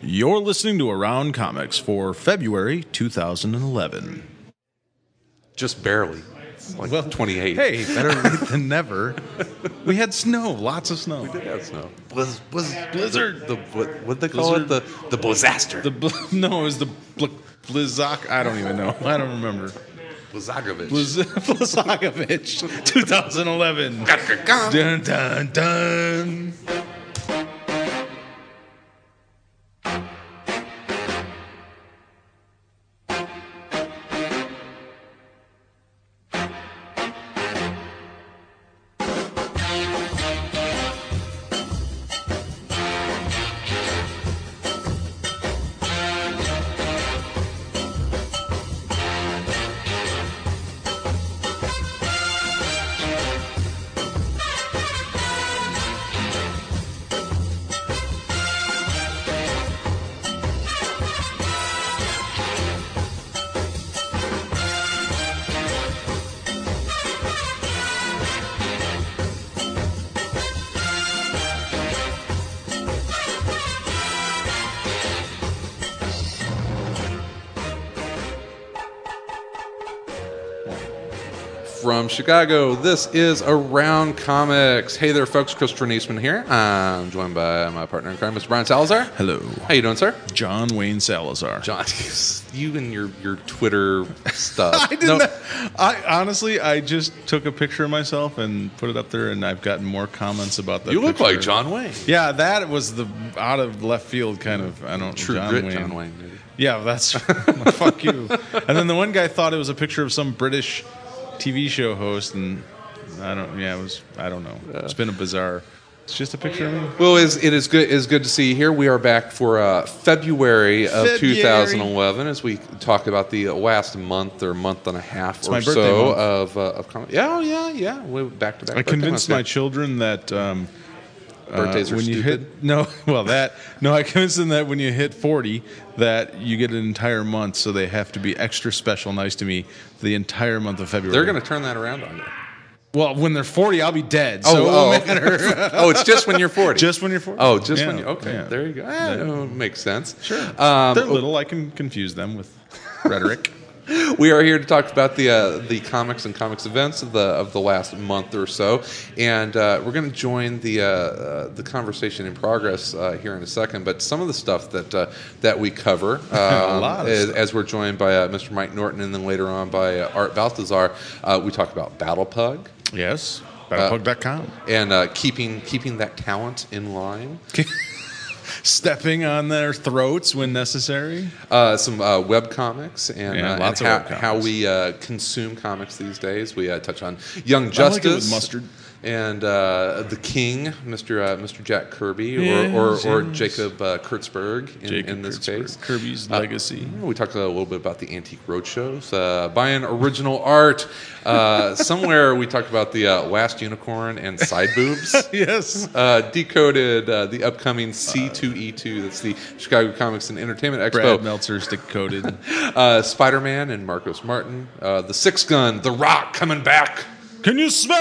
You're listening to Around Comics for February 2011. Just barely. Like 28. Hey, better late than never. We had snow, lots of snow. We did have snow. Blizzard. What'd they call it? The Blizaster. No, it was the Blizzak. I don't even know. I don't remember. Blizagovich. Blizagovich, 2011. Dun, dun, dun. From Chicago, this is Around Comics. Hey there, folks. Christopher Niesman here. I'm joined by my partner in crime, Mr. Brian Salazar. Hello. How you doing, sir? John Wayne Salazar. John, you and your Twitter stuff. I just took a picture of myself and put it up there, and I've gotten more comments about that. You look picture. like John Wayne. Yeah, that was the out of left field kind of. I don't. True John grit, Wayne. John Wayne. Maybe. Yeah, that's fuck you. And then the one guy thought it was a picture of some British TV show host, and I don't know. It's been a bizarre. It's just a picture of me. Well, it is good to see you here. We are back for February of 2011 as we talk about the last month or month and a half it's or my so of comics. Yeah. We're back to back. I convinced my children that birthdays are when you stupid. I convinced them that when you hit 40, that you get an entire month, so they have to be extra special nice to me the entire month of February. They're going to turn that around on you. Well, when they're 40, I'll be dead. So it won't matter. It's just when you're 40. Just when you're 40. Oh, just when you. Okay, yeah. there you go. Makes sense. Sure. They're little. I can confuse them with rhetoric. We are here to talk about the comics and comics events of the last month or so, and we're going to join the conversation in progress here in a second. But some of the stuff that we cover, as we're joined by Mr. Mike Norton, and then later on by Art Baltazar, we talk about Battle Pug. Yes, battlepug.com, and keeping that talent in line. Stepping on their throats when necessary. Some web comics and how we consume comics these days. We touch on Young Justice. I like it with mustard. And the King, Mr. Jack Kirby, or Jacob Kurtzberg in this case. Kirby's legacy. We talked a little bit about the Antique Roadshows, buying original art. Somewhere we talked about the Last Unicorn and Side Boobs. Yes. Decoded the upcoming C2E2. That's the Chicago Comics and Entertainment Expo. Brad Meltzer's decoded. Spider-Man and Marcos Martin. The Six Gun, The Rock coming back. Can you smell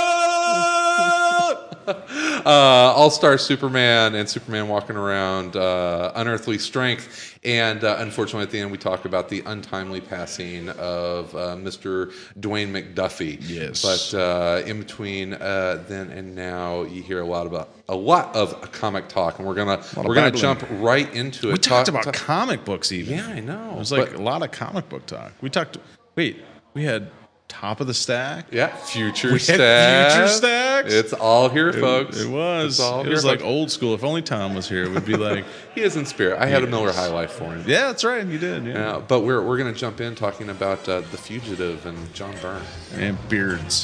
it? All-Star Superman and Superman walking around, Unearthly Strength, and unfortunately at the end we talk about the untimely passing of Mr. Dwayne McDuffie. Yes. But in between then and now, you hear a lot of comic talk, and we're gonna jump right into it. We talked about comic books even. Yeah, I know. It was like a lot of comic book talk. We had Top of the Stack. Yeah, Future Stack. It's all here, folks. It was. It was like old school. If only Tom was here, it would be like... He is in spirit. I had a Miller High Life for him. Yeah, that's right. You did. Yeah. But we're going to jump in talking about The Fugitive and John Byrne. And beards.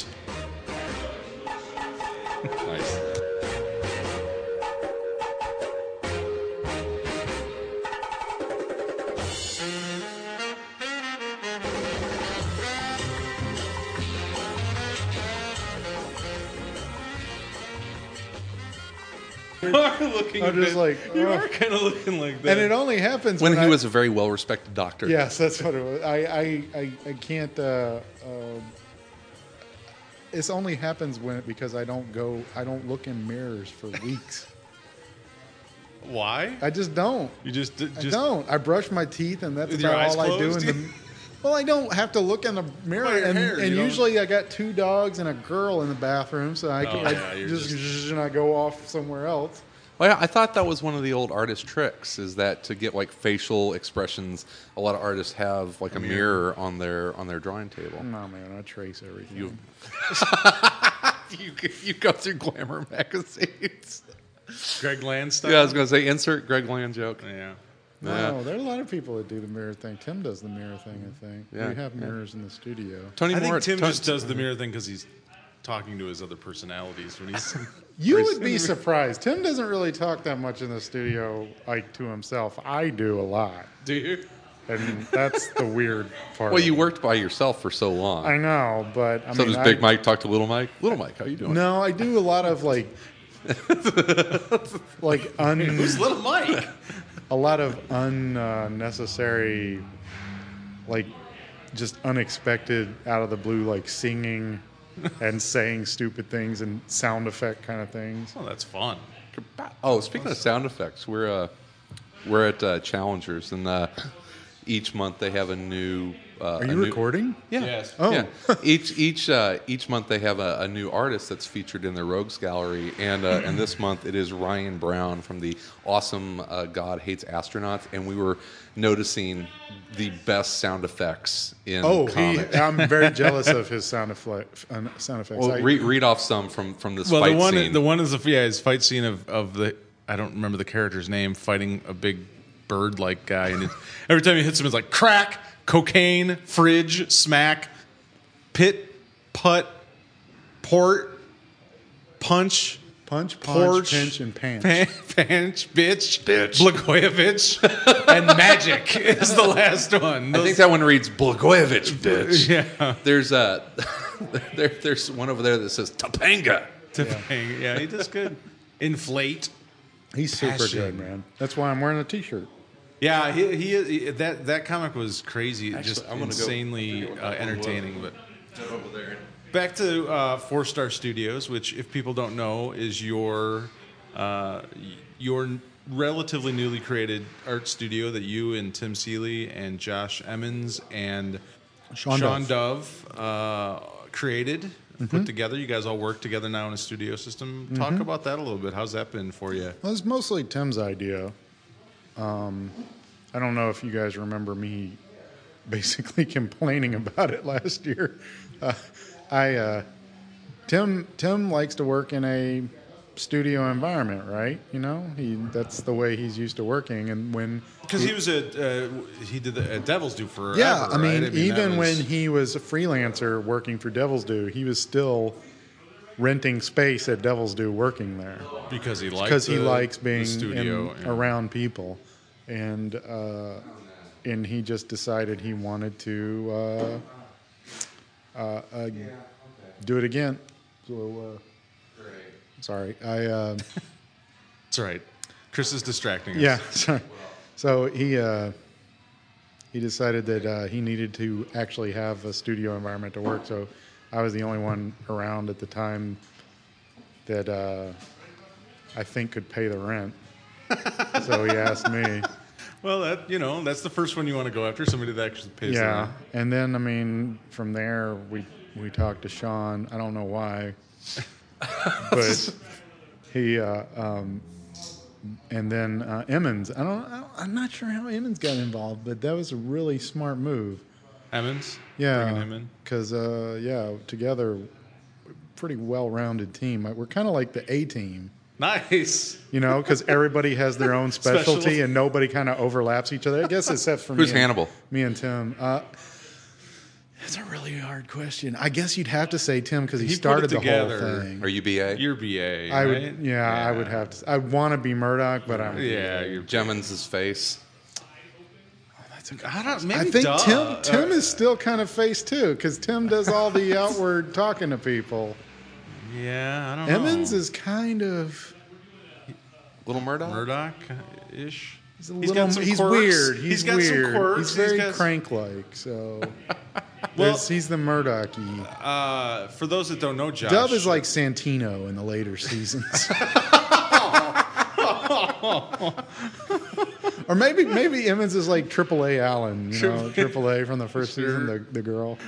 Nice. You are looking. I'm just like, you are kind of looking like that. and it only happens When he was a very well-respected doctor. Yes, that's what it was. I can't. It only happens because I don't look in mirrors for weeks. Why? I just don't. You just I don't. I brush my teeth, and that's With your about eyes all I do. closed? Well, I don't have to look in the mirror, Well, your and, hair, and you don't- usually I got 2 dogs and a girl in the bathroom, so I can you're just and I go off somewhere else. Well, yeah, I thought that was one of the old artist tricks, is that to get like facial expressions, a lot of artists have like a mirror on their drawing table. No, man, I trace everything. You go through Glamour magazines. Greg Land stuff. Yeah, I was going to say insert Greg Land joke. Yeah. No, there are a lot of people that do the mirror thing. Tim does the mirror thing, I think. Yeah, We have mirrors in the studio. Tony I Moore. think Tim just does the mirror thing because he's talking to his other personalities when he's. You would be surprised. Tim doesn't really talk that much in the studio, like to himself. I do a lot, Do you? and that's the weird part. Well, you worked by yourself for so long. I know, but I so mean, does Big Mike talk to Little Mike? Little Mike, how you doing? No, I do a lot of like Who's Little Mike? a lot of unnecessary, like just unexpected, out of the blue, like singing and saying stupid things and sound effect kind of things. Oh, that's fun. Oh, speaking of sound effects, we're at Challengers, and each month they have a new. Are you recording? Yeah. Yes. Oh. Yeah. Each month they have a new artist that's featured in their Rogues Gallery, and this month it is Ryan Brown from the awesome God Hates Astronauts, and we were noticing the best sound effects in comics. I'm very jealous of his sound effects. Well, read off some from this Well, fight the one scene. the one is his fight scene of the I don't remember the character's name fighting a big bird-like guy, and every time he hits him, it's like crack, cocaine, fridge, smack, pit, putt, port, punch. punch, Porch, pinch, and pants. Panch, bitch, Blagojevich, and magic is the last one. I think that one reads Blagojevich, bitch. Yeah. There's one over there that says Topanga. Yeah, he does good. Inflate. He's super Passion. good, man. That's why I'm wearing a T-shirt. Yeah, he that comic was crazy, Actually, just I'm gonna go- insanely entertaining. But Over there. back to 4 Star Studios, which, if people don't know, is your relatively newly created art studio that you and Tim Seeley and Josh Emmons and Sean Dove created, put together. You guys all work together now in a studio system. Talk about that a little bit. How's that been for you? Well, it's mostly Tim's idea. I don't know if you guys remember me basically complaining about it last year. Tim likes to work in a studio environment, right? You know, that's the way he's used to working. And when Because he was he did the Devil's Due forever. yeah, I mean, right? even that was- when he was a freelancer working for Devil's Due, he was still renting space at Devil's Due working there because he likes because he likes being studio around people, and he just decided he wanted to do it again. So sorry, That's right. Chris is distracting us. yeah, sorry. So he decided that he needed to actually have a studio environment to work. So I was the only one around at the time that I think could pay the rent. So he asked me. Well, that's the first one you want to go after, somebody that actually pays. Yeah, the and then I mean, from there we talked to Sean. I don't know why, but he and then Emmons. I'm not sure how Emmons got involved, but that was a really smart move. Emmons. Yeah, Bringing him in. because together, pretty well-rounded team. We're kind of like the A team. Nice. You know, because everybody has their own specialty Specials. and nobody kind of overlaps each other. I guess except for Who's me. Hannibal? Me and Tim. That's a really hard question. I guess you'd have to say Tim because he He put started it the together. whole thing. Are you BA? You're BA. I right? would, I would have to. I want to be Murdoch, but I'm. Yeah, you're. Jemmons' face. I don't. Maybe I think Duh. Tim is still kind of face too because Tim does all the outward talking to people. Yeah, I don't know. Emmons is kind of. Little Murdoch? Murdoch-ish. He's weird. He's got weird. some quirks. He's very got- crank-like. So Well- he's the Murdoch-y. For those that don't know, Josh. Dove is like Santino in the later seasons. Or maybe Emmons is like AAA Allen, you know, AAA from the first season, the girl.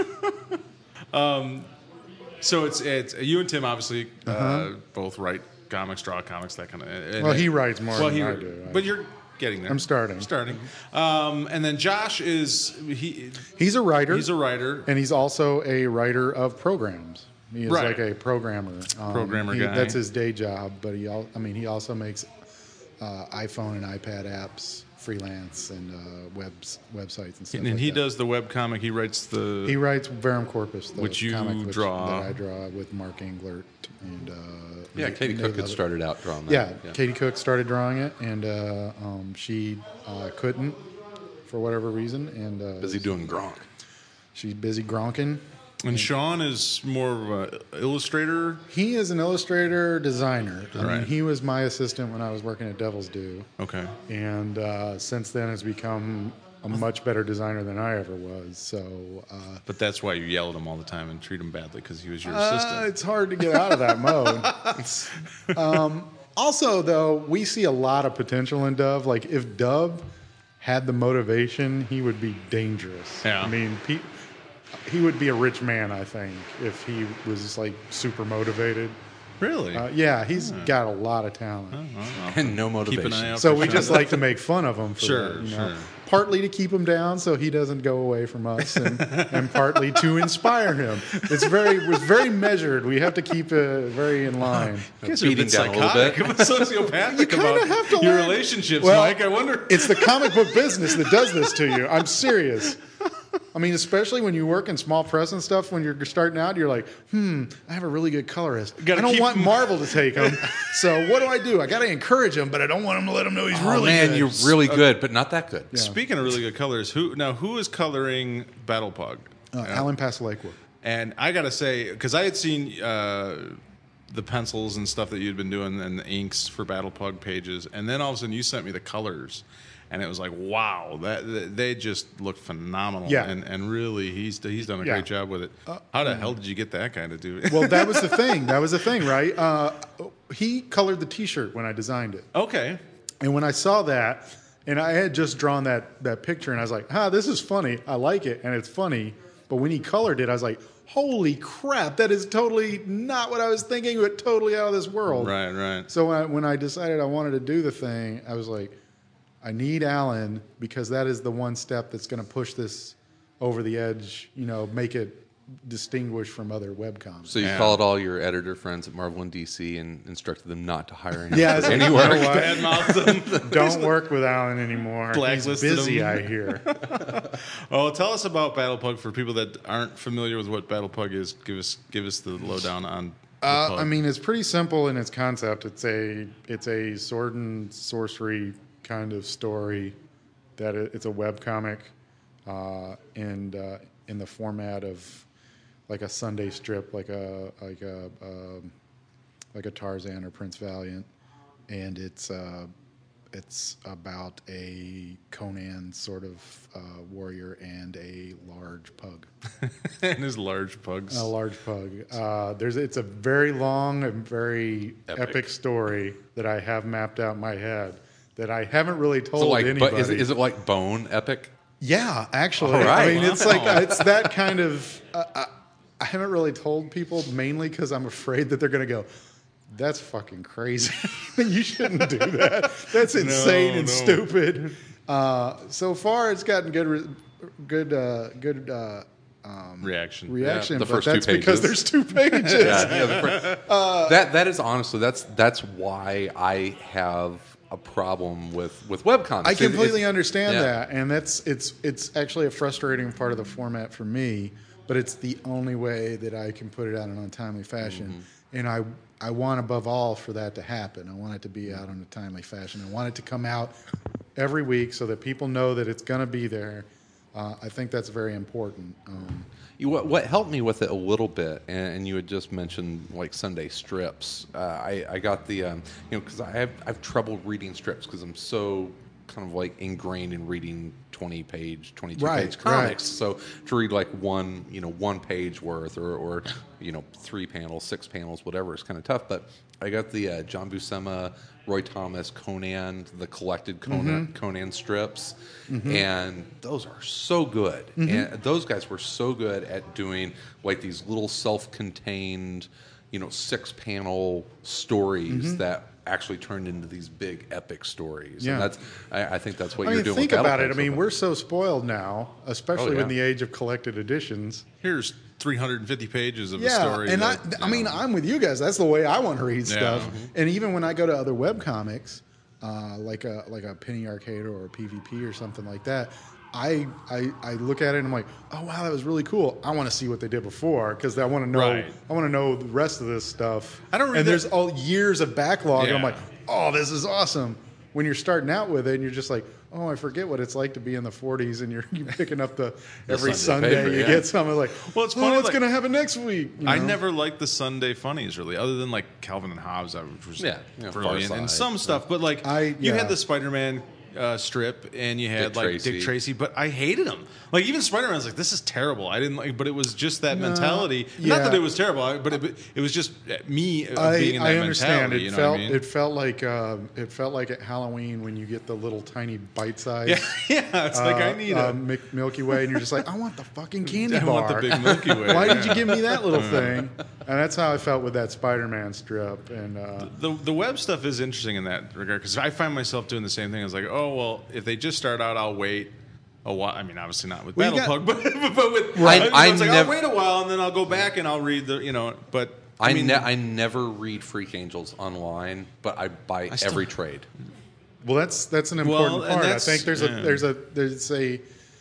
So it's you and Tim obviously both write comics, draw comics, that kind of. Well, he writes more than I do. But you're getting there. I'm starting. And then Josh He's a writer. He's a writer, and he's also a writer of programs. He is Right. like a programmer. Guy. That's his day job, but he also makes iPhone and iPad apps, freelance, and websites and stuff. and like he that. does the webcomic. He writes the. He writes Verum Corpus, the Which you comic draw. that I draw with Mark Englert and Katie Nate Cook had Leather. started out drawing that. Yeah, Katie Cook started drawing it, and she couldn't for whatever reason, and Busy doing Gronk. she's busy gronking. And Sean is more of an illustrator. He is an illustrator designer. I mean, Right. he was my assistant when I was working at Devil's Due, Okay. and since then has become a much better designer than I ever was. So But that's why you yell at him all the time and treat him badly because he was your assistant. it's hard to get out of that mode. Also, though, we see a lot of potential in Dove. Like if Dove had the motivation, he would be dangerous. Yeah. I mean, he would be a rich man, I think, if he was like super motivated. Really? Yeah, he's got a lot of talent. And no Keep motivation. an eye out. So for we Sean. just like to make fun of him for Sure, that, you know? sure. Partly to keep him down so he doesn't go away from us, and partly to inspire him. It's very measured. We have to keep it very in line. You guys are a beating bit down a little bit. psychotic, sociopathic kinda about have to your learn. relationships, Well, Mike. I wonder. It's the comic book business that does this to you. I'm serious. I mean, especially when you work in small press and stuff, when you're starting out, you're like, I have a really good colorist. I Gotta don't keep want him- Marvel to take him. So what do? I got to encourage him, but I don't want him to let him know he's Oh, really man, good. you're really good, but not that good. Speaking of really good colors, who is coloring Battle Pug? Alan Pasalakewa. And I gotta say, because I had seen the pencils and stuff that you'd been doing and the inks for Battle Pug pages, and then all of a sudden you sent me the colors, and it was like, wow, they just look phenomenal. Yeah. And really, he's done a Yeah. great job with it. How the hell did you get that guy to do it? Well, that was the thing, right? He colored the T-shirt when I designed it. Okay. And when I saw that, and I had just drawn that picture, and I was like, this is funny. I like it, and it's funny. But when he colored it, I was like, holy crap, that is totally not what I was thinking, but totally out of this world. Right. So when I decided I wanted to do the thing, I was like, I need Alan because that is the one step that's going to push this over the edge, make it distinguished from other webcoms. So you Yeah. called all your editor friends at Marvel and DC and instructed them not to hire anyone Yeah, for so any you work. know what? Badmouthed him. Don't work with Alan anymore. He's Blacklisted busy, him. I hear. Oh, tell us about Battle Pug for people that aren't familiar with what Battle Pug is. Give us the lowdown on. The pug. I mean, it's pretty simple in its concept. It's a sword and sorcery kind of story. It's a web comic, and in the format of like a Sunday strip, like a Tarzan or Prince Valiant, and it's about a Conan sort of warrior and a large pug. and his large pugs. A large pug. It's a very long and very epic story that I have mapped out in my head that I haven't really told anybody. But is it like Bone Epic? Yeah, actually. All right. I mean, it's like it's that kind of. I haven't really told people mainly because I'm afraid that they're going to go, "That's fucking crazy. You shouldn't do that. That's insane and stupid." So far, it's gotten good Reaction. the but first two that's because pages. there's 2 pages. That is honestly that's why I have a problem with webcomics. I completely understand yeah. that, and it's actually a frustrating part of the format for me. But it's the only way that I can put it out in a timely fashion, and I want above all for that to happen. I want it to be out in a timely fashion. I want it to come out every week so that people know that it's going to be there. I think that's very important. What helped me with it a little bit, and you had just mentioned like Sunday strips. I got the because I have trouble reading strips because I'm so kind of like ingrained in reading 22-page Right, comics. right. So to read like one page worth or 3 panels, 6 panels, whatever is kind of tough. But I got the John Buscema, Roy Thomas, Conan, the collected Conan strips, and those are so good. And those guys were so good at doing like these little self-contained, 6-panel stories that actually turned into these big epic stories. Yeah. And I think that's what you're doing. Think with about it. Battlefield. We're so spoiled now, especially yeah. in the age of collected editions. Here's 350 pages of a story. And that, I'm with you guys. That's the way I want to read Yeah. stuff. And even when I go to other webcomics, like a Penny Arcade or a PvP or something like that, I look at it and I'm like, oh wow, that was really cool. I want to see what they did before because I want to know. Right. I want to know the rest of this stuff. I don't read And that- there's all years of backlog. And I'm Yeah. like, oh, this is awesome. When you're starting out with it, and you're just like, oh, I forget what it's like to be in the 40s, and you're picking up every Sunday Sunday paper, you yeah. get something like, Well, it's oh, funny, what's like- going to happen next week? You I know? never liked the Sunday funnies really, other than like Calvin and Hobbes, which was Yeah, brilliant, Far and Side. some stuff. But like you yeah. had the Spider-Man strip, and you had Dick like Tracy. Dick Tracy, but I hated him. Like even Spider-Man's like, this is terrible. I didn't like, but it was just that mentality. Not yeah. that it was terrible, but it was just me being in that I understand. mentality. It You know felt what I mean? it felt like at Halloween when you get the little tiny bite size. yeah, it's like I need it. Milky Way, and you're just like, I want the fucking candy I bar. want the big Milky Way. Why did yeah. you give me that little thing? And that's how I felt with that Spider-Man strip. And The web stuff is interesting in that regard because I find myself doing the same thing. I was like, oh well, if they just start out, I'll wait a while. I mean, obviously not with Well, you Battle Pug, but with I it's like nev- I'll wait a while and then I'll go back and I'll read the But I mean, never read Freak Angels online, but I buy still- every trade. well, that's an important and part. I that's- think there's yeah.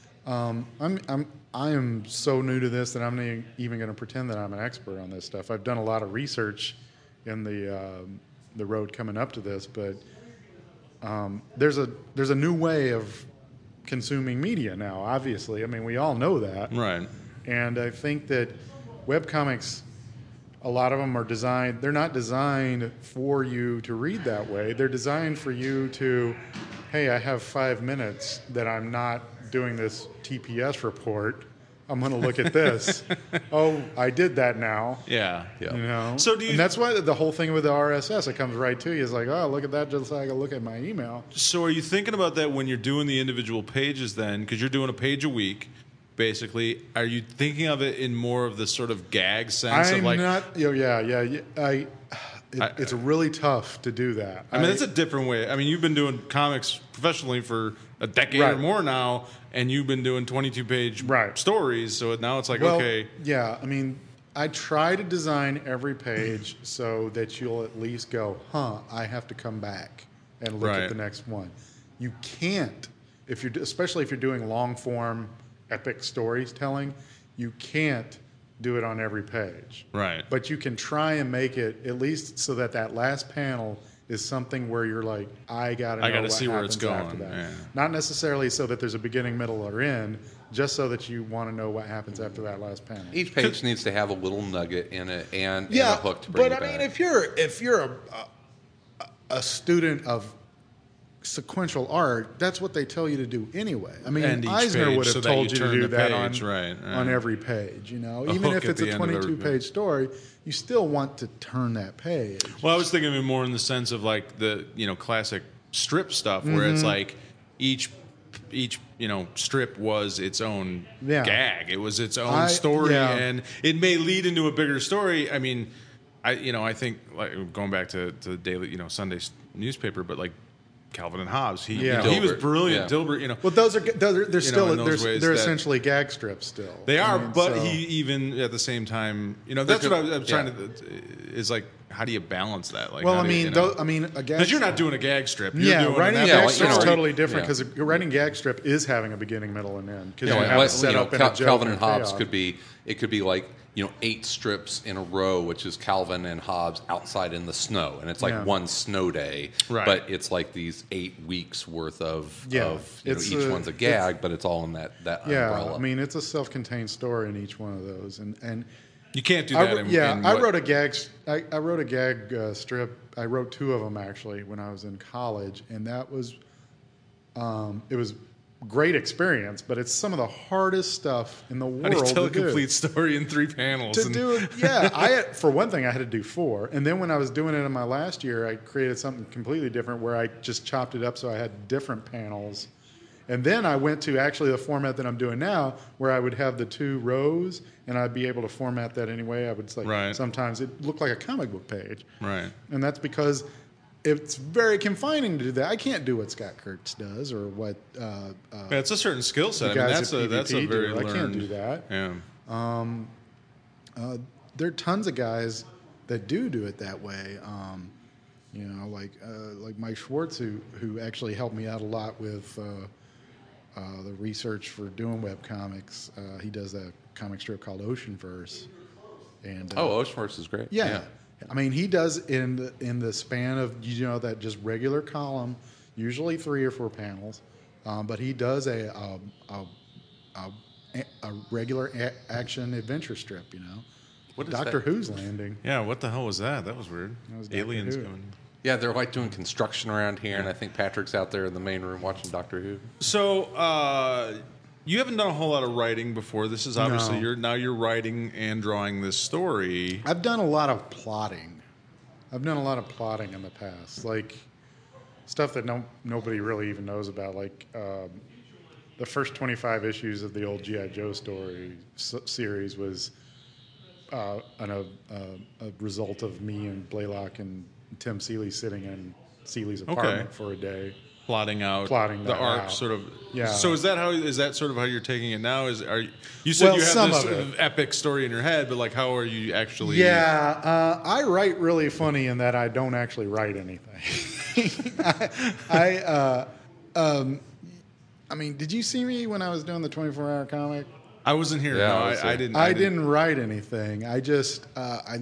I am so new to this that I'm not even going to pretend that I'm an expert on this stuff. I've done a lot of research in the road coming up to this, but there's a new way of consuming media now. Obviously, I mean we all know that, right. and I think that webcomics, a lot of them are designed. They're not designed for you to read that way. They're designed for you to, hey, I have 5 minutes that I'm not doing this TPS report. I'm going to look at this. Oh, I did that now. Yeah. Yeah. You know. So do you- And that's why the whole thing with the RSS, it comes right to you. It's like, oh, look at that, just like I look at my email. So are you thinking about that when you're doing the individual pages then? Because you're doing a page a week, basically. Are you thinking of it in more of the sort of gag sense I'm of like? not. It's really tough to do that. I mean, it's a different way. I mean, you've been doing comics professionally for a decade or Right. more now, and you've been doing 22-page Right. stories. So now it's like, Well, okay, yeah, I mean, I try to design every page so that you'll at least go, I have to come back and look Right. at the next one. You can't, especially if you're doing long form epic storytelling, you can't do it on every page. right. But you can try and make it at least so that last panel is something where you're like, I gotta see where it's after going, that. yeah. Not necessarily so that there's a beginning, middle, or end, just so that you want to know what happens after that last panel. Each page needs to have a little nugget in it and a hook to bring but you I mean, back. if you're a student of sequential art, that's what they tell you to do anyway. I mean, And each Eisner page would so have that told you you to turn do the that page, right. on every page. You know, A even hook if at it's the a end of every 22-page story, you still want to turn that page. Well, I was thinking of it more in the sense of like the classic strip stuff where it's like each strip was its own Yeah. gag. It was its own story, yeah. and it may lead into a bigger story. I mean, I think like going back to the daily Sunday newspaper, but like Calvin and Hobbes, he Yeah. he was Dilbert, brilliant. yeah. Dilbert, Well, they're still in those ways they're that- essentially gag strips still. They are, I mean, but so- he even at the same time, that's what I'm trying yeah. to is like, how do you balance that? Like, Well, how I do you, mean, a gag. because you're not doing a gag strip. You're Yeah, doing writing an a epic gag like, strip is story. totally different yeah. because writing gag strip is having a beginning, middle, and end because You know, you have like, it set up in a joke Calvin and Hobbes payoff. could be like 8 strips in a row, which is Calvin and Hobbes outside in the snow, and it's like Yeah. one snow day, Right. but it's like these 8 weeks worth of It's each one's a gag, but it's all in that Yeah, umbrella. I mean, it's a self-contained story in each one of those, and You can't do that. I wrote a gag. I wrote a gag strip. I wrote 2 of them actually when I was in college, and that was, it was great experience, but it's some of the hardest stuff in the world How do you tell a to do. complete story in 3 panels? To do it, yeah. For one thing, I had to do 4, and then when I was doing it in my last year, I created something completely different where I just chopped it up so I had different panels, and then I went to actually the format that I'm doing now, where I would have the 2 rows, and I'd be able to format that anyway. I would sometimes it looked like a comic book page, Right. and that's because it's very confining to do that. I can't do what Scott Kurtz does or what. Yeah, it's a certain skill set. The I mean, guys at that's a PvP very do. learned. I can't do that. Yeah. There are tons of guys that do it that way. Like Mike Schwartz, who actually helped me out a lot with the research for doing web comics. He does a comic strip called Oceanverse. And Oceanverse is great. yeah. I mean, he does in the span of that just regular column, usually 3 or 4 panels, but he does a regular action adventure strip. What is Doctor that? Who's landing. Yeah, what the hell was that? That was weird. That was Doctor Aliens Who. coming. Yeah, they're like doing construction around here, and I think Patrick's out there in the main room watching Doctor Who. So, you haven't done a whole lot of writing before. This is obviously No. you're writing and drawing this story. I've done a lot of plotting. in the past, like stuff that nobody really even knows about, like the first 25 issues of the old G.I. Joe series was a result of me and Blaylock and Tim Seeley sitting in Seeley's apartment for a day. Plotting out Plotting the that arc, out. sort of. Yeah. So is that sort of how you're taking it now? You said Well, you have some this of sort it. of epic story in your head, but like, how are you actually? Yeah, I write really funny in that I don't actually write anything. I mean, did you see me when I was doing the 24-hour comic? I wasn't here. Yeah, No, I was I here. didn't. I didn't write anything. I just I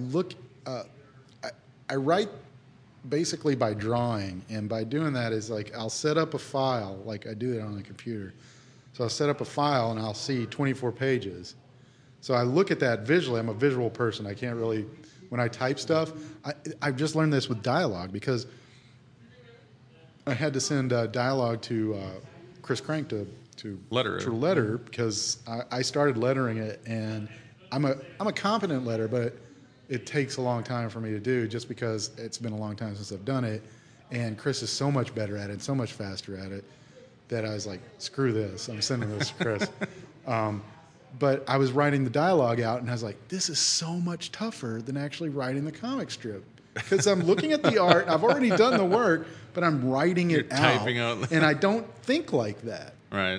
write basically by drawing, and by doing that is like I'll set up a file, like I do it on the computer. So I'll set up a file and I'll see 24 pages. So I look at that visually. I'm a visual person. I can't really, when I type stuff, I've just learned this with dialogue because I had to send dialogue to Chris Crank to letter because I started lettering it, and I'm a competent letter, but it takes a long time for me to do just because it's been a long time since I've done it, and Chris is so much better at it, so much faster at it, that I was like, screw this, I'm sending this to Chris. But I was writing the dialogue out, and I was like, this is so much tougher than actually writing the comic strip. Because I'm looking at the art, I've already done the work, but I'm writing it out. typing out. And I don't think like that. Right.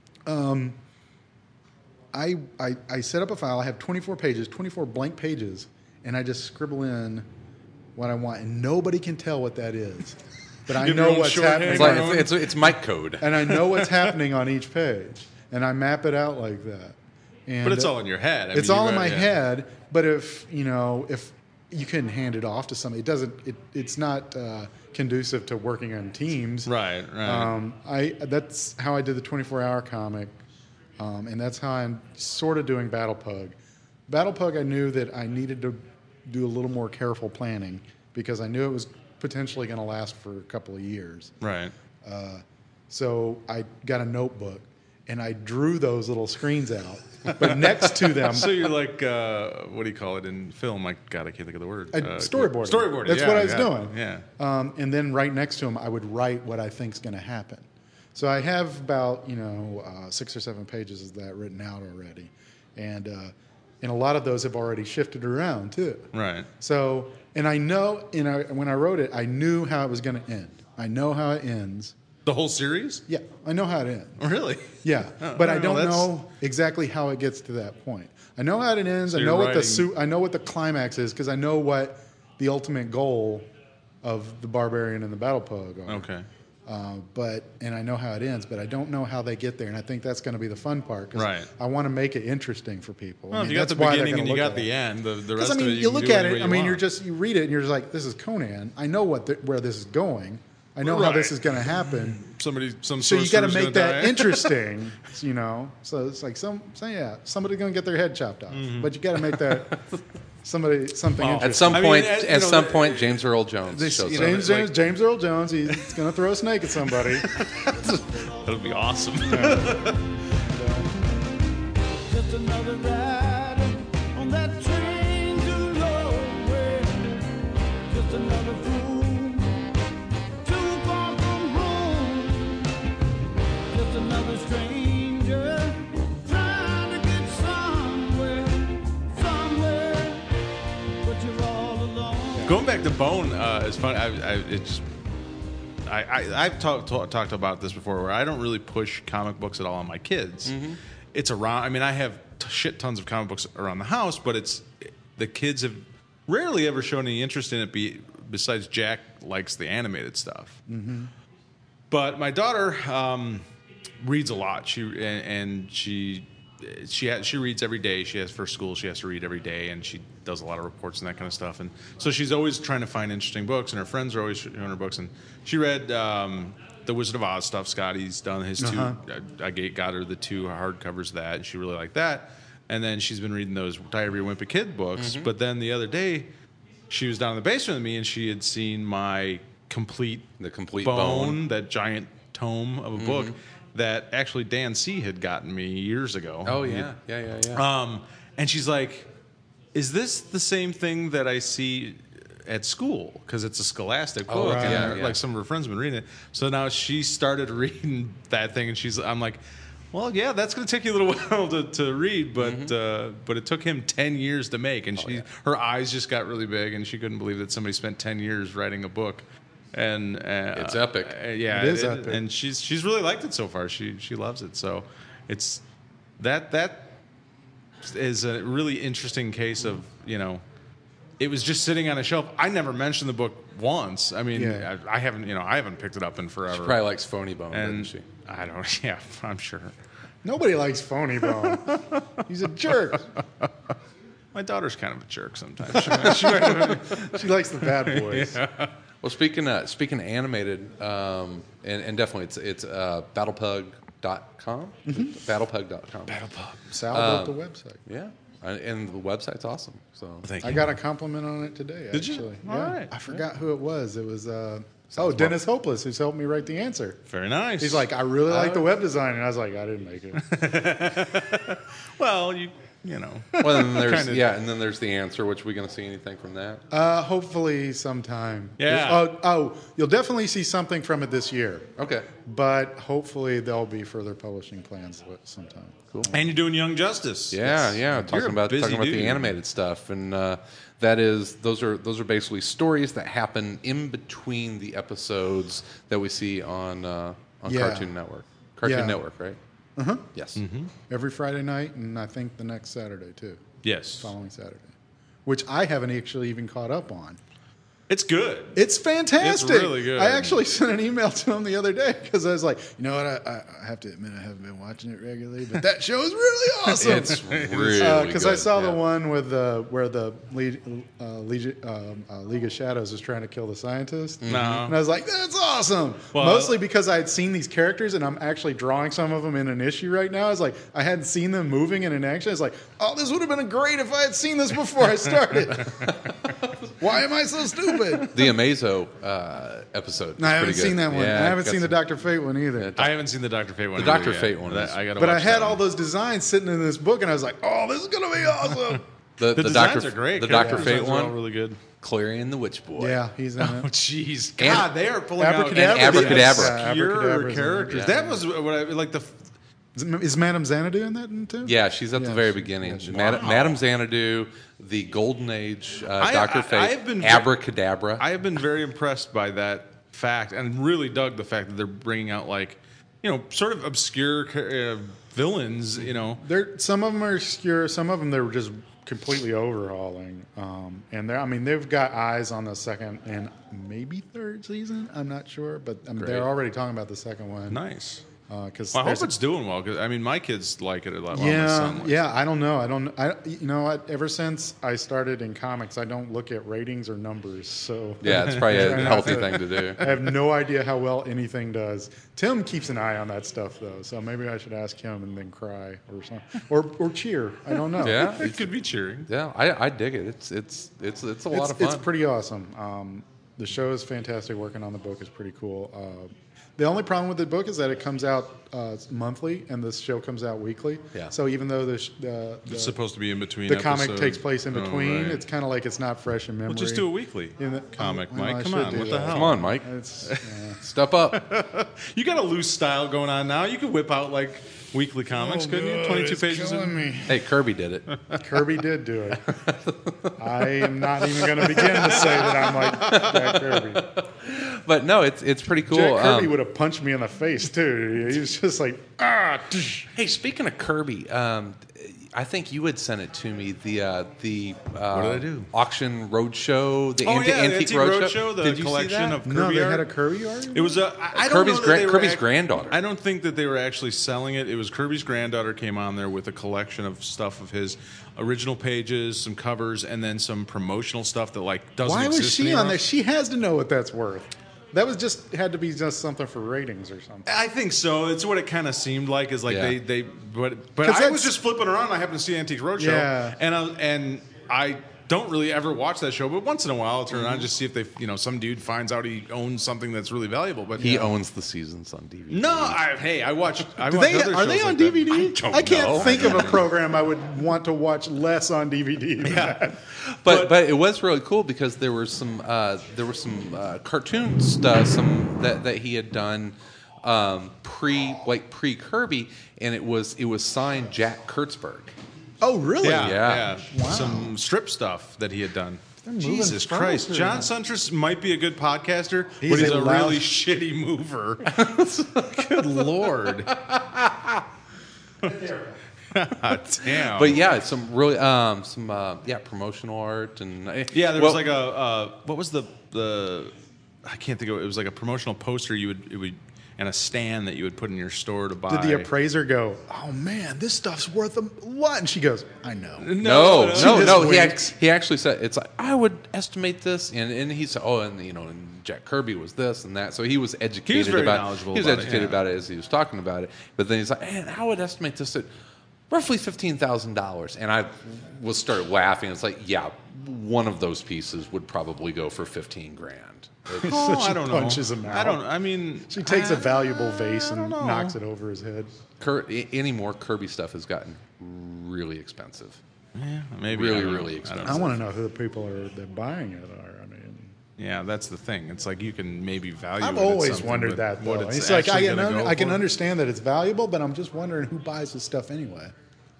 I set up a file, I have 24 pages, 24 blank pages, and I just scribble in what I want, and nobody can tell what that is. But I You have your know own what's shorthand? happening. It's like it's mic code. And I know what's happening on each page, and I map it out like that. And But it's all in your head. It's all in my head. But if you couldn't hand it off to somebody, it's not conducive to working on teams. Right. That's how I did the 24-hour comic, and that's how I'm sort of doing Battle Pug. Battle Pug, I knew that I needed to do a little more careful planning because I knew it was potentially going to last for a couple of years. Right. So I got a notebook, and I drew those little screens out. But next to them, So you're like, what do you call it in film? I can't think of the word. storyboarding. Storyboarding. That's what I was doing. Yeah. And then right next to them, I would write what I think's going to happen. So I have about 6 or 7 pages of that written out already, and a lot of those have already shifted around too. Right. So, and I know, when I wrote it, I knew how it was going to end. I know how it ends. The whole series? Yeah, I know how it ends. Really? Yeah, Oh, but I I don't don't know, know exactly how it gets to that point. I know how it ends. So I you're know what writing- I know what the climax is because I know what the ultimate goal of the Barbarian and the Battle Pug are. Okay. And I know how it ends, but I don't know how they get there, and I think that's going to be the fun part. 'Cause Right. I want to make it interesting for people. Well, I if mean, you got that's the why they're beginning gonna and you look got at the it. end, the Because rest I mean, of it, you can look do at any it. way I mean, want. you read it, and you're just like, "This is Conan. I know where this is going. I know how Right. this is going to happen." some So you got to sorcerer's make gonna that die. interesting, So it's like somebody's going to get their head chopped off, but you got to make that something interesting. At some I mean, point, you at know, some point, James Earl Jones shows up. James Earl Jones, he's going to throw a snake at somebody. That'll be awesome. Just another ride on that train to nowhere. Just another fool too far from home. Just another stranger trying to get somewhere. But you're all alone. Going back to Bone is fun. I've talked about this before, where I don't really push comic books at all on my kids. It's around. I mean, I have shit tons of comic books around the house, but the kids have rarely ever shown any interest in it. Besides, Jack likes the animated stuff. But my daughter reads a lot. She reads every day. She has for school. She has to read every day, and she does a lot of reports and that kind of stuff. And so she's always trying to find interesting books, and her friends are always showing her books. And she read the Wizard of Oz stuff. Scotty's done his two. I got her the 2 hardcovers of that, and she really liked that. And then she's been reading those Diary of a Wimpy Kid books. But then the other day, she was down in the basement with me, and she had seen my complete Bone, that giant tome of a book that actually Dan C. had gotten me years ago. Oh, yeah. And she's like, is this the same thing that I see at school? Because it's a Scholastic book. right. And like some of her friends have been reading it. So now she started reading that thing, and I'm like, well, yeah, that's going to take you a little while to read, but it took him 10 years to make. And her eyes just got really big, and she couldn't believe that somebody spent 10 years writing a book. And it's epic. Yeah, it is epic. And she's really liked it so far. She loves it. So it's that is a really interesting case of, it was just sitting on a shelf. I never mentioned the book once. I mean, I haven't picked it up in forever. She probably likes Phony Bone, and doesn't she? I don't. Yeah, I'm sure. Nobody likes Phony Bone. He's a jerk. My daughter's kind of a jerk sometimes. She likes the bad boys. Well, speaking of animated, and definitely it's battlepug.com. Battlepug.com. Sal built the website. Yeah. And the website's awesome. So Thank I you. got a compliment on it today. Did you? Actually. All Yeah. right. I forgot who it was. It was Dennis Hopeless, who's helped me write the answer. Very nice. He's like, I really like the web design, and I was like, I didn't make it. well, you know. well, and then there's Kinda- and then there's the answer. Which we going to see anything from that? Hopefully sometime. Yeah. You'll definitely see something from it this year, Okay. but hopefully there'll be further publishing plans sometime. Cool. And you're doing Young Justice. Yeah, You're talking a about busy dude. the animated stuff, and those are basically stories that happen in between the episodes that we see on Yeah. Cartoon Network. Cartoon Yeah. Network, right? Uh-huh. Yes. Every Friday night, and I think the next Saturday too, Yes. following Saturday, which I haven't actually even caught up on. It's good. It's fantastic. It's really good. I actually sent an email to him the other day because I was like, you know what? I have to admit I haven't been watching it regularly, but that show is really awesome. It's really Because I good, saw the yeah. one with where the League of Shadows is trying to kill the scientist, No. and I was like, that's awesome. Well, Mostly because I had seen these characters, and I'm actually drawing some of them in an issue right now. I was like, I hadn't seen them moving in an action. I was like, oh, this would have been great if I had seen this before I started. Why am I so stupid? The Amazo episode. No, I haven't pretty good. seen that one. Yeah, I haven't got seen the some- Dr. Fate one either. I haven't seen the Dr. Fate one. The Dr. either yet. Fate one That- is- I gotta But I watch had that all one. those designs sitting in this book, and I was like, "Oh, this is gonna be awesome." The designs Dr. are great. The Character Dr. Fate designs are all one. really good. Clarion the Witch Boy. Yeah, he's in Oh, it. jeez. God, they are pulling Abracadabra. out Abracadabra. Yeah, obscure Abracadabra's in it. characters. Yeah. That was what I like. Is Madame Xanadu in that one too? Yeah, she's at the Yeah, very she- beginning. yeah, she- Madame Xanadu, the Golden Age, I- Dr. Fate, I've been- Abracadabra. I have been very impressed by that fact, and really dug the fact that they're bringing out sort of obscure villains. Some of them are obscure. Some of them they're just completely overhauling. And they've got eyes on the second and maybe third season. I'm not sure, but Great. they're already talking about the second one. Nice. Because Well, I hope it's doing well because my kids like it a lot. Well, my son likes it. I don't know. You know what? Ever since I started in comics, I don't look at ratings or numbers. So yeah, it's probably a Try not healthy to- thing to do. I have no idea how well anything does. Tim keeps an eye on that stuff though, so maybe I should ask him and then cry or something, or cheer. I don't know. Yeah, It could be cheering. yeah, I dig it. It's a lot of fun. It's pretty awesome. The show is fantastic. Working on the book is pretty cool. The only problem with the book is that it comes out monthly, and the show comes out weekly. Yeah. So even though It's supposed to be in between. the comic episodes. takes place in Oh, between, right. it's kind of like it's not fresh in memory. Well, just do a weekly In the- comic, well, I Mike. Come should on, do what the that. hell? Come on, Mike. It's, Step up. You got a loose style going on now. You could whip out like weekly comics, couldn't you? 22 pages. killing me. Hey, Kirby did it. Kirby did do it. I am not even going to begin to say that I'm like Jack Kirby. But no, it's pretty cool. Jack Kirby would have punched me in the face too. He was just like, Hey, speaking of Kirby, I think you had sent it to me. The What did I do? Auction Roadshow, the Oh, yeah, the Antique Roadshow. the Did you see collection that? of no, Kirby they art. had a Kirby art. It was I don't Kirby's know that they were Kirby's granddaughter. I don't think that they were actually selling it. It was Kirby's granddaughter came on there with a collection of stuff of his original pages, some covers, and then some promotional stuff that like doesn't Why exist was she anymore. on there? She has to know what that's worth. That was just had to be just something for ratings or something. I think so. It's what it kind of seemed like. Is like Yeah. they but I 'Cause was that's- just flipping around. And I happened to see Antique Roadshow, Yeah. and I don't really ever watch that show, but once in a while I'll turn Mm-hmm. it on and just see if they some dude finds out he owns something that's really valuable. But He owns the seasons on DVD. no, I watch. I Do watch they, other are they shows on like that. DVD? I don't can't know. think of a program I would want to watch less on DVD. Than that. But it was really cool because there were some cartoon stuff that he had done pre Kirby, and it was signed Jack Kurtzberg. Oh, really? Yeah. Wow. Some strip stuff that he had done. moving Jesus Christ. furniture. John Suntress might be a good podcaster, He's but he's a a loud- really shitty mover. Good Lord. Damn. But yeah, some really promotional art and yeah, there was like a what was the I can't think of it. It was like a promotional poster it would and a stand that you would put in your store to buy. Did the appraiser go, "Oh man, this stuff's worth a lot"? And she goes, "I know." No. She just winks. He actually said it's like I would estimate this, and he said, and Jack Kirby was this and that, so he was educated very about. knowledgeable He was about it, educated yeah. about it as he was talking about it. But then he's like, "Man, I would estimate this at roughly $15,000," and I was started laughing. It's like, yeah, one of those pieces would probably go for $15,000. Oh, So she I don't know. punches him out. I don't. I mean, She takes a I- valuable vase I and don't know. knocks it over his head. Any more Kirby stuff has gotten really expensive. Yeah, maybe Really, I don't know. really I don't expensive. I know. want to know who the people are that buying it are. I mean, Yeah, that's the thing. It's like you can maybe value. I've it at always something, wondered but that though. what it's It's like actually I gonna go can for. understand that it's valuable, but I'm just wondering who buys this stuff anyway.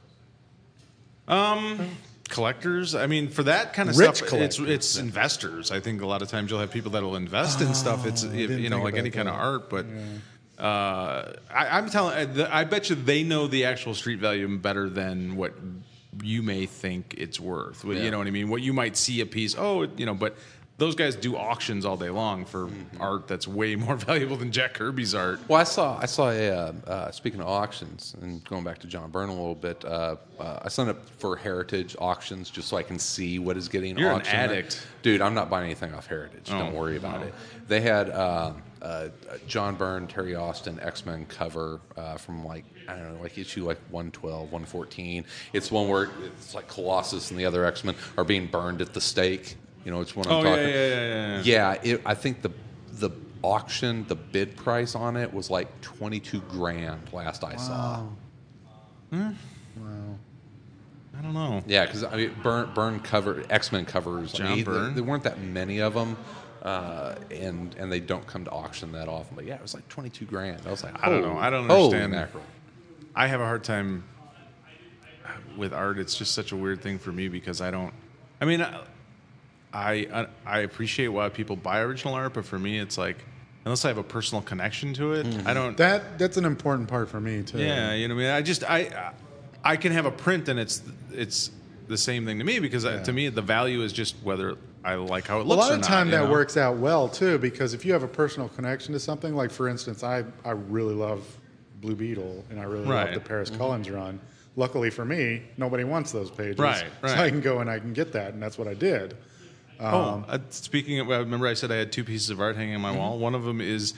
Collectors. I mean, for that kind of Rich stuff, collectors. it's investors. I think a lot of times you'll have people that will invest in stuff. It's didn't think like about any kind of that. art, but. I'm telling. I bet you they know the actual street value better than what you may think it's worth. You Yeah. know what I mean? What you might see a piece. But those guys do auctions all day long for art that's way more valuable than Jack Kirby's art. Well, I saw a speaking of auctions and going back to John Byrne a little bit. I signed up for Heritage auctions just so I can see what is getting You're an auctioned. addict. Dude. I'm not buying anything off Heritage. Don't worry about it. They had John Byrne, Terry Austin X-Men cover from like issue 112, 114. It's one where it's like Colossus and the other X-Men are being burned at the stake. You know, it's one I'm Oh talking. yeah. Yeah, I think the auction, the bid price on it was like $22,000 last I saw. I don't know. Yeah, because I mean, Byrne cover X-Men covers. John I mean, Byrne? there weren't that many of them, and they don't come to auction that often. But yeah, it was like $22,000. I was like, I don't know. I don't holy understand. mackerel. I have a hard time with art. It's just such a weird thing for me because I don't. I mean, I appreciate why people buy original art, but for me, it's like unless I have a personal connection to it, I don't. That's an important part for me too. Yeah, you know what I mean. I can have a print and it's the same thing to me because to me the value is just whether I like how it A looks. lot or of not, time you that know? works out well too, because if you have a personal connection to something, like for instance, I really love Blue Beetle and I really love Right. the Paris Cullins run. Luckily for me, nobody wants those pages, Right. So I can go and I can get that, and that's what I did. Speaking of, remember I said I had two pieces of art hanging on my wall. One of them is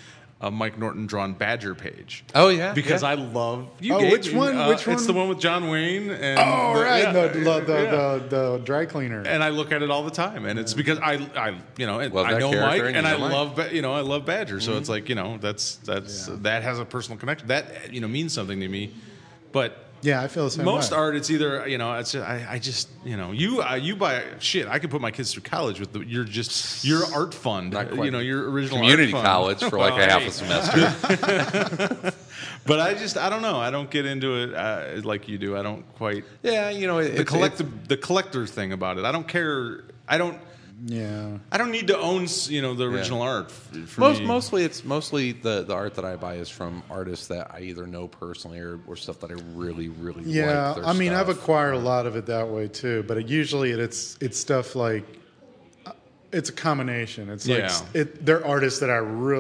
a Mike Norton drawn Badger page. Oh yeah, Because yeah. I love you. Oh, gave which me, one? Which It's the one? one with John Wayne. And Oh, right, yeah, the dry cleaner. and I look at it all the time, and it's because I you know, and Love I that know character Mike, and and you I know Mike. love I love Badger, so it's like, you know, that's that has a personal connection. That, you know, means something to me. But Yeah, I feel the same most way. art, it's either, you know, it's just, I just, you know, you buy shit. I could put my kids through college with your art fund, Not quite. you know, your original Community art fund. college for like Well, a half hey. a semester. But I don't know. I don't get into it like you do. I don't quite Yeah, you know, the collector thing about it. I don't care. I don't need to own, you know, the original art. For me. Mostly the art that I buy is from artists that I either know personally or stuff that I really like. Yeah, their I mean, I've stuff. acquired a lot of it that way too. But usually it's stuff like it's a combination. It's like Yeah. they're artists that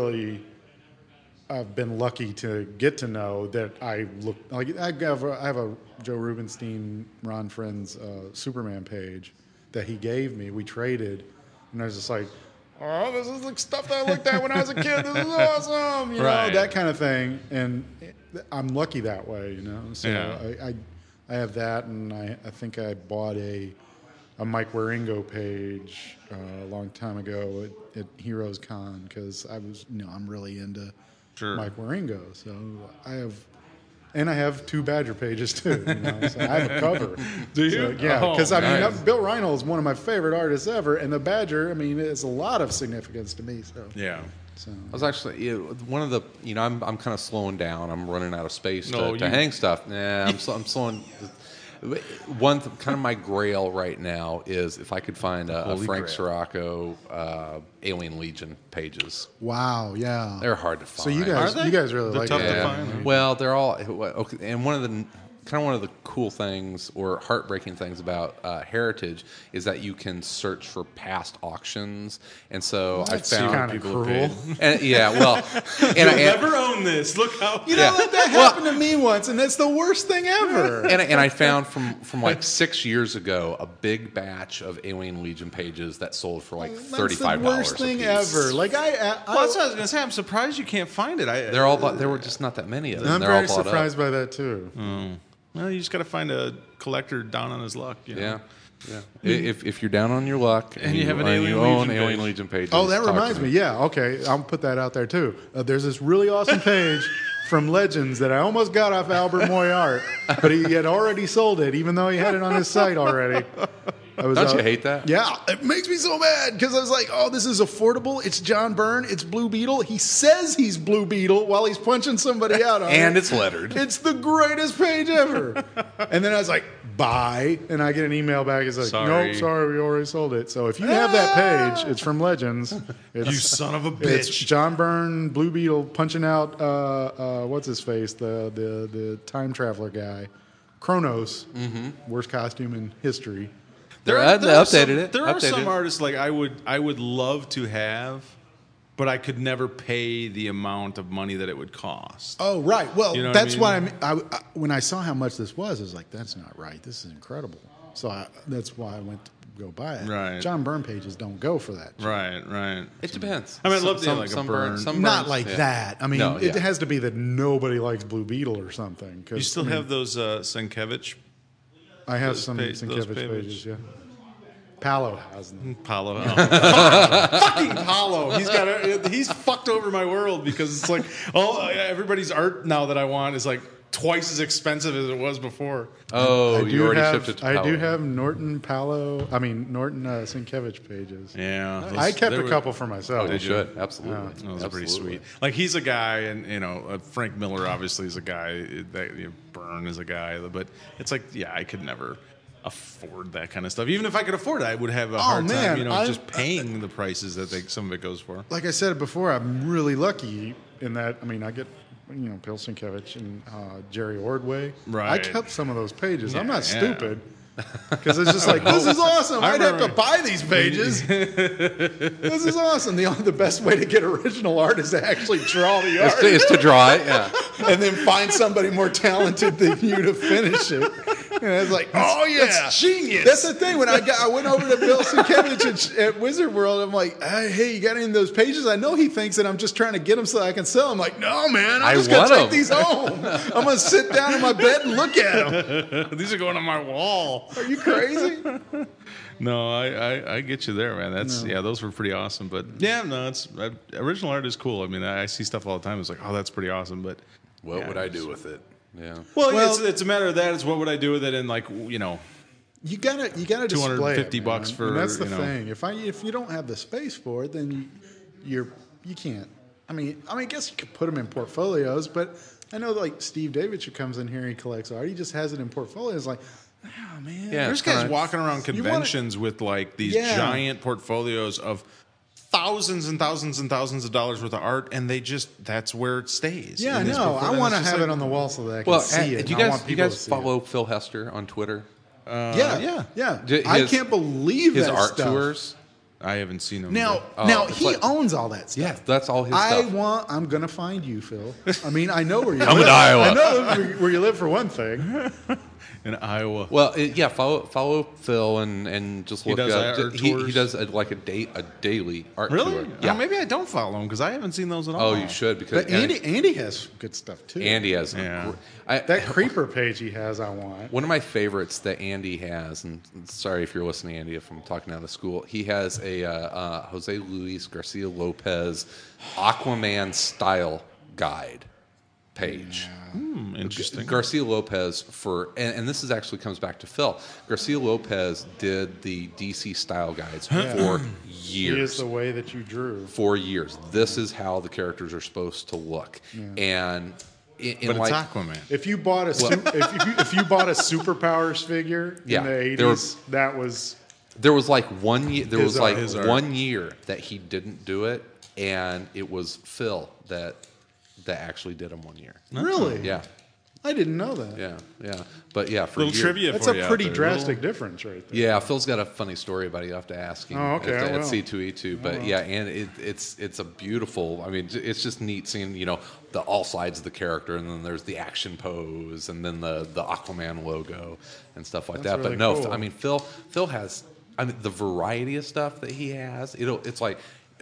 I've been lucky to get to know that I look like. I have a Joe Rubenstein, Ron Friend's Superman page that he gave me. We traded, and I was just like, "Oh, this is the stuff that I looked at when I was a kid. This is awesome," you know, Right. that kind of thing. And I'm lucky that way, you know. So Yeah. I have that, and I think I bought a Mike Waringo page a long time ago at Heroes Con because I'm really into Mike Waringo. So I have 2 Badger pages too. You know? So I have a cover. Do you? So, yeah, Oh, because nice. Bill Reinhold is one of my favorite artists ever, and the Badger, I mean, it's a lot of significance to me. So Yeah. So I was actually one of the I'm kind of slowing down. I'm running out of space No, to hang stuff. Nah, I'm slowing. Kind of my grail right now is if I could find a Holy Frank grail. Sirocco Alien Legion pages. wow, yeah. They're hard to find. So you guys really They're like tough it. to Yeah. find, huh? Well, they're all okay. And one of the cool things or heartbreaking things about Heritage is that you can search for past auctions, and so That's I found kind of people cruel. paid. and yeah, well, and You'll I, never own this. Look how You know, that happened to me once, and that's the worst thing ever. and I found from like 6 years ago a big batch of Alien Legion pages that sold for like $35. That's the worst thing ever. Like Well, that's what I was gonna say. I'm surprised you can't find it. They're all there were just not that many of them. I'm They're all very bought surprised up. by that too. Well, you just got to find a collector down on his luck. You know? Yeah. If you're down on your luck And you have an Alien you own Legion Alien page. Legion pages, Oh, that talk to reminds me. Yeah, okay. I'll put that out there too. There's this really awesome page from Legends that I almost got off Albert Moyart, but he had already sold it, even though he had it on his site already. Don't you hate that? Yeah, it makes me so mad because I was like, oh, this is affordable. It's John Byrne. It's Blue Beetle. He says he's Blue Beetle while he's punching somebody out on And it. it's lettered. It's the greatest page ever. And then I was like, buy. And I get an email back. It's like, Sorry. nope, sorry, we already sold it. So if you have that page, it's from Legends. It's, You son of a It's bitch. John Byrne, Blue Beetle, punching out, what's his face? The time traveler guy. Kronos. Worst costume in history. They are updated some, it. There are Updated some it. artists like I would love to have, but I could never pay the amount of money that it would cost. Oh, right. Well, You know what that's I why mean? I when I saw how much this was, I was like, that's not right. This is incredible. So that's why I went to go buy it. Right. John Byrne pages don't go for that. Right. It depends. I mean, I'd love to have like a Byrne. Not like yeah. that. I mean, No, it yeah. has to be that nobody likes Blue Beetle or something. 'cause, You still I mean, have those Sienkiewicz I have those some those Sienkiewicz pages, yeah. Palo has them. Paulo. Fucking Paulo. He's fucked over my world because it's like everybody's art now that I want is like twice as expensive as it was before. Oh, you already shipped it to I do Palo. have Norton Sienkiewicz pages. Yeah, I kept a couple for myself. You should absolutely. Those are pretty Absolutely. sweet. Like he's a guy, and Frank Miller obviously is a guy. That Byrne is a guy, but it's like, yeah, I could never afford that kind of stuff. Even if I could afford it, I would have a hard man, time, just paying the prices that some of it goes for. Like I said before, I'm really lucky in that. I mean, I get Bill Sienkiewicz and Jerry Ordway. Right. I kept some of those pages. I'm not Yeah. stupid. Because it's just like, this is awesome. I'd have to remember- buy these pages. This is awesome. The best way to get original art is to actually draw the art Is to draw it, yeah. and then find somebody more talented than you to finish it. it's like, oh yeah, That's genius. That's the thing. When I went over to Bill Sienkiewicz at Wizard World, I'm like, hey, you got any of those pages? I know he thinks that I'm just trying to get them so I can sell them. I'm like, no, man, I'm just gonna want take 'em. these home. I'm gonna sit down in my bed and look at them. These are going on my wall. Are you crazy? No, I get you there, man. That's yeah, those were pretty awesome. But yeah, no, it's original art is cool. I mean, I see stuff all the time. It's like, oh, that's pretty awesome. But What yeah, would I do with it? Yeah. Well, it's a matter of that. It's what would I do with it? And like, you know, You gotta display it, $250 man. for, And that's the you know. thing. If you don't have the space for it, then you can't. I mean, I guess you could put them in portfolios, but I know like Steve David who comes in here, he collects art. He just has it in portfolios. Like, oh man, Yeah. there's guys Right. walking around You wanna- conventions with like these Yeah. giant portfolios of thousands and thousands and thousands of dollars worth of art, and that's where it stays. yeah, I in this know. I portfolio. want to It's just have like- it on the wall so that I can Well, see it. do you and I guys, want you people guys to see follow Phil Hester on Twitter? it. Yeah. His- I can't believe His that art stuff. tours. I haven't seen them. Now, yet. it's he like- owns all that stuff. Yeah, that's all his stuff. I'm gonna find you, Phil. I mean, I know where you I'm live. in Iowa. I know where you live for one thing. in Iowa. Well, yeah, follow Phil and just look does up. art He tours? does a daily art Really? tour. Yeah. Maybe I don't follow him because I haven't seen those at all. Oh, you should because But Andy has good stuff too. Andy has Yeah. That creeper page he has, I want. one of my favorites that Andy has, and sorry if you're listening, Andy, if I'm talking out of school. He has a Jose Luis Garcia Lopez Aquaman style guide page. Interesting. Garcia Lopez and this is actually comes back to Phil. Garcia Lopez did the DC style guides for He is years. the way that you drew. For years, this is how the characters are supposed to look, and in but like it's Aquaman. If you bought a if you bought a superpowers figure Yeah, in the there were- 80s, that was there was like 1 year. There was like his art. 1 year that he didn't do it, and it was Phil that actually did him 1 year. really. Yeah, I didn't know that. yeah. But yeah, for Little years- trivia That's for a you out pretty there. drastic difference, right there. Yeah, Phil's got a funny story about it. You have to ask him Oh, okay, I at will. C2E2. But yeah, and it's a beautiful. I mean, it's just neat seeing all sides of the character, and then there's the action pose, and then the Aquaman logo and stuff like that. That's But really no, cool. I mean Phil has. I mean the variety of stuff that he has. It's like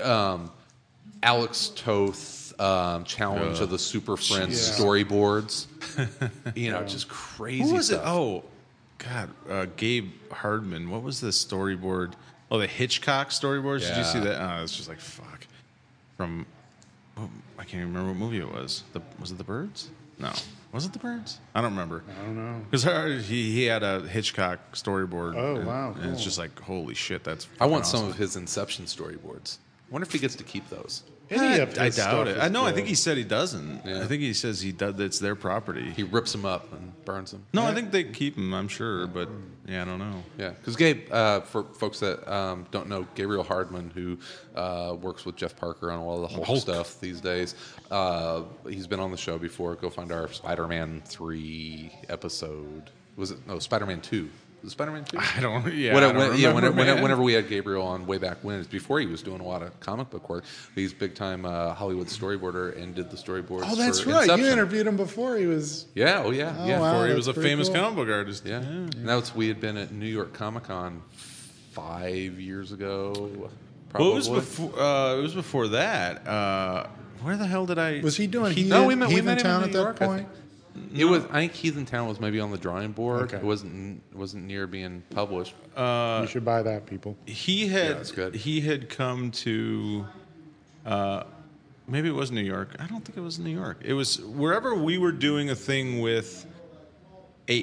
Alex Toth. Challenge of the Super Friends Yeah. storyboards, just crazy Who was stuff. it? Oh, God, Gabe Hardman. What was the storyboard? Oh, the Hitchcock storyboards. Did you see Yeah. that? Oh, it's just like fuck. From I can't even remember what movie it was. Was it The Birds? No, was it The Birds? I don't remember. I don't know. Because he had a Hitchcock storyboard. Oh, and, wow, And it's cool. just like holy shit. That's I want fucking some awesome. of his Inception storyboards. I wonder if he gets to keep those. Any of I his doubt stuff it. is I know. I good. think he said he doesn't. Yeah. I think he says he does. It's their property. He rips them up and burns them. No, I think they keep him. I'm sure, but yeah, I don't know. Yeah, because Gabe, for folks that don't know, Gabriel Hardman, who works with Jeff Parker on a lot of the Hulk stuff these days, he's been on the show before. Go find our Spider-Man 3 episode. Was it? No, Spider-Man 2. Was it Spider-Man 2? I don't. Yeah, I don't remember, man. Whenever we had Gabriel on way back when, it's before he was doing a lot of comic book work. He's big time Hollywood storyboarder and did the storyboards. Oh, that's for right. Inception. You interviewed him before he was. Yeah. Oh, yeah. Oh, Yeah. wow. Before he that's was a pretty famous cool. comic book artist. Yeah. And we had been at New York Comic Con 5 years ago. Probably. Well, it was before that. Where the hell did I? Was he doing No, we met him Town in at New York, that I point? It was. I think Heathen Town was maybe on the drawing board. Okay. It wasn't near being published. You should buy that, people. He had. that's good. He had come to. Maybe it was New York. I don't think it was New York. It was wherever we were doing a thing with Ape.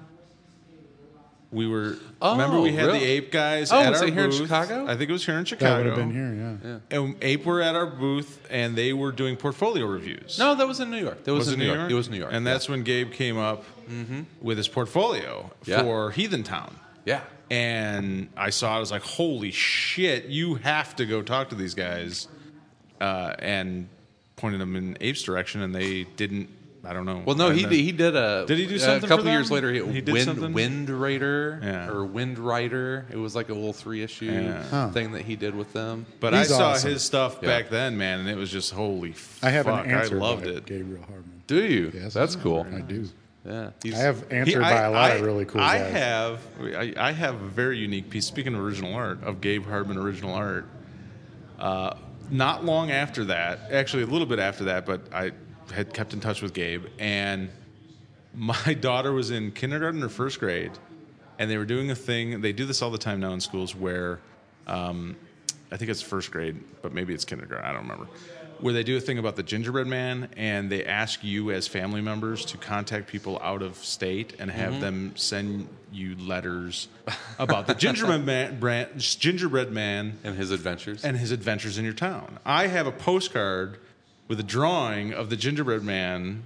We were. remember, we had really? the Ape guys Oh, at was our it here in booth. Chicago? I think it was here in That Chicago. would have been here, yeah. And Ape were at our booth, and they were doing portfolio reviews. No, that was in New York. That was, in New York. It was New York. And that's when Gabe came up with his portfolio Yeah. for Heathen Town. yeah. And I saw it, I was like, holy shit, you have to go talk to these guys. And pointed them in Ape's direction, and they didn't, I don't know. Well, no, And he then- did. He did a. Did he do something a couple for years them? later? He did something? Wind Raider Yeah. or Wind Rider. It was like a little 3-issue Yeah. thing that he did with them. But He's I saw awesome. his stuff Yeah. back then, man, and it was just holy I have fuck. an answer. I loved by it. Gabriel Hardman. Do you? Yes, That's cool. I do. Yeah. I have answered by a lot of really cool I guys. I have a very unique piece. Speaking of original art, of Gabe Hardman original art. Not long after that, actually a little bit after that, but I had kept in touch with Gabe, and my daughter was in kindergarten or first grade, and they were doing a thing. They do this all the time now in schools where, I think it's first grade, but maybe it's kindergarten. I don't remember. Where they do a thing about the gingerbread man, and they ask you as family members to contact people out of state and have them send you letters about the gingerbread man And his adventures. and his adventures in your town. I have a postcard with a drawing of the gingerbread man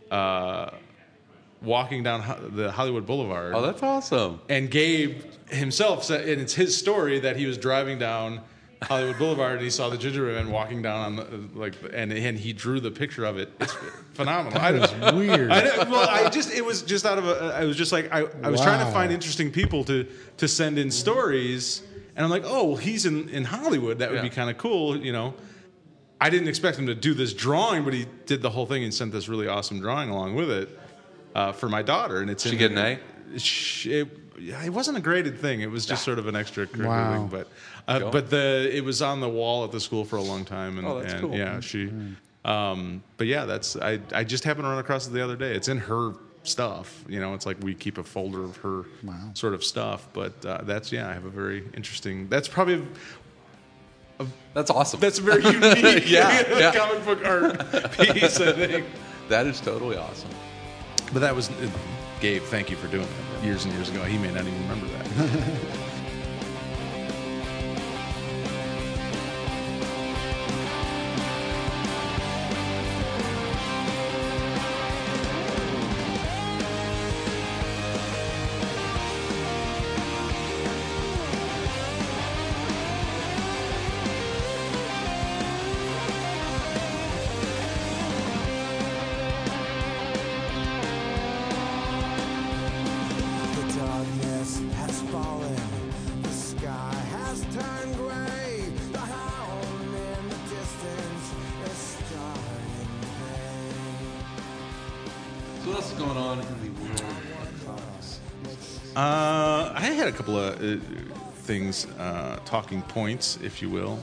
walking down the Hollywood Boulevard. Oh, that's awesome. And Gabe himself said, and it's his story that he was driving down Hollywood Boulevard and he saw the gingerbread man walking down on and he drew the picture of it. It's phenomenal. That is weird. It was just out of I was just like I was trying to Wow. find interesting people to send in stories, and I'm like, oh, well, he's in Hollywood. That would be kind of cool, you know. I didn't expect him to do this drawing, but he did the whole thing and sent this really awesome drawing along with it for my daughter. And it's Did she get an A? It wasn't a graded thing. It was just sort of an extracurricular Wow. thing, but it was on the wall at the school for a long time. And, Oh, that's and cool. yeah, she. But yeah, I just happened to run across it the other day. It's in her stuff. You know, it's like we keep a folder of her sort of stuff. But I have a very interesting. That's probably. That's awesome. That's a very unique Yeah. comic book art piece, I think. That is totally awesome. But that was Gabe. Thank you for doing that years and years ago. He may not even remember that. The darkness has fallen, the sky has turned gray. The hound in the distance is starting to play. So what else is going on in the world of comics? I had a couple of things, talking points, if you will.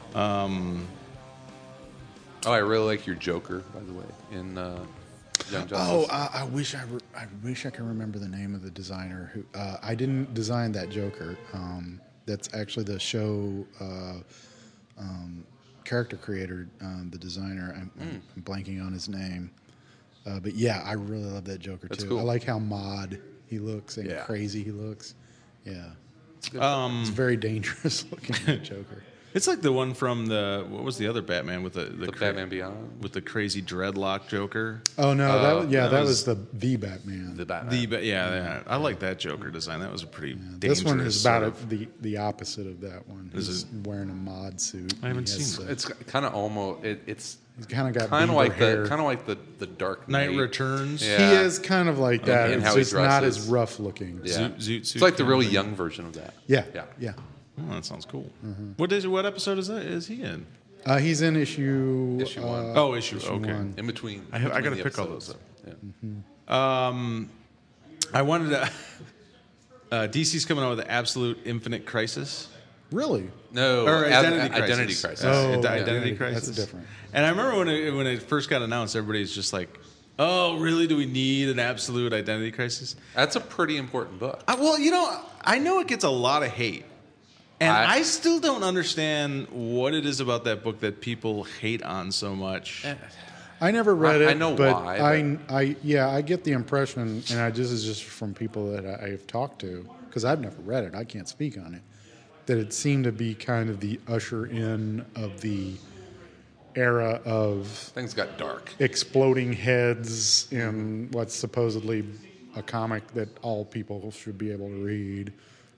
Oh, I really like your Joker, by the way, in Young Justice. Oh, I wish I could remember the name of the designer who. I didn't design that Joker. That's actually the show character creator, the designer. I'm blanking on his name. But yeah, I really love that Joker That's too. cool. I like how mod he looks and Yeah. crazy he looks. Yeah, it's very dangerous looking Joker. It's like the one from what was the other Batman with the Batman Beyond. with the crazy dreadlock Joker? Oh no, that was- was the Batman. The Batman. I like that Joker design. That was a pretty dangerous. This one is about sort of- the opposite of that one. He's wearing a mod suit. I haven't He has seen the- It's kind of almost. It's He's kind of got kind of beaver like hair. the Dark Night Knight. Returns. Yeah. He is kind of like that. And It's how he just not dresses. as rough looking. Yeah. Zoot suit It's like the kind really of thing. young version of that. Yeah. Yeah. Yeah. Oh, that sounds cool. Mm-hmm. What episode is he in? He's in issue. Issue one. Oh, issue. Okay. one. In between. I between gotta the pick all episodes. those Yeah. I wanted to. DC's coming out with the Absolute Infinite Crisis. Really? No, Or Identity Crisis. Identity Crisis. Identity yeah. Crisis. That's different. And I remember when it first got announced, everybody's just like, "Oh, really? Do we need an absolute identity crisis?" That's a pretty important book. Well, I know it gets a lot of hate, and I- I still don't understand what it is about that book that people hate on so much. I never read it. I know but why, I get the impression, and this is just from people that I've talked to, because I've never read it. I can't speak on it. That it seemed to be kind of the usher in of the era of Things got dark. exploding heads in what's supposedly a comic that all people should be able to read.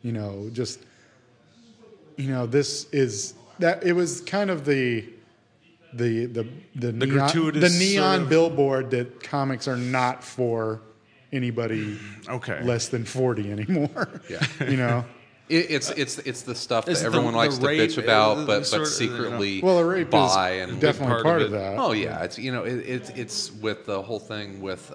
This is that. It was kind of the neon, gratuitous the neon sort of- billboard that comics are not for anybody Okay. less than 40 anymore. Yeah. It's the stuff It's that everyone the likes to rape, bitch about, but sort of, secretly Well, the rape buy is and definitely part part of of it. that. Oh yeah, it's it's with the whole thing with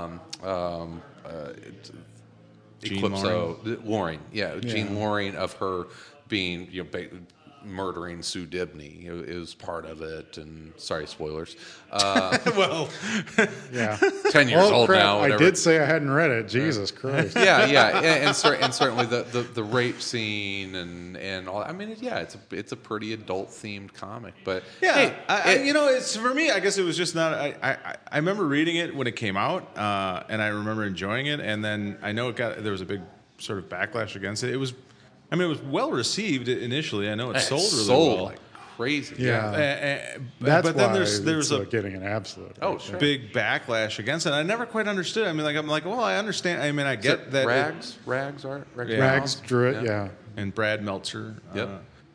Jean Eclipso Loring, Jean Loring of her being murdering Sue Dibney is part of it, and sorry spoilers. Well, Yeah. 10 years Oh, old crap. now. I Whatever. did say I hadn't read it. Jesus Christ. and certainly the rape scene and all. I mean, it's a pretty adult themed comic, but yeah, hey, it's for me. I guess it was just not. I remember reading it when it came out, and I remember enjoying it. And then I know there was a big sort of backlash against it. It was well received initially. I know it sold really well. like crazy. Yeah. But That's then why there's a getting an absolute. Oh, sure. big backlash against it. I never quite understood. I mean, I'm like, well, I understand. I mean, I get that. Rags art. Yeah. Rags drew it, yeah. And Brad Meltzer. Yep.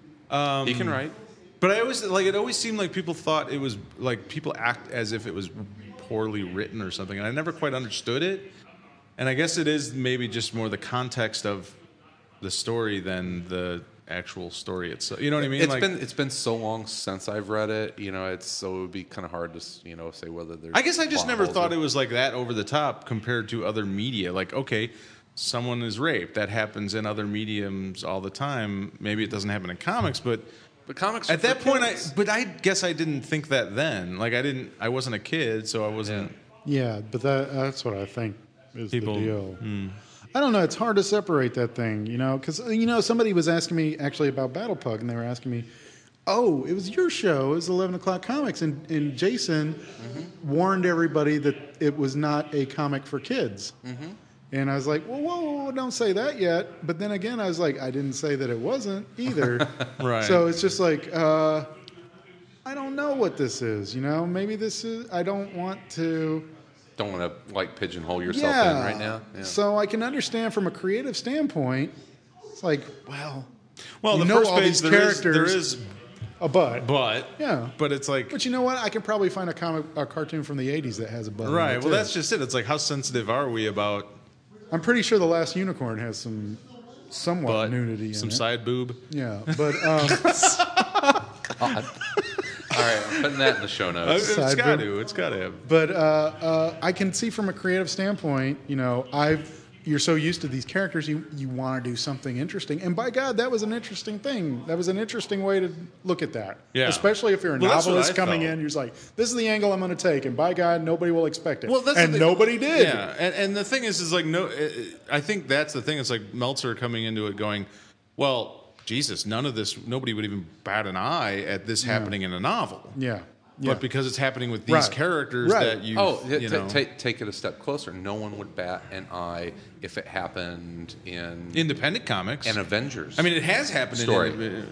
He can write. But I always it always seemed like people thought it was like people act as if it was poorly written or something, and I never quite understood it. And I guess it is maybe just more the context of the story than the actual story itself. You know what I mean? It's been so long since I've read it. You know, it would be kind of hard to say whether there's. I guess I just plot never holes thought or- it was like that over the top compared to other media. Like, okay, someone is raped. That happens in other mediums all the time. Maybe it doesn't happen in comics, but comics are at that for point, kids. I guess I didn't think that then. Like, I wasn't a kid, so I wasn't. Yeah, but that's what I think is People- the deal. I don't know. It's hard to separate that thing, because somebody was asking me actually about Battle Pug, and they were asking me, "Oh, it was your show. It was 11 o'clock comics, and Jason warned everybody that it was not a comic for kids." And I was like, whoa, don't say that yet. But then again, I was like, I didn't say that it wasn't either. Right. So it's just like, I don't know what this is. Maybe this is. I don't want to. Don't want to pigeonhole yourself in right now. Yeah. So I can understand from a creative standpoint. It's like, well, The know first all page these there is characters, a bud. yeah, but it's like But you know what? I can probably find a cartoon from the '80s that has a bud. in right. it, Well, too. that's just it. It's like how sensitive are we about I'm pretty sure The Last Unicorn has some somewhat butt, nudity in some it. side boob? Yeah, but God. All right, I'm putting that in the show notes. It's Side got boob. to. It's got to have. But I can see from a creative standpoint, you're so used to these characters, you want to do something interesting. And by God, that was an interesting thing. That was an interesting way to look at that. Yeah. Especially if you're a Well, that's what novelist I coming felt. in, you're just like, this is the angle I'm going to take. And by God, nobody will expect it. Well, that's and the thing. nobody did. Yeah, and the thing is like no. I think that's the thing. It's like Meltzer coming into it, going, well, Jesus, nobody would even bat an eye at this happening in a novel. Yeah. But because it's happening with these Right. characters Right. that you, Take it a step closer. No one would bat an eye if it happened in independent comics an Avengers. I mean, it has happened story. in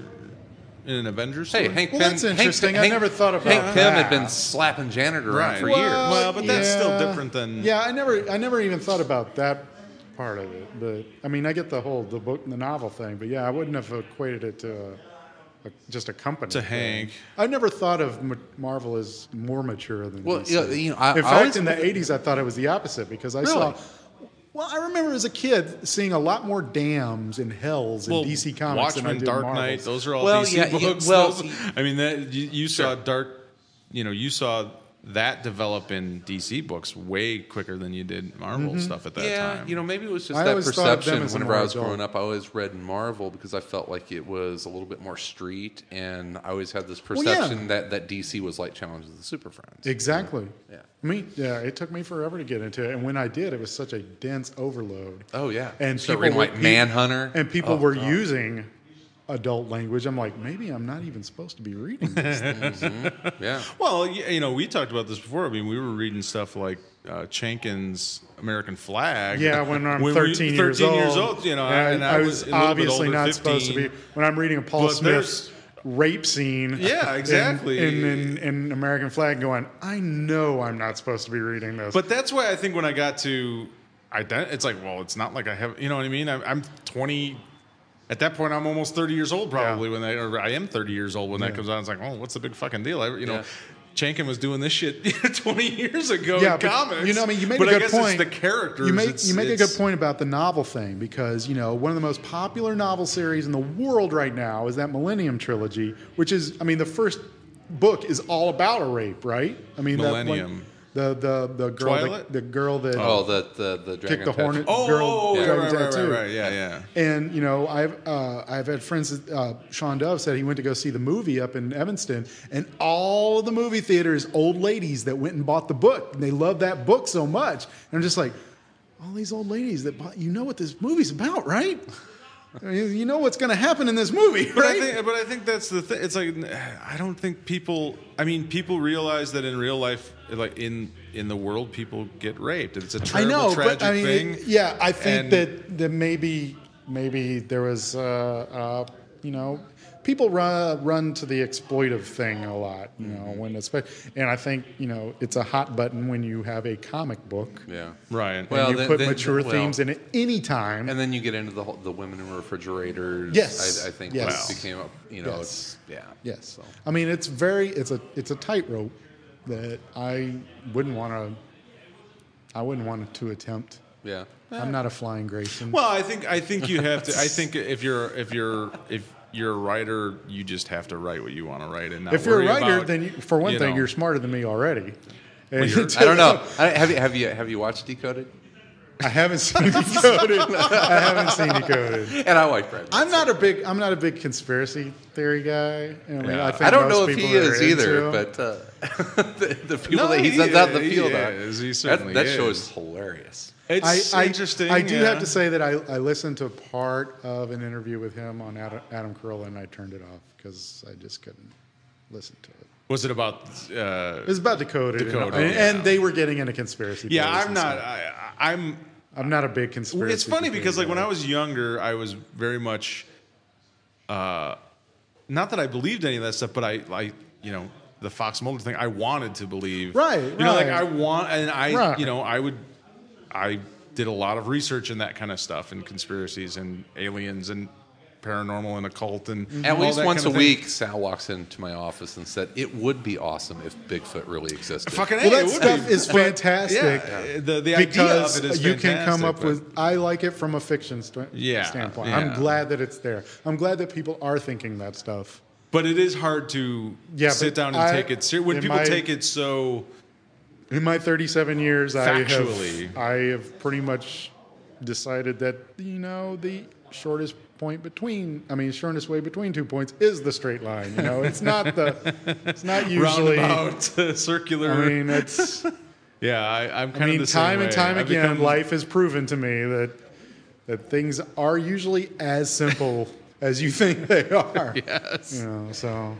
an Avengers story. Hey, Hank Well, Pym. that's interesting. I never thought about Hank Pym had that. been slapping janitor around Right. for Well, years. Well, but that's still different than- Yeah, I never even thought about that part of it. But I mean, I get the novel thing. But yeah, I wouldn't have equated it to just a company. To thing. Hank. I never thought of Marvel as more mature than Well, DC. yeah, I in fact, always- in the '80s, I thought it was the opposite because I saw. Well, I remember as a kid seeing a lot more dams and hells in Well, DC Comics than I Watchmen, did Dark Marvel's. Knight, those are all Well, DC yeah, books. well, Those- I mean, that you saw Dark, you saw that develop in DC books way quicker than you did Marvel stuff at that time. Maybe it was just I that always thought of them perception. as Whenever more I was adult. growing up, I always read Marvel because I felt like it was a little bit more street, and I always had this Well, yeah. perception that DC was like Challenge of the Super Friends. Exactly. Yeah. It took me forever to get into it, and when I did, it was such a dense overload. Oh yeah, And so people reading were- like Manhunter, And people Oh, were God. using adult language. I'm like, maybe I'm not even supposed to be reading this. Yeah. Well, we talked about this before. I mean, we were reading stuff like Chenkin's American Flag. Yeah, when I'm we- 13 years old. and I was a little bit obviously older, not supposed to 15. be. When I'm reading a Paul But Smith's rape scene. Yeah, exactly. In American Flag, going, I know I'm not supposed to be reading this. But that's why I think when I got to it's like, well, it's not like I have, you know what I mean? I'm 20. At that point, I'm almost 30 years old, probably, Yeah. or I am 30 years old when that comes out. It's like, oh, what's the big fucking deal? Yeah. Chankin was doing this shit 20 years ago Yeah, in but, comics. you know, I mean, you make but a I good guess point. It's the characters. You make a It's- good point about the novel thing because one of the most popular novel series in the world right now is that Millennium trilogy, which is, I mean, the first book is all about a rape, right? I mean, Millennium. the girl, Twilight? the girl that Oh, the dragon kicked the tattoo. hornet. Oh, girl, yeah, dragon right, tattoo. right. Yeah. And I've had friends. Sean Dove said he went to go see the movie up in Evanston, and all the movie theaters, old ladies that went and bought the book, and they loved that book so much. And I'm just like, all these old ladies that bought. You know what this movie's about, right? I mean, you know what's going to happen in this movie, But right? I think that's the thing. It's like I don't think people. I mean, people realize that in real life, like in the world, people get raped. It's a I terrible, know, tragic but I mean, thing. yeah, I think And- that maybe there was, people run to the exploitive thing a lot, when it's, and I think, it's a hot button when you have a comic book. Yeah. Right. Well, And you put mature themes in it any time. And then you get into the women in refrigerators. Yes. I think Yes. that became up. Yes. It's Yes. So. I mean, it's a tightrope that I wouldn't want to attempt. Yeah. I'm not a flying Grayson. Well, I think you have to. I think if you're a writer, you just have to write what you want to write, and not If you're a worry writer, about, then for one thing, know. you're smarter than me already. I don't know. Have you watched Decoded? I haven't seen Decoded. I haven't seen Decoded. And I like Brad. I'm not a big conspiracy theory guy. I mean, Yeah. I, think I don't most know if people he are is either, into but the people No, that he he sends out in the is. field He on, is. He certainly that show is. is hilarious. It's interesting. I do yeah. have to say that I listened to part of an interview with him on Adam Carolla, and I turned it off because I just couldn't listen to it. Was it about? It was about Decoded, Decoded, and yeah. they were getting into conspiracy. Yeah, theories I'm and not. stuff. I'm not a big conspiracy. It's funny because theory like when guy. I was younger, I was very much. Not that I believed any of that stuff, but I the Fox Mulder thing. I wanted to believe. Right, like right. I did a lot of research in that kind of stuff and conspiracies and aliens and paranormal and occult and At all least that once kind a of thing. week, Sal walks into my office and said, "It would be awesome if Bigfoot really existed." Fucking Well, A, that it would stuff be. is fantastic. Yeah, the idea because of it is you can come fantastic, up but- with. I like it from a fiction Yeah, standpoint. yeah. I'm glad that it's there. I'm glad that people are thinking that stuff. But it is hard to Yeah, sit but down and take it seriously. When in people my- take it so In my 37 years, Factually. I have pretty much decided that the shortest way between 2 points is the straight line. It's not it's not usually. roundabout, circular. I mean, it's. I'm kind of the same time and way. time I've again, become- life has proven to me that things are usually as simple as you think they are. Yes. So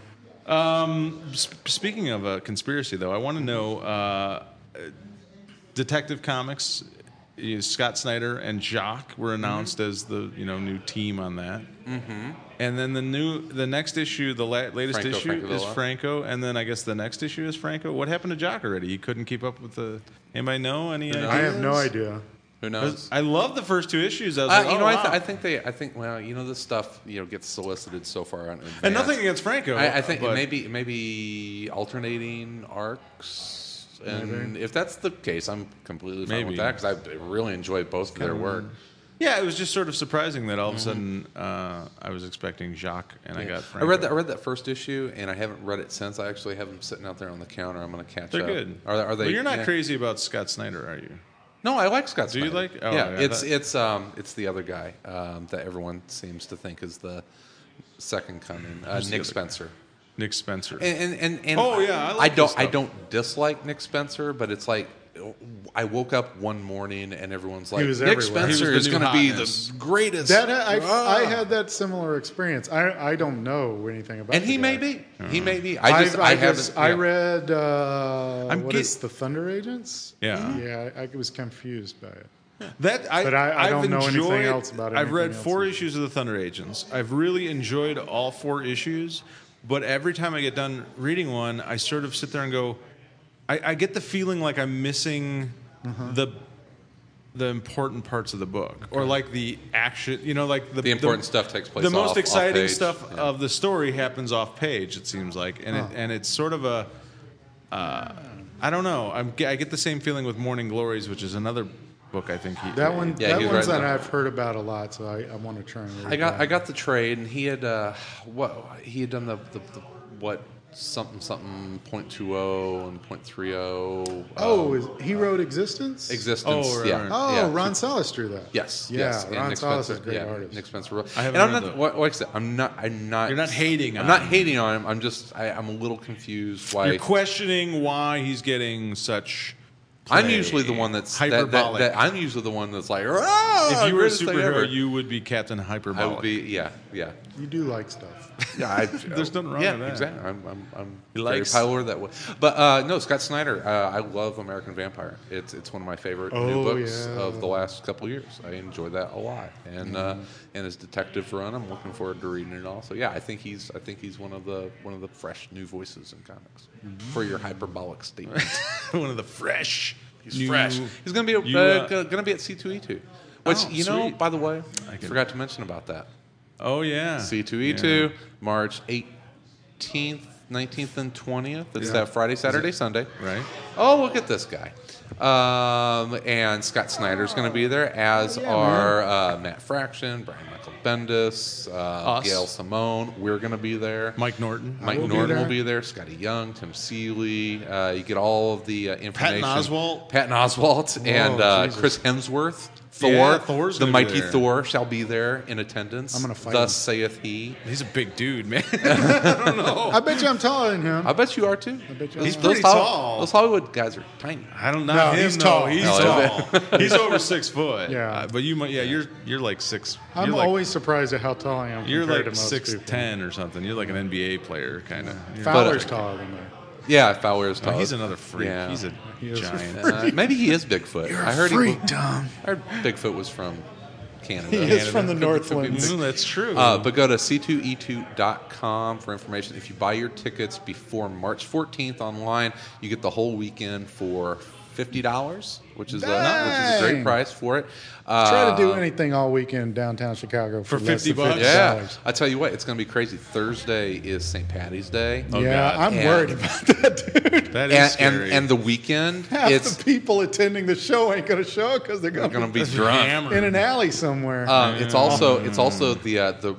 Speaking of a conspiracy, though, I want to know Detective Comics. Scott Snyder and Jacques were announced as the new team on that. Mm-hmm. And then the next issue, the latest Franco issue is Francavilla. Franco, and then I guess the next issue is Franco. What happened to Jacques already? He couldn't keep up with the. Anybody know any? I have no ideas? idea. Who knows? I love the first two issues. I was like, oh, wow. I think this stuff this solicited so far out in advance. And nothing against Franco. I think but- maybe alternating arcs, and if that's the case, I'm completely fine Maybe. with that because I really enjoyed both of their work. Yeah, it was just sort of surprising that all of a sudden I was expecting Jacques and I got I Franco. read that first issue, and I haven't read it since. I actually have them sitting out there on the counter. I'm going to catch They're up. good. Are they? But you're not yeah. crazy about Scott Snyder, are you? No, I like Scott Do you Snyder. like- oh, yeah, yeah, it's the other guy that everyone seems to think is the second coming, the Nick other guy? Spencer. Nick Spencer. And Oh, yeah, I like his I stuff. don't dislike Nick Spencer, but it's like I woke up one morning and everyone's like, was Nick everywhere. Spencer He was is the going new to be hotness. the greatest. That I had that similar experience. I don't know anything about. and he the may guy. be. He may be. I haven't. I yeah. read I'm what get- is the Thunder Agents? Yeah. Yeah, I was confused by it. That But I I've don't know anything enjoyed- else about it, I've read anything 4 else. issues of the Thunder Agents. I've really enjoyed all 4 issues, but every time I get done reading one, I sort of sit there and go, I get the feeling like I'm missing the important parts of the book, or like the action. Like The important stuff takes place The most off exciting page. stuff Yeah. of the story happens off page. It seems like, and it's sort of a. I don't know. I get the same feeling with Morning Glories, which is another book I think he. That one, Yeah, that he's one's right that there. I've heard about a lot, so I want to try and read I got the trade, and he had he had done the what something 0.20 and 0.30. He wrote Existence? Existence. Oh, right, yeah. right. Oh, yeah. Ron Salas drew that. Yes. Yeah, yes. And Ron Nick Salas is a Spencer, great yeah, artist. Nick Spencer wrote. I haven't and I'm read not. the- Like I said, I'm not. You're not hating on I'm not him. hating on him. I'm just. I'm a little confused why. You're questioning why he's getting such. I'm play. usually the one that's hyperbolic. I'm usually the one that's like, "Ah, if you were a greatest thing ever." superhero, you would be Captain I Hyperbolic. would be. Yeah. You do like stuff. Yeah, There's nothing wrong yeah, with that. exactly. I'm He very likes- polar that way. But no, Scott Snyder. I love American Vampire. It's one of my favorite new books yeah. of the last couple of years. I enjoy that a lot. And and his detective run, I'm looking forward to reading it all. So yeah, I think he's one of the fresh new voices in comics for your hyperbolic statement. One of the fresh. He's fresh. He's going to be going to be at C2E2. Which Oh, you know, sweet. by the way, I can- forgot to mention about that. Oh yeah. C2E2, March 18th, 19th, and 20th. It's that Friday, Saturday, Sunday. Right. Oh, look at this guy. And Scott Snyder's going to be there, as are Matt Fraction, Brian Michael Bendis, Gail Simone. We're going to be there. Mike Norton. Mike will be Norton there. will be there. Scotty Young, Tim Seeley. You get all of the information. Oswalt. Patton Oswalt and Jesus. Chris Hemsworth. Thor, Yeah, Thor's the gonna be mighty there. Thor, shall be there in attendance. I'm gonna fight Thus him. saith he. He's a big dude, man. I bet you I'm taller than him. I bet you are too. bet you He's are. pretty tall. Those Hollywood guys are tiny. I don't know. No, him, he's though. tall. He's Oh, tall. He's over 6 foot. Yeah. But you might. Yeah. You're like 6. I'm you're like, always surprised at how tall I am. You're compared like to most 6'10" or something. You're like an NBA player, kind of. people. Fowler's taller than me. Yeah, Fowler's tall. He's another freak. Yeah. He's a He is a giant. Maybe he is Bigfoot. I heard Tom. I heard Bigfoot was from Canada. He is from the Northlands. That's true. But go to c2e2.com for information. If you buy your tickets before March 14th online, you get the whole weekend for $50, which is a great Dang. price for it. Try to do anything all weekend downtown Chicago for less $50 than $50. Yeah, I tell you what, it's going to be crazy. Thursday is St. Patty's Day. Oh, Yeah, God. I'm And- worried about that, dude. that is and, scary. and the weekend, Half it's the people attending the show ain't going to show because they're going to going be to drunk. hammered. in an alley somewhere. It's also the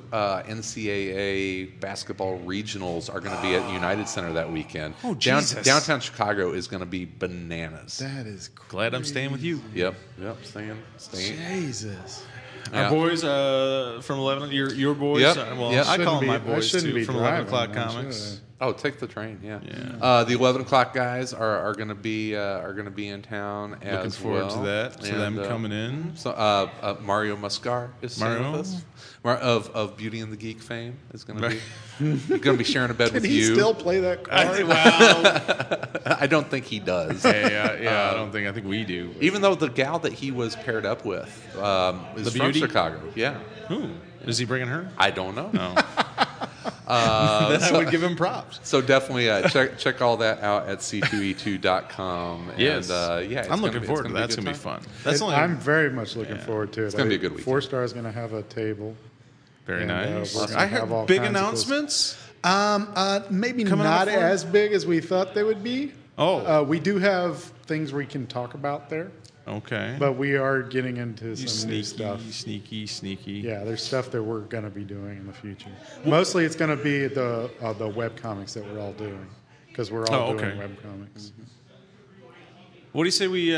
NCAA basketball regionals are going to be at United Center that weekend. Oh, Jesus. Downtown Chicago is going to be bananas. that is Glad I'm staying with you. Yep, staying. Jesus. Yeah. Our boys from 11. Your boys. Yep. Well, Yep. I call them my I boys shouldn't too. be From 11 o'clock driving, comics. Oh, take the train. Yeah. Yeah. The 11 o'clock guys are going to be in town. Looking as forward well. to that. To them And, coming in. So Mario Muscar is staying Mario? with us. Of Beauty and the Geek fame is going to be going to be sharing a bed Can with he you. still play that card? Well, I don't think he does. yeah. I think we do. Even though the gal that he was paired up with is The from beauty? Chicago. Yeah. Who is he bringing her? I don't know. No. Then I would give him props. So definitely check all that out at c2e2.com. Yes. And, yeah, I'm looking forward to that. That's going to be fun. That's only I'm very much looking forward to it. It's gonna be a good weekend. 4 Star is going to have a table. very And, nice. we're gonna I have all heard big kinds of cool announcements. Maybe Coming not up for- as big as we thought they would be. Oh. We do have things we can talk about there, Okay. but we are getting into you some new stuff. sneaky. Yeah, there's stuff that we're going to be doing in the future. Mostly it's going to be the web comics that we're all doing because we're all doing web comics. What do you say we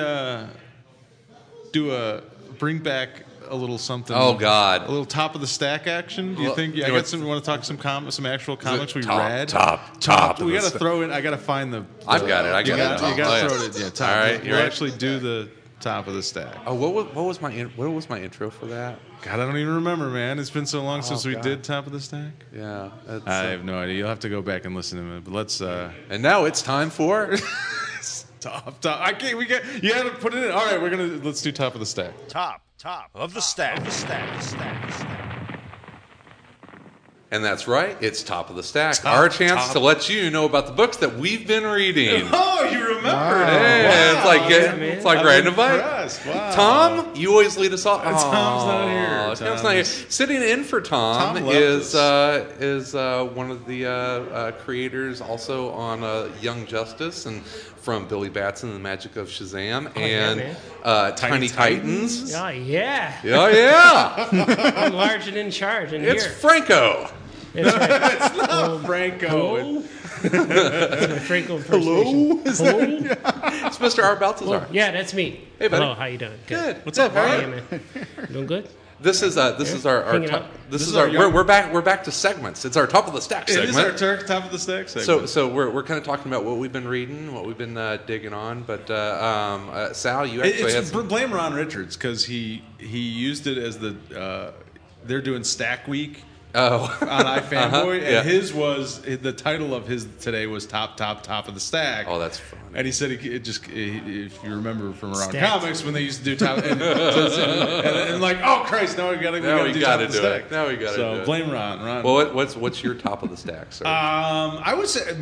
bring back a little something? Oh, God. A little top of the stack action. Do you Well, think? you Yeah, know, I got it's- some. We want to talk some actual comics we top- read. top of We the got to stack. throw in. I got to find the. I've got it. I You got it. got Oh, to yeah. throw it. Yeah, top. All right, We'll you're right. actually do the top of the stack. Oh, what was my intro for that? God, I don't even remember, man. It's been so long since we God. did top of the stack. Yeah. That's, I have no idea. You'll have to go back and listen to it. But let's. and now it's time for. Top. I can't. We get. You had to put it in. All right, let's do top of the stack. Top of the stack. And that's right, it's Top of the Stack. Our chance to let you know about the books that we've been reading. Oh, you remembered Hey, it. it's like Yeah, man. it's like I'm riding a bike. impressed. Wow. Tom, you always lead us off. Tom's not here. Tom's not here. Sitting in for Tom, Tom left is one of the creators, also on Young Justice and from Billy Batson and the Magic of Shazam and Tiny Titans. Oh, yeah. Oh yeah, I'm large and in charge in it's here. Franco. That's right. Oh, Franco. Hello? That's my Franco impersonation. Hello? It's Mr. Art Baltazar. Yeah, that's me. Hey, buddy. Hello, how you doing? Good. What's up, How are Art? you? Yeah, man. Doing good? This is our Hanging top, out. this is is our our young- we're back to segments. It's our top of the stack It segment. is our top of the stack segment. So we're kind of talking about what we've been reading, what we've been digging on. But Sal, you actually had some, blame Ron Richards because he used it as the they're doing Stack Week on iFanboy, yeah. and his was the title of his today was top of the stack. oh, that's funny. And he said if you remember from around Stacked. comics when they used to do top and like, oh Christ, now we got to Now we gotta do do top of the it. stack. Now we gotta so do it. blame Ron. Well, what's your top of the stack, sir? I would say,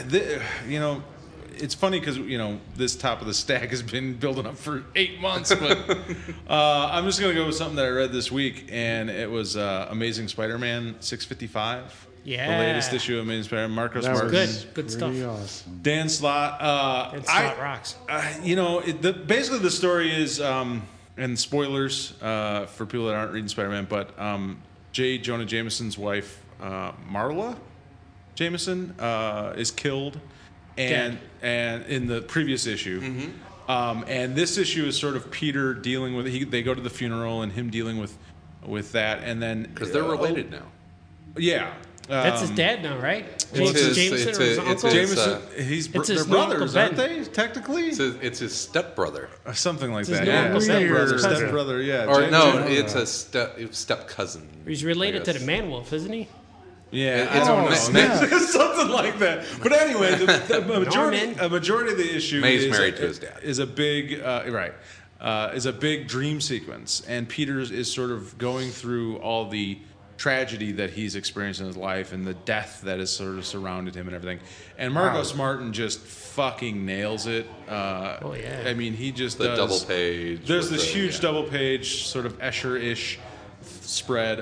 it's funny because this top of the stack has been building up for 8 months, but I'm just gonna go with something that I read this week, and it was Amazing Spider-Man 655. Yeah. The latest issue of Amazing Spider-Man. Marcos That was Martin, Good stuff. pretty awesome. Dan Slott. And Slot rocks. Basically the story is, and spoilers for people that aren't reading Spider-Man, but J. Jonah Jameson's wife, Marla Jameson, is killed, and in the previous issue. Mm-hmm. And this issue is sort of Peter dealing with it. They go to the funeral and him dealing with that, and then Because they're related now. Yeah. That's his dad now, right? Well, James it's his- Jameson it's or his a- it's uncle? a- Jameson, It's they're his new Uncle brothers, aren't Ben. they? Technically, It's his stepbrother. something like It's his that. new Yeah, Uncle Ben, stepbrother, his cousin. stepbrother. Yeah. Or James- no, James- it's a step cousin. He's related to I the guess. Man-Wolf, isn't he? Yeah, It's I don't a know. Something like that. But anyway, the Norman. majority of the issue May's is married to his dad. Is a big is a big dream sequence, and Peters is sort of going through all the tragedy that he's experienced in his life and the death that has sort of surrounded him and everything. And Marcos Martin just fucking nails it. Oh, yeah. I mean, he just The does, double page. There's with this the- huge yeah. double page sort of Escher-ish spread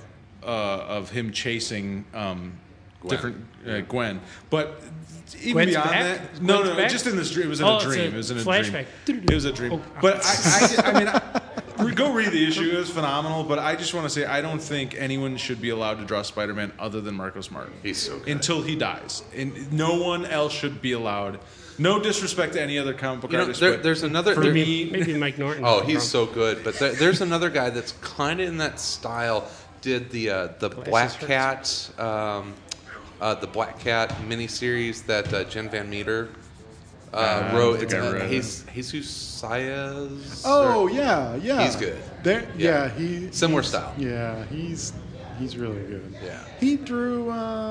of him chasing different Gwen, but even Gwen's beyond back? that, no, Gwen's back? just in this dream. It was in Oh, a it's dream. a It was in a flashback. dream. It was a dream. Oh. But I mean, go read the issue. It was phenomenal. But I just want to say, I don't think anyone should be allowed to draw Spider-Man other than Marcos Martin. He's so good. Until he dies, and no one else should be allowed. No disrespect to any other comic book You know, artist. there- but there's another. for there- me. Maybe Mike Norton. Oh, he's so good. But there's another guy that's kind of in that style. Did the Black hurts. Cat the Black Cat miniseries that Jen Van Meter wrote? think It's, I read it. Jesus Saez. Oh or- yeah. He's good. There, Yeah. he Similar he's- style. Yeah, he's really good. Yeah. He drew.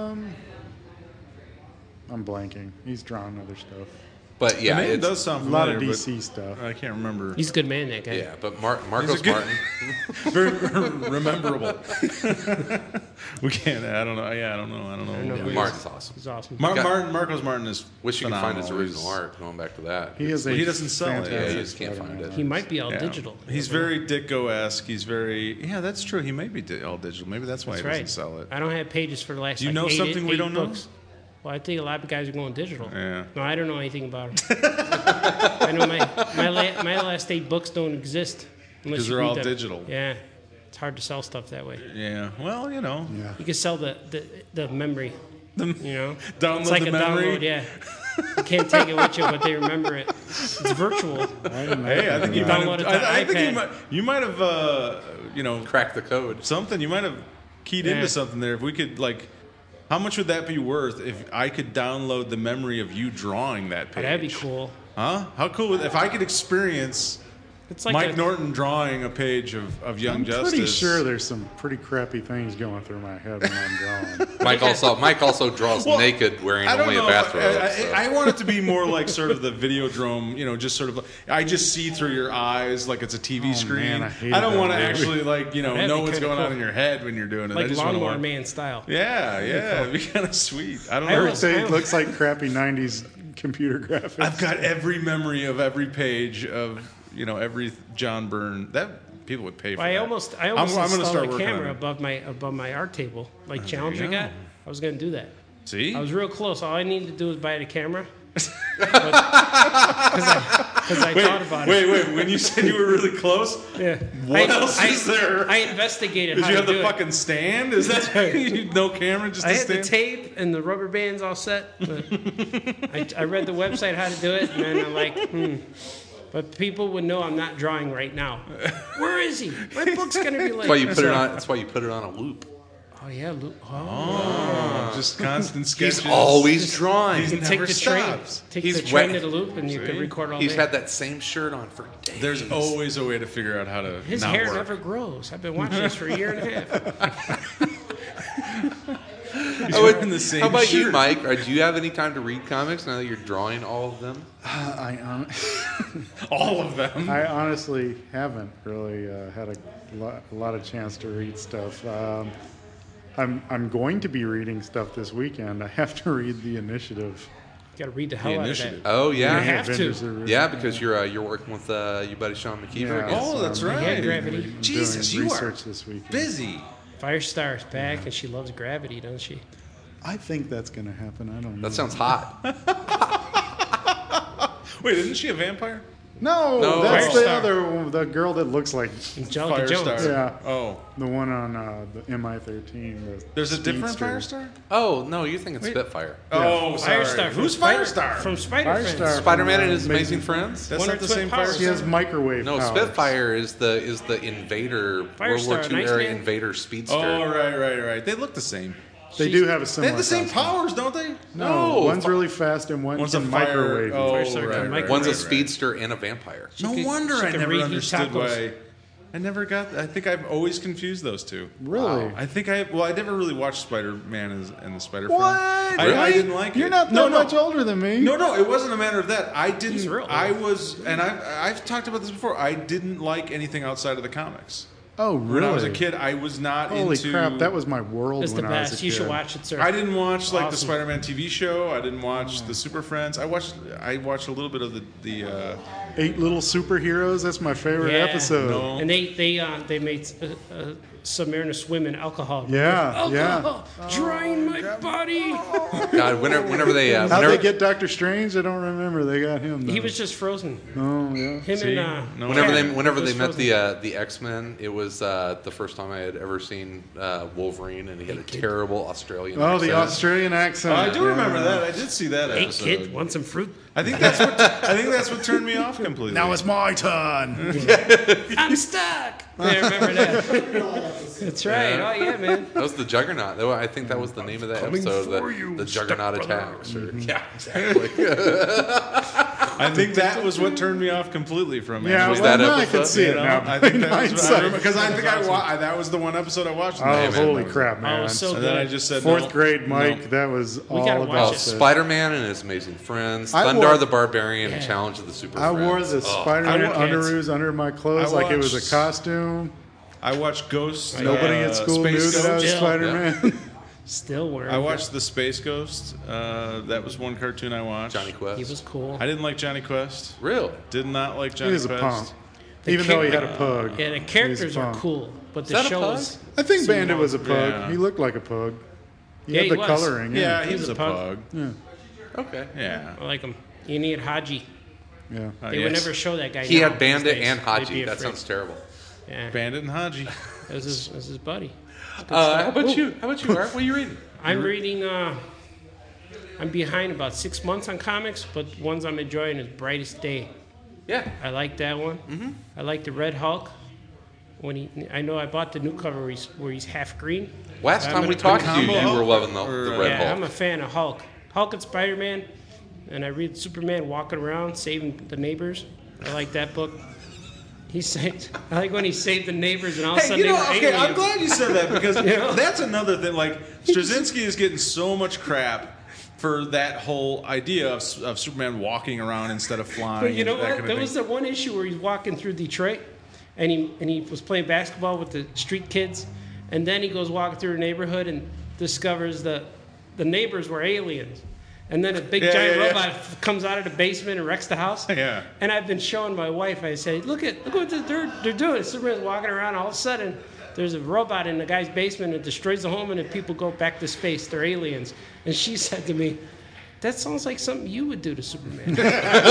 I'm blanking. He's drawn other stuff. But yeah, the name it's, does sound A lot familiar, of DC but stuff. I can't remember. He's a good man, that guy. yeah. But Marcos He's a good- Martin. Very rememberable. We can't. I don't know. Yeah, I don't know. know Yeah, who he Martin's awesome. He's awesome. Marcos Martin is. Wish you could find his phenomenal. original art. Going back to that. He is. Well, a he doesn't sell it. Yeah, fantastic you just can't find Spider-Man. it. He might be all Yeah. digital. He's very Ditko-esque. He's very. Yeah, that's true. He may be all digital. Maybe that's why That's he doesn't right. sell it. I don't have pages for the last. Do you like, know eight, something we eight don't know? books. Well, I think a lot of guys are going digital. Yeah. No, I don't know anything about them. I know my last 8 books don't exist unless 'Cause you they're read all them. digital. Yeah, it's hard to sell stuff that way. Yeah. Well, you know. Yeah. You can sell the memory. You know, Download it's like the a memory? download. Yeah, you can't take it with you, but they remember it. It's virtual. Hey, I think you You might download have. it to I think iPad. you might have. Crack the code. Something you might have keyed Yeah. into something there. If we could like. How much would that be worth if I could download the memory of you drawing that page? That'd be cool. Huh? How cool would if I could experience It's like Mike Norton drawing a page of Young I'm Justice. pretty sure there's some pretty crappy things going through my head when I'm drawing. Mike also draws Well, naked wearing I don't only know. a bathrobe. I want it to be more like sort of the Videodrome, just sort of. I just see through your eyes like it's a TV screen. man, I hated don't that want to movie. actually That'd know be what's kinda going on cool. in your head when you're doing it. I like just wanna Lawnmower watch- Man style. Yeah, it'd be kind of sweet. I don't I know. always- Say it looks like crappy 90s computer graphics. I've got every memory of every page of every John Byrne that people would pay for. I that. almost I'm gonna installed start a working on camera it. above my art table, like challenge I go. got. I was gonna do that. See, I was real close. All I needed to do was buy the camera. Because I thought about it. wait. When you said you were really close, Yeah. what else is there? I investigated Did how you to have the do it. fucking stand? Is that no camera? Just I a had the stand? tape and the rubber bands all set. But I read the website how to do it, and then I'm like, But people would know I'm not drawing right now. Where is he? My book's gonna be late. That's why you put it on. That's why you put it on a loop. Oh yeah, Luke. Oh. Just constant sketches. He's always drawing. You can take never the train, stops. take He's the train wet. to the loop, and you can record all He's day. had that same shirt on for days. There's always a way to figure out how to His not hair work. never grows. I've been watching this for a year and a half. He's wearing the same How about you, shirt. Mike? Or do you have any time to read comics now that you're drawing all of them? All of them. I honestly haven't really had a lot of chance to read stuff. I'm going to be reading stuff this weekend. I have to read The Initiative. Got to read the hell out of Initiative. that. Oh yeah, You have to. Avengers are really- yeah, because you're working with your buddy Sean McKeever. Yeah, Oh, that's so I'm right. Gravity. doing Jesus, you are research this weekend. busy. Firestar's back, and she loves gravity, doesn't she? I think that's going to happen. I don't know. That sounds hot. Wait, isn't she a vampire? No, No. that's the Firestar. other one, the girl that looks like Angelica Jones. Firestar. Yeah. Oh, the one on the MI13. The there's a different speedster. Firestar. Oh no, you're thinking Spitfire. Oh, sorry. Firestar. from Who's Spider- Firestar? From Spider-Man. Firestar. Spider-Man and from, his Amazing Friends. That's One not or the twin same powers. She Firestar. has microwave No, powers. Spitfire is the invader World War Firestar, II nice era man. invader speedster. Oh, right. They look the same. They do have a They similar. have the same costume. powers, don't they? No, one's really fast and One's one's a can fire. microwave. Oh, Firestar right, can right, One's a right. speedster and a vampire. No could- wonder she I could never reheat understood tacos. why. I never got. I think I've always confused those two. Really? I think I. Well, I never really watched Spider-Man and the Spider. What? I Really? didn't like it. You're not that no, much older than me. No, it wasn't a matter of that. I didn't. He's real I old. was, and I've talked about this before. I didn't like anything outside of the comics. Oh, really? When I was a kid, I was not Holy into. crap! That was my world It's the when I was a best. kid. You should watch it, sir. I didn't watch like the Awesome. Spider-Man TV show. I didn't watch the Super Friends. I watched a little bit of the 8 Little Superheroes. That's my favorite Yeah. episode. No. And they made Submariner swim in alcohol. Yeah, yeah. Alcohol, drying my body. God, whenever they How'd whenever, they get Doctor Strange? I don't remember. They got him. Though. He was just frozen. Oh, yeah. Him See? and No. whenever was they met frozen. the X-Men, it was the first time I had ever seen Wolverine, and he had a terrible Australian Oh, accent. the Australian accent. I do Yeah. remember that. I did see that Hey episode. kid, want some fruit? I think that's what turned me off completely. Now it's my turn. I'm stuck. Yeah, remember that? That's right. Oh yeah, man. That was the Juggernaut. I think that was the name of that episode. The Juggernaut attacks. Or, yeah, exactly. I think that was what turned me off completely from it. Yeah, Was well, that now I episode? can see it now. I think In that was hindsight. because I think that was the one episode I watched. Oh, man, holy that was- crap, man! Oh, so and then I good. just said Fourth no, grade, Mike. no. That was all gotta watch about it. it. Spider-Man and his Amazing Friends, I Thundar wore- the Barbarian, and Yeah. Challenge of the Super I wore Friends. the Oh. Spider-Man Underpants. underoos under my clothes I like it was watched- a costume. I watched Ghost. Nobody at school Space knew that I was Ghost. Still. Spider-Man. Still wearing. I watched the Space Ghost. That was one cartoon I watched. Johnny Quest. He was cool. I didn't like Johnny Quest. Real. Did not like He Johnny was a Quest. punk. Even though he had a pug. Yeah, the He was a characters are punk. cool, but the that a show pug? is. I think Bandit was a pug. Yeah. He looked like a pug. He Yeah, had he the was. coloring. Yeah, he He was was a a pug. pug. Okay. Yeah. I like him. You need Haji. Yeah. They would never show that guy. He now had Bandit these days. and They'd Haji. be That afraid. sounds terrible. Yeah, Bandit and Haji. it was his buddy. How about you? Art? What are you reading? I'm reading. I'm behind about 6 months on comics, but ones I'm enjoying is Brightest Day. Yeah. I like that one. Mm-hmm. I like the Red Hulk. I know I bought the new cover where he's half green. Last I'm time we gonna- talked to you, Combo you were Hulk loving the or, Red Yeah, Hulk. I'm a fan of Hulk. Hulk and Spider-Man, and I read Superman walking around saving the neighbors. I like that book. He saved. I like when he saved the neighbors, and all of a Hey, sudden you know, they were okay, I'm aliens. glad you said that because that's another thing. Like, Straczynski is getting so much crap for that whole idea of Superman walking around instead of flying. But you know and that what? kind There of was thing. the one issue where he's walking through Detroit, and he was playing basketball with the street kids, and then he goes walking through a neighborhood and discovers the neighbors were aliens. And then a big giant robot comes out of the basement and wrecks the house. Yeah. And I've been showing my wife. I say, look what they're doing. Superman's walking around. All of a sudden, there's a robot in the guy's basement and destroys the home, and then people go back to space. They're aliens. And she said to me, that sounds like something you would do to Superman. You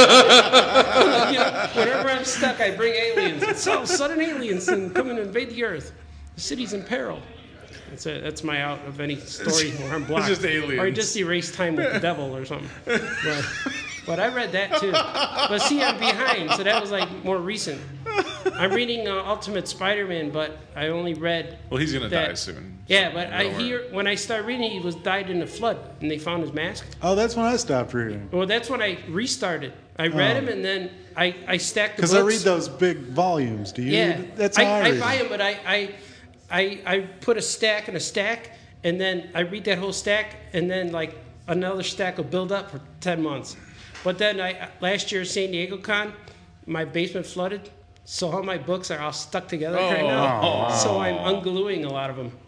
know, whenever I'm stuck, I bring aliens. It's all sudden aliens and come and invade the Earth. The city's in peril. That's my out of any story where I'm blocked. It's just aliens. Or just erase time with the devil or something. But I read that too. But see, I'm behind, so that was like more recent. I'm reading Ultimate Spider-Man, but I only read. Well, he's gonna that- die soon. Yeah, but I Nowhere. hear when I start reading, he was died in a flood, and they found his mask. Oh, that's when I stopped reading. Well, that's when I restarted. I read him, and then I stacked the books. Because I read those big volumes. Do you? Yeah, That's how I read buy them. them, but I put a stack in a stack, and then I read that whole stack, and then like another stack will build up for 10 months. But then last year San Diego Con, my basement flooded, so all my books are all stuck together right now. So I'm ungluing a lot of them.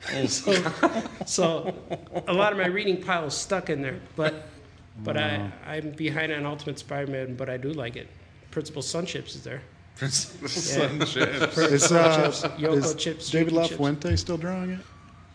So a lot of my reading pile is stuck in there. But I'm behind on Ultimate Spider-Man, but I do like it. Principal Sunships is there. Sun ships. Is, Yoko is chips, David Yuki chips. LaFuente still drawing it?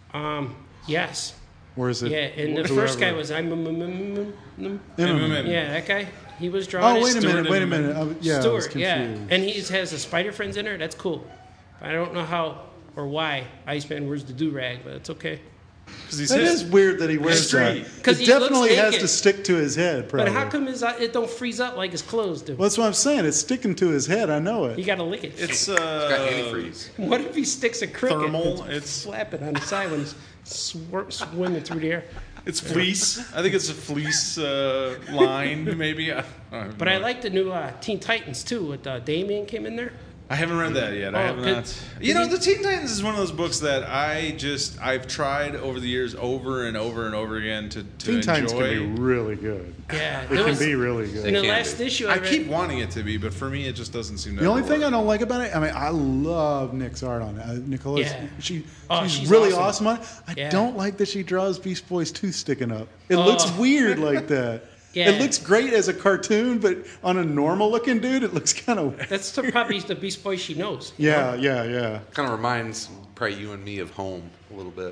Yes. Or is it? Yeah, and the whoever? first guy was Immerman. yeah, that guy. He was drawing Oh, it. wait a minute. Stuart Wait a Immerman. minute. I was Stuart, yeah, confused. and he has the Spider Friends in there. That's cool. I don't know how or why Iceman wears the do rag, but it's okay. Because That is weird that he wears that. History. 'Cause It he looks definitely has naked. to stick to his head, probably. But how come it don't freeze up like his clothes do? Well, that's what I'm saying. It's sticking to his head. I know You it. gotta lick it. It's Got antifreeze. What if he sticks a cricket Thermal, and it's- slap it on the side when he's swimming through the air? It's fleece. I think it's a fleece line, maybe. But I like the new Teen Titans too. With Damien came in there. I haven't read that yet. I Oh, have good. not. You know, the Teen Titans is one of those books that I've tried over the years over and over and over again to Teen Titans enjoy. can be really good. Yeah, It can be really in good. the can last be. issue. I read, keep wanting it to be, but for me, it just doesn't seem to. The only ever thing I work. don't like about it, I mean, I love Nick's art on it. Nicola's, Yeah. she's she's really awesome. awesome on it. I Yeah. don't like that she draws Beast Boy's tooth sticking up. It looks weird like that. Yeah. It looks great as a cartoon, but on a normal looking dude, it looks kind of. That's probably the Beast Boy she knows. Yeah, yeah. Kind of reminds probably you and me of home a little bit.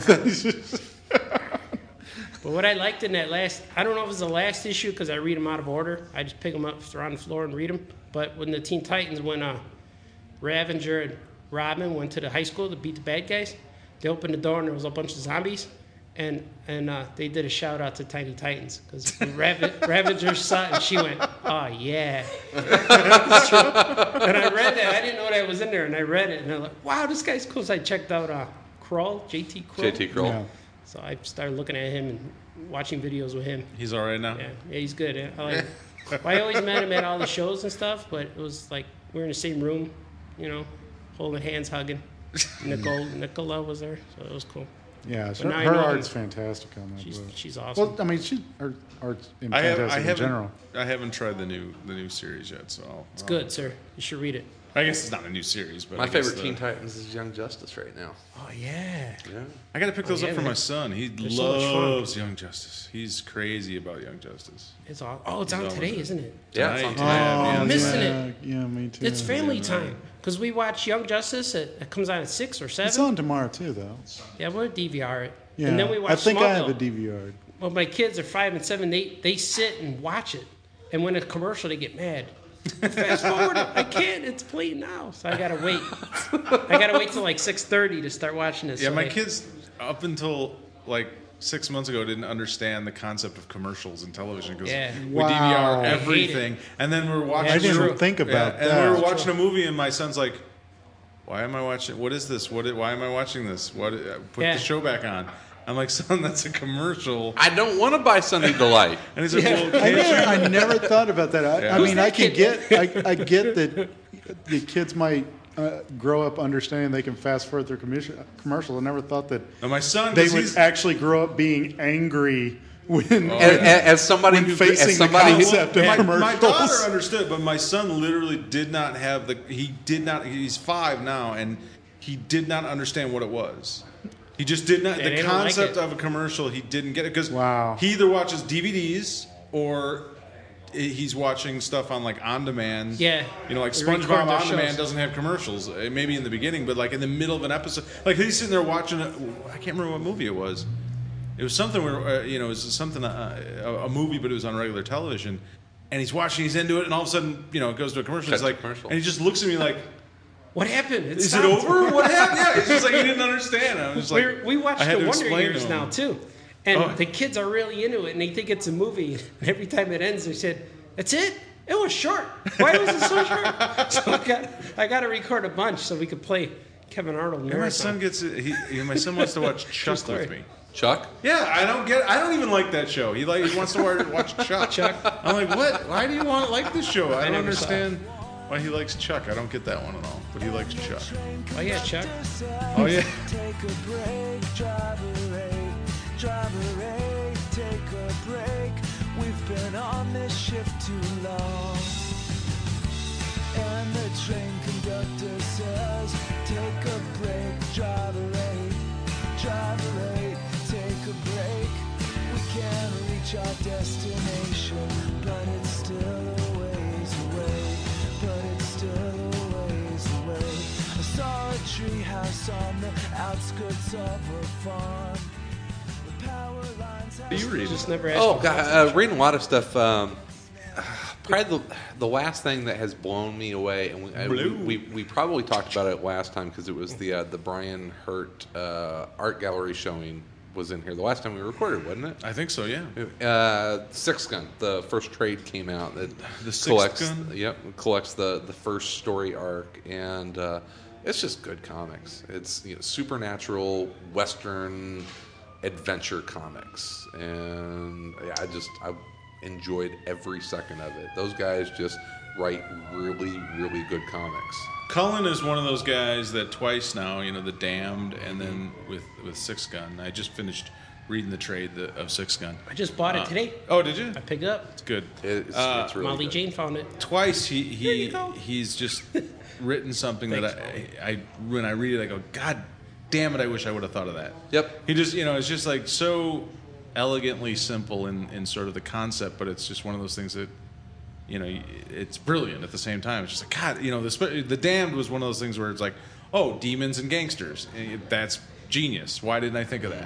But what I liked in that I don't know if it was the last issue because I read them out of order. I just pick them up, throw on the floor, and read them. But when the Teen Titans, when Ravager and Robin went to the high school to beat the bad guys, they opened the door and there was a bunch of zombies. And they did a shout out to Tiny Titans because Ravager saw it and she went, "Oh yeah." It's true. And I read that. I didn't know that was in there, and I read it, and I'm like, "Wow, this guy's cool." So I checked out Kroll, JT Kroll. JT Kroll. Yeah. So I started looking at him and watching videos with him. He's all right now. Yeah, he's good. I always met him at all the shows and stuff, but it was like we were in the same room, holding hands, hugging. Nicola was there, so it was cool. Yeah, now I her know art's him. fantastic on that book. She's awesome. Well, I mean, her art's I fantastic in general. haven't tried the new series yet, so It's good, sir. You should read it. I guess it's not a new series, but My I guess favorite Teen Titans is Young Justice right now. Oh yeah. Yeah. I got to pick those yeah, up for man. my son. He so much fun. loves Young Justice. He's crazy about Young Justice. It's all. Oh, it's on He's today, always- isn't it? Yeah, it's on Tonight. tonight. I'm missing it. Yeah, me too. It's family time because we watch Young Justice. It comes on at 6 or 7. It's on tomorrow too, though. Yeah, we'll DVR it. Yeah, And then we watch I think Smallville. I have a DVR. Well, my kids are 5 and 7. They sit and watch it, and when it's commercial, they get mad. Fast forward it. I can't. It's playing now, so I gotta wait. I gotta wait till like 6:30 to start watching this. Yeah, so my they- kids up until like 6 months ago didn't understand the concept of commercials in television because Yeah. we Wow. DVR I hate everything, and then we were watching. I didn't true. think about and that. we were watching a movie, and my son's like, "Why am I watching? What is this? Why am I watching this? What? Put Yeah. the show back on." I'm like, "Son, that's a commercial." I don't want to buy Sunday Delight. And he's like, Yeah. "Well, can't you?" I never thought about that. I Yeah. mean, I that can kid? I get that the kids might grow up understanding they can fast forward through commercials. I never thought that Now my son, they 'cause would he's- actually grow up being angry when As somebody when who facing as somebody the who, concept of my commercials. daughter understood, but my son literally did not have he's 5 now, and he did not understand what it was. He just did not. Yeah, The they don't like concept it. of a commercial, he didn't get it because Wow. he either watches DVDs or he's watching stuff on like on demand. Yeah. You know, like They record SpongeBob their on demand shows. doesn't have commercials. Maybe in the beginning, but like in the middle of an episode, like he's sitting there watching it. I can't remember what movie it was. It was something where it was something a movie, but it was on regular television. And he's watching, he's into it, and all of a sudden, it goes to a commercial. Cuts He's like, to commercial. and he just looks at me like, What happened? "Is stopped. it over? What happened?" Yeah, it's just like he didn't understand. I'm just like, We watch I had the to Wonder explain to Years him. now too, and Oh. the kids are really into it, and they think it's a movie. And every time it ends, they said, "That's it. It was short. Why was it so short?" So I got to record a bunch so we could play Kevin Arnold. And my son my son wants to watch Chuck story. with me. Chuck. Yeah, I don't even like that show. He wants to watch Chuck. Chuck. I'm like, what? Why do you want to like this show? I don't never saw understand why he likes Chuck. I don't get that one at all. But he likes Chuck. Oh yeah, Chuck. Oh yeah. Take a break, driver eight, take a break. We've been on this shift too long. And the train conductor says, take a break, driver eight, take a break. We can reach our destination, but it's still a ways away, I saw a treehouse on the outskirts of a farm. The power lines have You read Just never asked. Oh, me. God, reading a lot of stuff. Probably the last thing that has blown me away, and we probably talked about it last time because it was the Brian Hurt art gallery showing was in here the last time we recorded, wasn't it? I think so, yeah. Six Gun, the first trade came out that The Sixth collects, Gun? Yep, collects the first story arc, and it's just good comics. It's supernatural Western adventure comics, and I enjoyed every second of it. Those guys just write really, really good comics. Cullen is one of those guys that twice now, The Damned, and then with Six Gun. I just finished reading the trade of Six Gun. I just bought it today. Oh, did you? I picked it up. It's good. It's really Molly good. Jane found it. Twice you go. he's just written something that Thanks, I when I read it I go, God damn it, I wish I would have thought of that. Yep. He just it's just like so elegantly simple in sort of the concept, but it's just one of those things that it's brilliant at the same time. It's just like, God, the Damned was one of those things where it's like, oh, demons and gangsters. That's genius. Why didn't I think of that?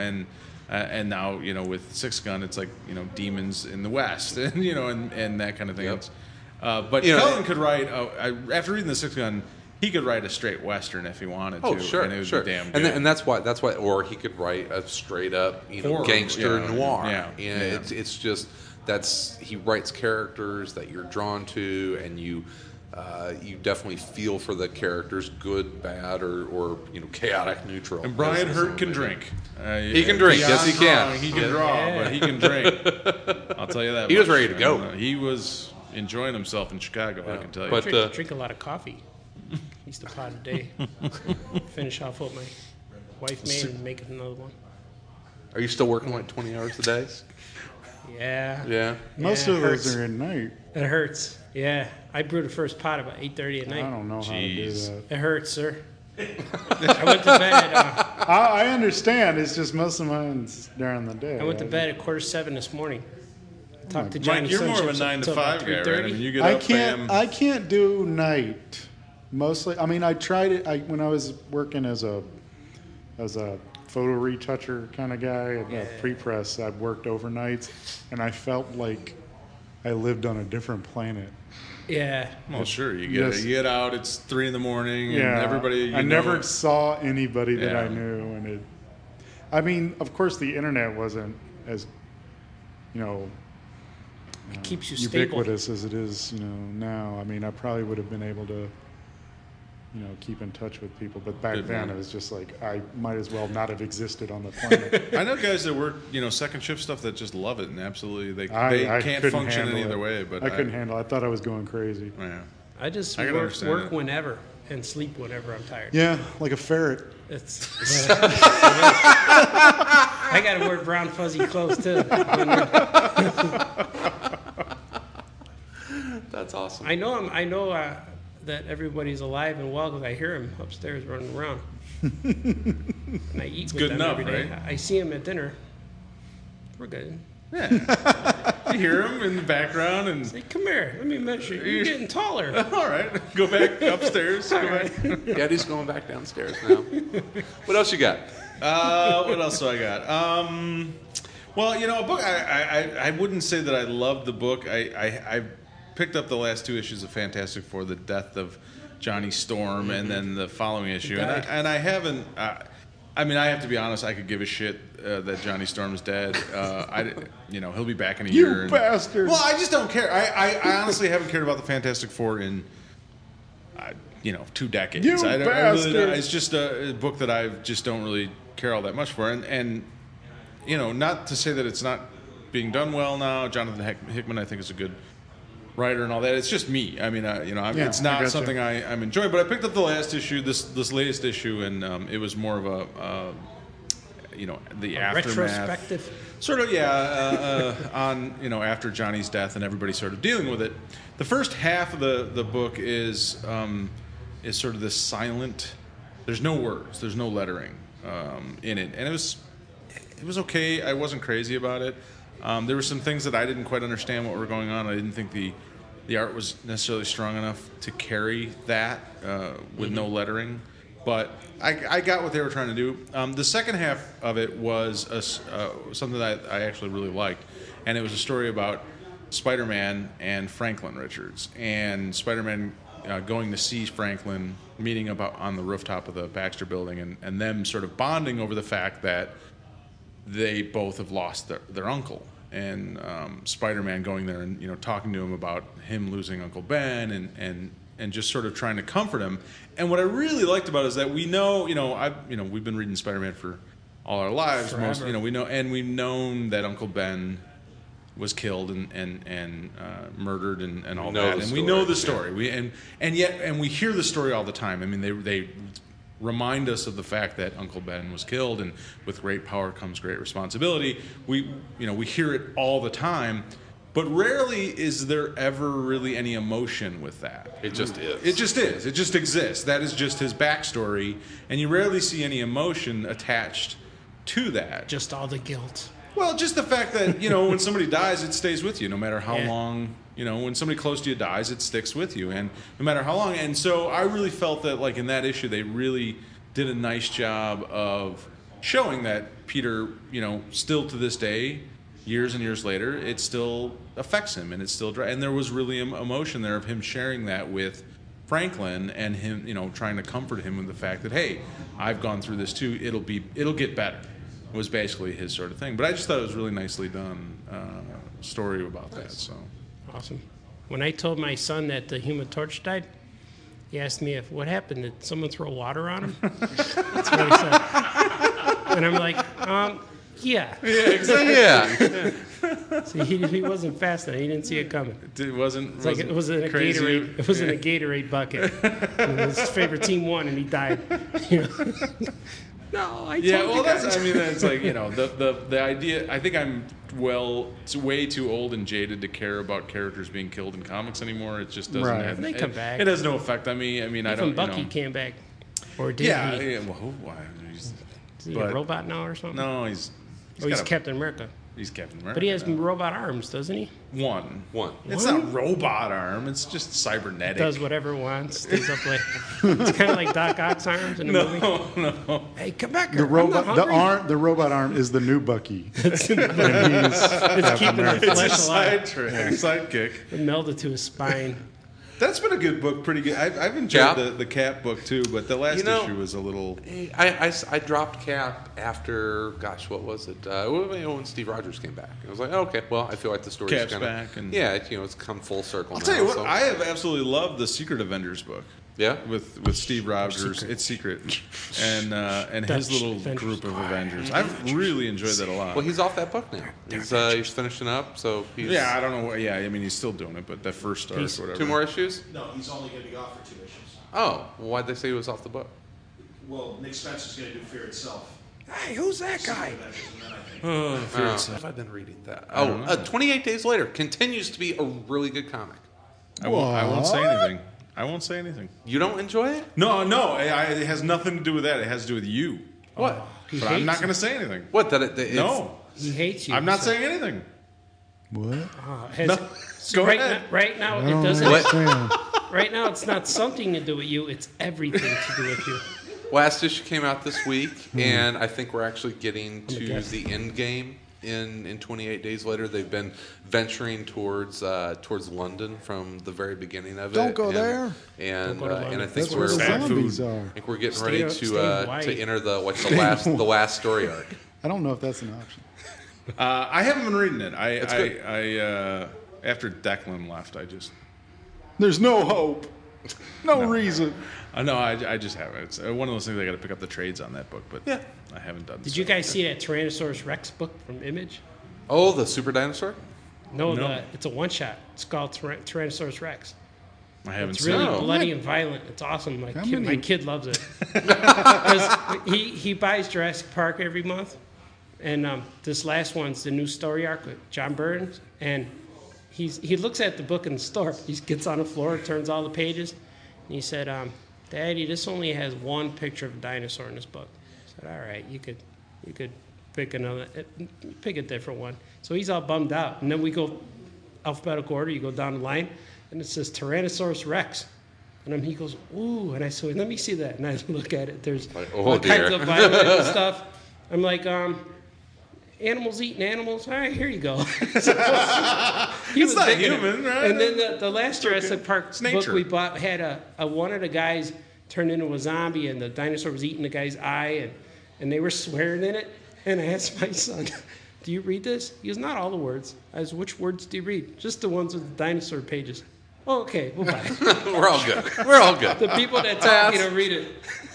And now with Six Gun, it's like demons in the West, and and that kind of thing. Yep. It's, but Cullen could write. After reading the Six Gun, he could write a straight Western if he wanted to. Oh, sure, and it would sure. be damn And, good. and that's why, or he could write a straight up, Horror, gangster yeah, noir. yeah. It's just he writes characters that you're drawn to, and you definitely feel for the characters, good, bad, or chaotic, neutral. And Brian As Hurt can somebody. drink. He can drink, yes, he can. Drawing, he can draw, but he can drink. I'll tell you that. He was much. ready to go. He was enjoying himself in Chicago. I can tell you. But Drink a lot of coffee. Used to pot a day. Finish off what my wife made and make another one. are you still working like 20 hours a day? Yeah. Yeah. Most Yeah, of it those hurts. are at night. It hurts. Yeah. I brewed the first pot about 8:30 at I night. don't know how to do Jeez. that. It hurts, sir. I went to bed. I understand. It's just most of mine's during the day. I went to bed at 6:45 this morning. Talked to Johnny Mike, you're more of a Sunchips 9 to until about 5 guy, right? 3:30. I mean, you get I up, bam. I can't do night. Mostly, I mean, I tried it. When I was working as a photo retoucher kind of guy at a pre-press, I worked overnights, and I felt like I lived on a different planet. Yeah. Well, sure. You Yes. get out. It's 3 in the morning, Yeah, and everybody. I never saw anybody that I Yeah. knew, and it. I mean, of course, the internet wasn't as, It keeps you stable. ubiquitous as it is, now. I mean, I probably would have been able to, keep in touch with people. But back Good then, man. it was just like I might as well not have existed on the planet. I know guys that work, second shift stuff that just love it and absolutely they I can't couldn't function handle any other it. way. But I couldn't handle it. I thought I was going crazy. Yeah. I just I can understand work it. whenever and sleep whenever I'm tired. Yeah, like a ferret. It's, I got to wear brown fuzzy clothes too. That's awesome. I know that everybody's alive and well because I hear him upstairs running around. And I eat with good them enough, every day. right? I see him at dinner. We're good. You hear him in the background and Hey, come here. Let me measure you. You're getting taller. all right, go back upstairs. Go back. Daddy's going back downstairs now. What else you got? What else do I got? Well, a book. I wouldn't say that I loved the book. I picked up the last 2 issues of Fantastic Four, the death of Johnny Storm, and then the following issue, died. and I haven't. I have to be honest. I could give a shit that Johnny Storm's dead. He'll be back in a year. You bastard. Well, I just don't care. I honestly haven't cared about the Fantastic Four in 2 decades. You I really bastard. don't. It's just a book that I just don't really care all that much for. And not to say that it's not being done well now. Jonathan Hickman, I think, is a good writer and all that. It's just me. It's I not gotcha. something I'm enjoying. But I picked up the last issue, this latest issue, and it was more of the aftermath. Retrospective. Sort of, on, after Johnny's death and everybody sort of dealing with it. The first half of the book is sort of this silent, there's no words, there's no lettering in it. And it was okay. I wasn't crazy about it. There were some things that I didn't quite understand what were going on. I didn't think the art was necessarily strong enough to carry that with no lettering. But I got what they were trying to do. The second half of it was something that I actually really liked, and it was a story about Spider-Man and Franklin Richards, and Spider-Man going to see Franklin, meeting on the rooftop of the Baxter Building, and them sort of bonding over the fact that they both have lost their uncle. And Spider-Man going there and talking to him about him losing Uncle Ben and just sort of trying to comfort him. And what I really liked about it is that we know, we've been reading Spider-Man for all our lives. Forever. We know, and we've known that Uncle Ben was killed and murdered and all know that. the And we story. know the story. And we hear the story all the time. I mean, they remind us of the fact that Uncle Ben was killed, and with great power comes great responsibility. We hear it all the time, but rarely is there ever really any emotion with that. It just is. It just is. It just exists. That is just his backstory, and you rarely see any emotion attached to that. Just all the guilt. Well, just the fact that, when somebody dies, it stays with you no matter how Yeah. long, when somebody close to you dies, it sticks with you, and no matter how long. And so I really felt that, like, in that issue, they really did a nice job of showing that Peter, still to this day, years and years later, it still affects him, and and there was really emotion there of him sharing that with Franklin, and him, trying to comfort him with the fact that, hey, I've gone through this too. It'll get better. Was basically his sort of thing. But I just thought it was really nicely done story about that. So Awesome. When I told my son that the Human Torch died, he asked me what happened. Did someone throw water on him? That's what he said. And I'm like, yeah. Yeah. See, he wasn't fast enough. He didn't see it coming. it wasn't. It's like it was in a crazy. Gatorade. It was in a Gatorade bucket. And his favorite team won, and he died. No, I told Yeah, you well, guys. that's like the idea. I think I'm it's way too old and jaded to care about characters being killed in comics anymore. It just doesn't. Right. Have, They come back. It has no effect on me. I mean, I don't. Even Bucky came back, or did Yeah, he? yeah. Well, why? Is he but- a robot now or something? No, he's He's got a- Captain America. He's Captain America. But he has now. robot arms, doesn't he? one. It's What? not robot arm. It's just cybernetic. Does whatever it wants. Stays up late. It's kind of like Doc Ock's arms in the movie. No. Hey, come back The here. robot, I'm not hungry. the robot arm is the new Bucky. It's keeping the It's a flesh alive. sidekick. Melded to his spine. That's been a good book, pretty good. I've enjoyed Cap? the Cap book too, but the last issue was a little. I dropped Cap after, gosh, what was it? When Steve Rogers came back. I was like, okay, well, I feel like the story's Cap's kind of back and- yeah, it's come full circle. I'll tell you what, so. I have absolutely loved the Secret Avengers book. Yeah? with Steve Rogers. It's secret, and his Dutch little Avengers. group of Avengers. I've really enjoyed that a lot. Well, he's off that book now. He's finishing up, so he's Yeah, I don't know. Yeah, I mean, he's still doing it, but that first arc, He's- whatever. 2 more issues. No, he's only going to be off for 2 issues. Oh, well, why'd they say he was off the book? Well, Nick Spencer's going to do Fear itself. Hey, who's that guy? And then I think Oh, have I been reading that? Oh, 28 Days Later continues to be a really good comic. I won't say anything. I won't say anything. You don't enjoy it? No, it has nothing to do with that. It has to do with you. What? But I'm not going to say anything. What? That it's, No, He hates you. I'm not so- saying anything. What? Has- No. Go right ahead. Now, right now, I it don't doesn't. understand. Right now, it's not something to do with you. It's everything to do with you. Last issue came out this week, and I think we're actually getting to guess. the end game. In 28 Days Later, they've been venturing towards London from the very beginning of it. Don't go and, there. And Don't go to and I London. think That's where we're the Bad zombies food. are. I think we're getting Stay ready in Hawaii. to enter the last story arc. I don't know if that's an option. I haven't been reading it. It's good. I after Declan left, I just There's no hope. No reason. I know I just haven't. It's one of those things I got to pick up the trades on that book, but Yeah. I haven't done. Did you guys see that Tyrannosaurus Rex book from Image? Oh, the super dinosaur? No, No. it's a one shot. It's called Tyrannosaurus Rex. I haven't It's seen really it. bloody and violent. It's awesome. How many- My kid loves it. 'Cause he buys Jurassic Park every month, and this last one's the new story arc with John Burns, and he looks at the book in the store. He gets on the floor, turns all the pages, and he said, "Daddy, this only has one picture of a dinosaur in this book." I said, "All right, you could pick a different one." So he's all bummed out, and then we go alphabetical order. You go down the line, and it says Tyrannosaurus Rex. And then he goes, "Ooh," and I said, "Let me see that." And I look at it. There's Like, oh, all kinds dear. of violent and stuff. I'm like, animals eating animals. All right, here you go. He was not digging it. human, right? And then the last Jurassic Park book nature. we bought had a one of the guys turned into a zombie, and the dinosaur was eating the guy's eye, and they were swearing in it. And I asked my son, "Do you read this?" He goes, "Not all the words." I said, "Which words do you read?" "Just the ones with the dinosaur pages." "Oh, okay, well, bye." We're all good. We're all good. The people that talk, read it.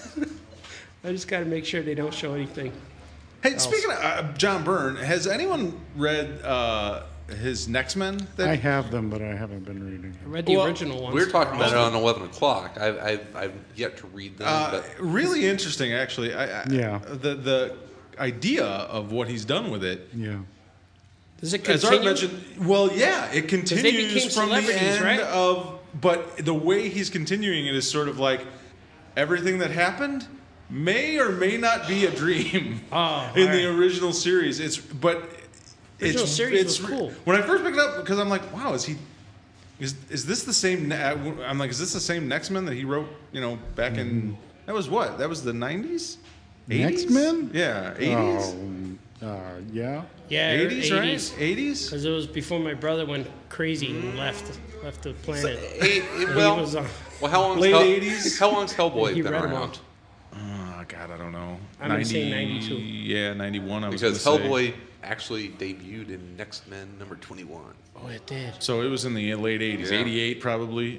I just got to make sure they don't show anything. Hey, speaking of John Byrne, has anyone read his Next Men? I have them, but I haven't been reading. I read the Well, original ones. We were talking about it on 11 o'clock. I've yet to read them, but Really interesting, actually. Yeah. The idea of what he's done with it. Yeah. Does it As Art continue? mentioned, well, yeah, it continues became from the celebrities, end right? of. But the way he's continuing it is sort of like everything that happened may or may not be a dream Oh, in the alright. original series. Original series was cool. When I first picked it up, because I'm like, wow, is this the same? I'm like, is this the same Next Men that he wrote? Back in that was what? That was the 90s. Next Men? Yeah, 80s. Yeah. Yeah, 80s, right? 80s. Because it was before my brother went crazy and left the planet. well, he was, how long's Late 80s? How long's Hellboy he been read them all. around? Oh, God, I don't know. I'm gonna say 92. Yeah, 91. I was Because gonna say. Hellboy actually debuted in Next Men number 21. Oh, it did. So it was in the late 80s, Yeah. 88 probably.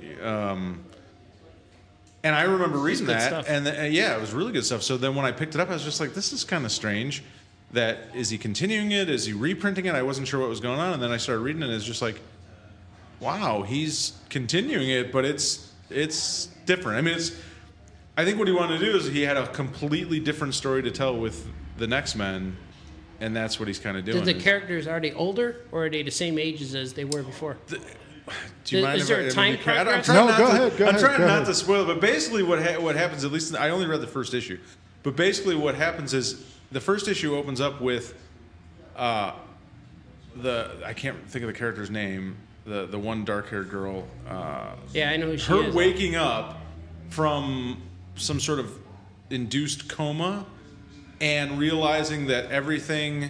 And I remember reading good that, stuff. and yeah, it was really good stuff. So then when I picked it up, I was just like, this is kind of strange. That is he continuing it? Is he reprinting it? I wasn't sure what was going on, and then I started reading it. And it's just like, wow, he's continuing it, but it's different. I mean, I think what he wanted to do is he had a completely different story to tell with the Next Men, and that's what he's kind of doing. Did the characters, are they older or are they the same ages as they were before? Do you mind Is if there a I- time I'm trying progress? No, not go to- ahead, go I'm ahead, trying go not ahead. to spoil it, but basically what happens, at least I only read the first issue, but basically what happens is the first issue opens up with I can't think of the character's name, the one dark-haired girl. Yeah, I know who she Her is. waking up from some sort of induced coma and realizing that everything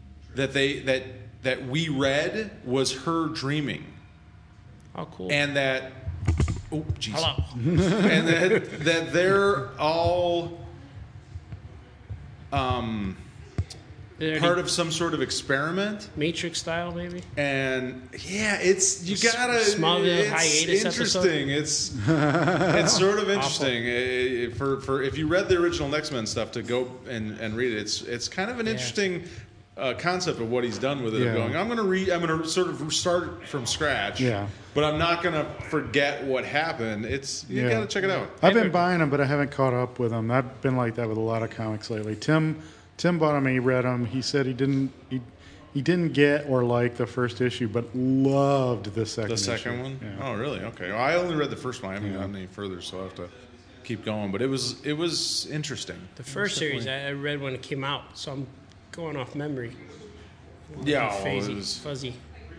that we read was her dreaming. Oh, cool. And that, oh, jeez. Hello. And that they're all, They're part of some sort of experiment. Matrix style, maybe. And yeah, it's you gotta. Smallville it's hiatus interesting. It's sort of interesting. For if you read the original X-Men stuff, to go and read it, it's kind of an interesting concept of what he's done with it. Yeah. Of going, I'm gonna sort of start from scratch. Yeah. But I'm not gonna forget what happened. You gotta check it out. I've been buying them, but I haven't caught up with them. I've been like that with a lot of comics lately. Tim bought them. He read them. He said he didn't get or like the first issue, but loved the second. The second issue. one? Yeah. Oh, really? Okay. Well, I only read the first one. I haven't gotten any further, so I have to keep going. But it was interesting. The first series I read when it came out, so I'm going off memory. Yeah, Fuzzy.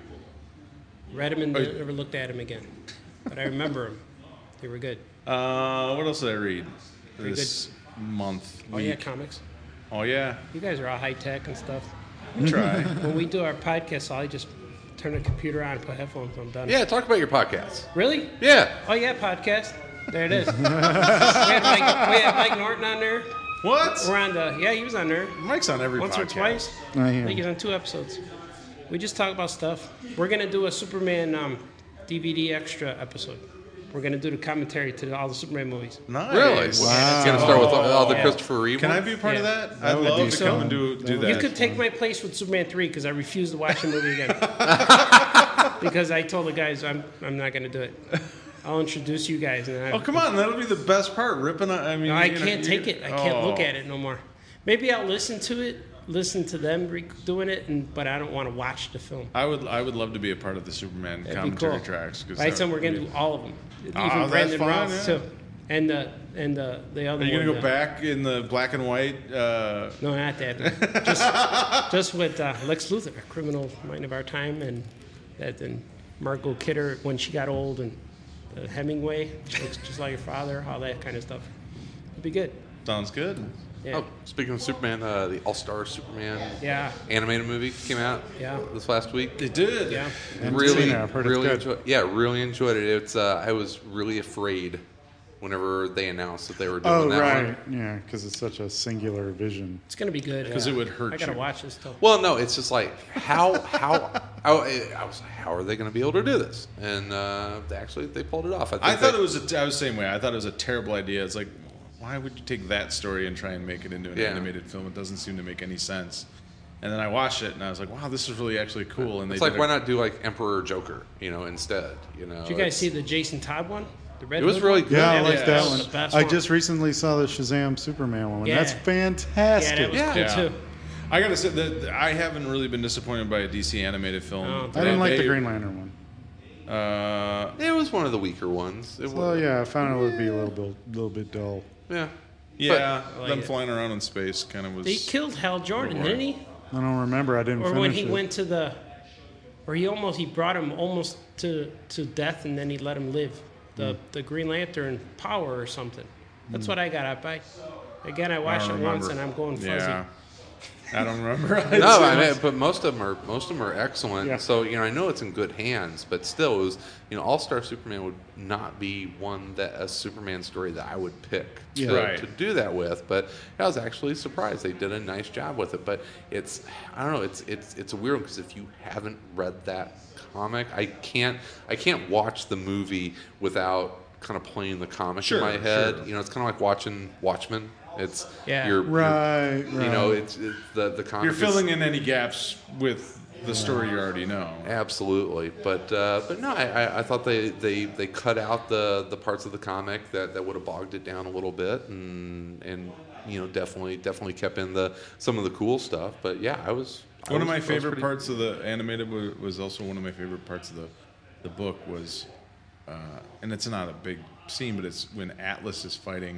Read them and never looked at them again, but I remember them. They were good. What else did I read this month? Oh yeah, comics. Oh yeah. You guys are all high tech and stuff. We try. When we do our podcast, I just turn the computer on and put headphones on. I'm done. Yeah, talk about your podcast. Really? Yeah. Oh yeah, podcast. There it is. we had Mike Norton on there. What? We're on the. Yeah, he was on there. Mike's on every Once podcast. or twice. Oh, I yeah. think he's on 2 episodes. We just talk about stuff. We're gonna do a Superman DVD extra episode. We're gonna do the commentary to all the Superman movies. Nice. Really? Wow. It's going to start with all the Yeah. Christopher Reeve Can I ones? be a part of Yeah. that? I'd would love be to fun. come and do that. You could take my place with Superman 3 because I refuse to watch the movie again. Because I told the guys I'm not gonna do it. I'll introduce you guys. And Oh, come on. That'll be the best part. Ripping on. I mean, No, I you know, can't take it. I can't look at it no more. Maybe I'll listen to it, listen to them doing it, but I don't want to watch the film. I would love to be a part of the Superman That'd be commentary cool. tracks. 'Cause Right, that so we're would gonna be- do all of them, Oh, even that's Brandon fine, Routh yeah. too, and the other Are you one. gonna go back in the black and white? No, not that. just with Lex Luthor, a criminal mind of our time, and Margot Kidder when she got old, and Hemingway looks just like your father, all that kind of stuff. It'd be good. Sounds good. Yeah. Oh, speaking of Superman, the All-Star Superman Yeah. animated movie came out Yeah. this last week. It did. Yeah. Haven't Really, seen it. I've heard really it's good. really enjoyed it. It's I was really afraid whenever they announced that they were doing Oh, that right. one. Yeah, because it's such a singular vision. It's gonna be good 'Cause it would hurt I gotta you. watch this stuff. Well, no, it's just like how I was like, how are they going to be able to do this? And they pulled it off. I thought it was. I was the same way. I thought it was a terrible idea. It's like, why would you take that story and try and make it into an Yeah. animated film? It doesn't seem to make any sense. And then I watched it and I was like, wow, this is really actually cool. And It's they like did why not do like Emperor Joker, instead? Did you guys see the Jason Todd one? The Red It was Hood really one? good. Yeah, I Yeah, like yeah. that was one. the best I one. just recently saw the Shazam Superman one. Yeah. That's fantastic. Yeah, that was Yeah. cool Yeah. too. I gotta say that I haven't really been disappointed by a DC animated film. Oh. I didn't like the They- Green Lantern one. It was one of the weaker ones. It Well, was, yeah, I found it would be a little bit dull. yeah. Yeah, I like them it. flying around in space kind of was. They killed Hal Jordan, didn't he? I don't remember. I didn't Or finish when he it. went to he brought him almost to death, and then he let him live. The Green Lantern power or something. That's what I got out by. Again, I watched it don't once, remember. and I'm going fuzzy. Yeah, I don't remember. No, I mean, but most of them are excellent. Yeah. So I know it's in good hands, but still, it was All Star Superman would not be a Superman story that I would pick Yeah. Right. to do that with. But I was actually surprised they did a nice job with it. But I don't know, it's a weird one because if you haven't read that comic, I can't watch the movie without kind of playing the comic Sure, in my head. sure. It's kind of like watching Watchmen. It's Yeah. Right. it's the comic. You're is- filling in any gaps with the story you already know. Absolutely, but no, I thought they cut out the parts of the comic that would have bogged it down a little bit, and definitely kept in some of the cool stuff. But yeah, I was One of my I was favorite pretty- parts of the animated was also one of my favorite parts of the book was, and it's not a big scene, but it's when Atlas is fighting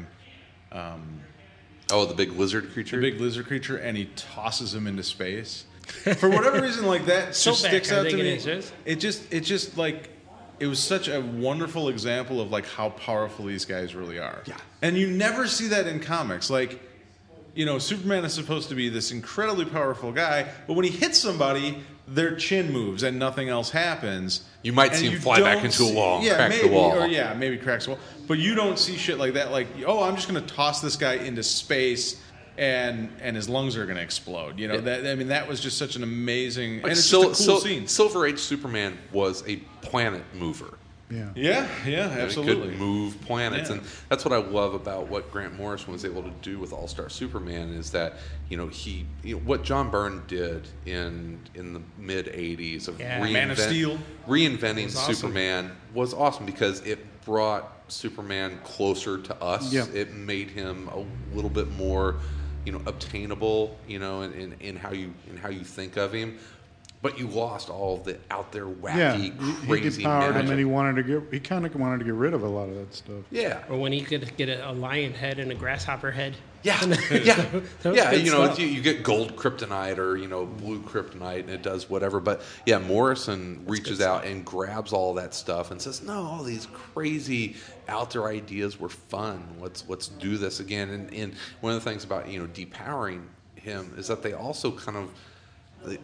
Oh, the big lizard creature. the big lizard creature and he tosses him into space. For whatever reason, like that So just back, sticks I out to think me. it is. It just like it was such a wonderful example of like how powerful these guys really are. Yeah. And you never see that in comics. Like, Superman is supposed to be this incredibly powerful guy, but when he hits somebody, their chin moves and nothing else happens. You might And see him you fly back don't into a wall, Yeah, crack the maybe, wall. or maybe cracks the wall. But you don't see shit like that. Like, I'm just going to toss this guy into space and his lungs are going to explode. You know, that was just such an amazing, and it's Sil- just a cool Sil- scene. Silver Age Superman was a planet mover. Yeah. Yeah, He absolutely. could move planets, Yeah. and that's what I love about what Grant Morrison was able to do with All Star Superman is that what John Byrne did in the mid '80s of Yeah. Man of Steel. reinventing Was awesome. Superman was awesome because it brought Superman closer to us. Yeah. It made him a little bit more, obtainable, in how you think of him. But you lost all of the out there Yeah, wacky, he crazy depowered him, magic. and he kind of wanted to get rid of a lot of that stuff. Yeah. Or when he could get a lion head and a grasshopper head. Yeah, That was yeah. good stuff. You get gold kryptonite or blue kryptonite, and it does whatever. But yeah, Morrison reaches out and grabs all that stuff and says, "No, all these crazy out there ideas were fun. Let's do this again." And one of the things about depowering him is that they also kind of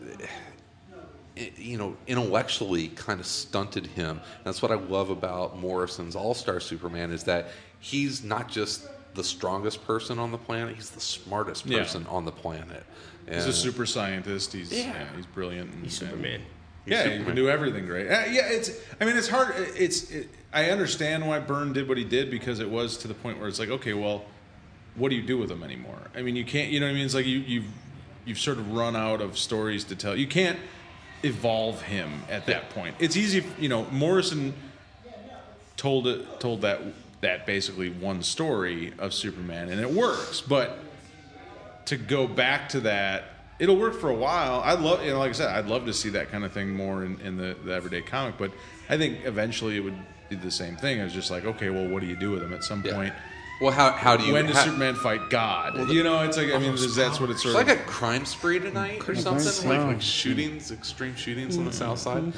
intellectually kind of stunted him. That's what I love about Morrison's All-Star Superman is that he's not just the strongest person on the planet, he's the smartest Yeah. person on the planet. He's a super scientist. He's Yeah. he's brilliant. He's Superman. Yeah, he Superman. can do everything great. It's hard. I understand why Byrne did what he did because it was to the point where it's like, okay, well, what do you do with him anymore? I mean, you can't. You know what I mean? It's like you've sort of run out of stories to tell. You can't evolve him at that point. It's easy. Morrison told that basically one story of Superman, and it works. But to go back to that, it'll work for a while. I love, like I said, I'd love to see that kind of thing more in the everyday comic. But I think eventually it would be the same thing. It's just like, okay, well, what do you do with him at some Yeah. point? Well, how do you? When does how- Superman fight God? It's like, I mean, that's what it's It's sort like of. a crime spree tonight or I something, think so. like shootings, extreme shootings on the south side.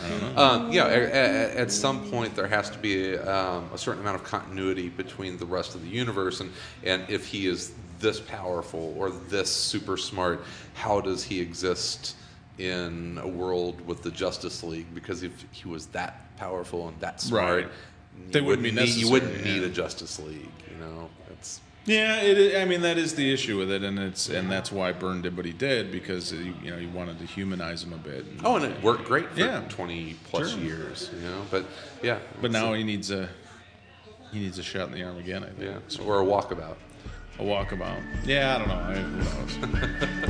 At some point there has to be a certain amount of continuity between the rest of the universe, and if he is this powerful or this super smart, how does he exist in a world with the Justice League? Because if he was that powerful and that smart, Right. They wouldn't be you wouldn't necessary, need yeah. a Justice League. It's Yeah, I mean, that is the issue with it, and that's why Byrne did what he did because he wanted to humanize him a bit. and it worked great for Yeah. 20 plus Sure. years, But yeah, But now he needs a shot in the arm again. I think. yeah, or a walkabout. A walkabout. Yeah, I don't know. Who knows?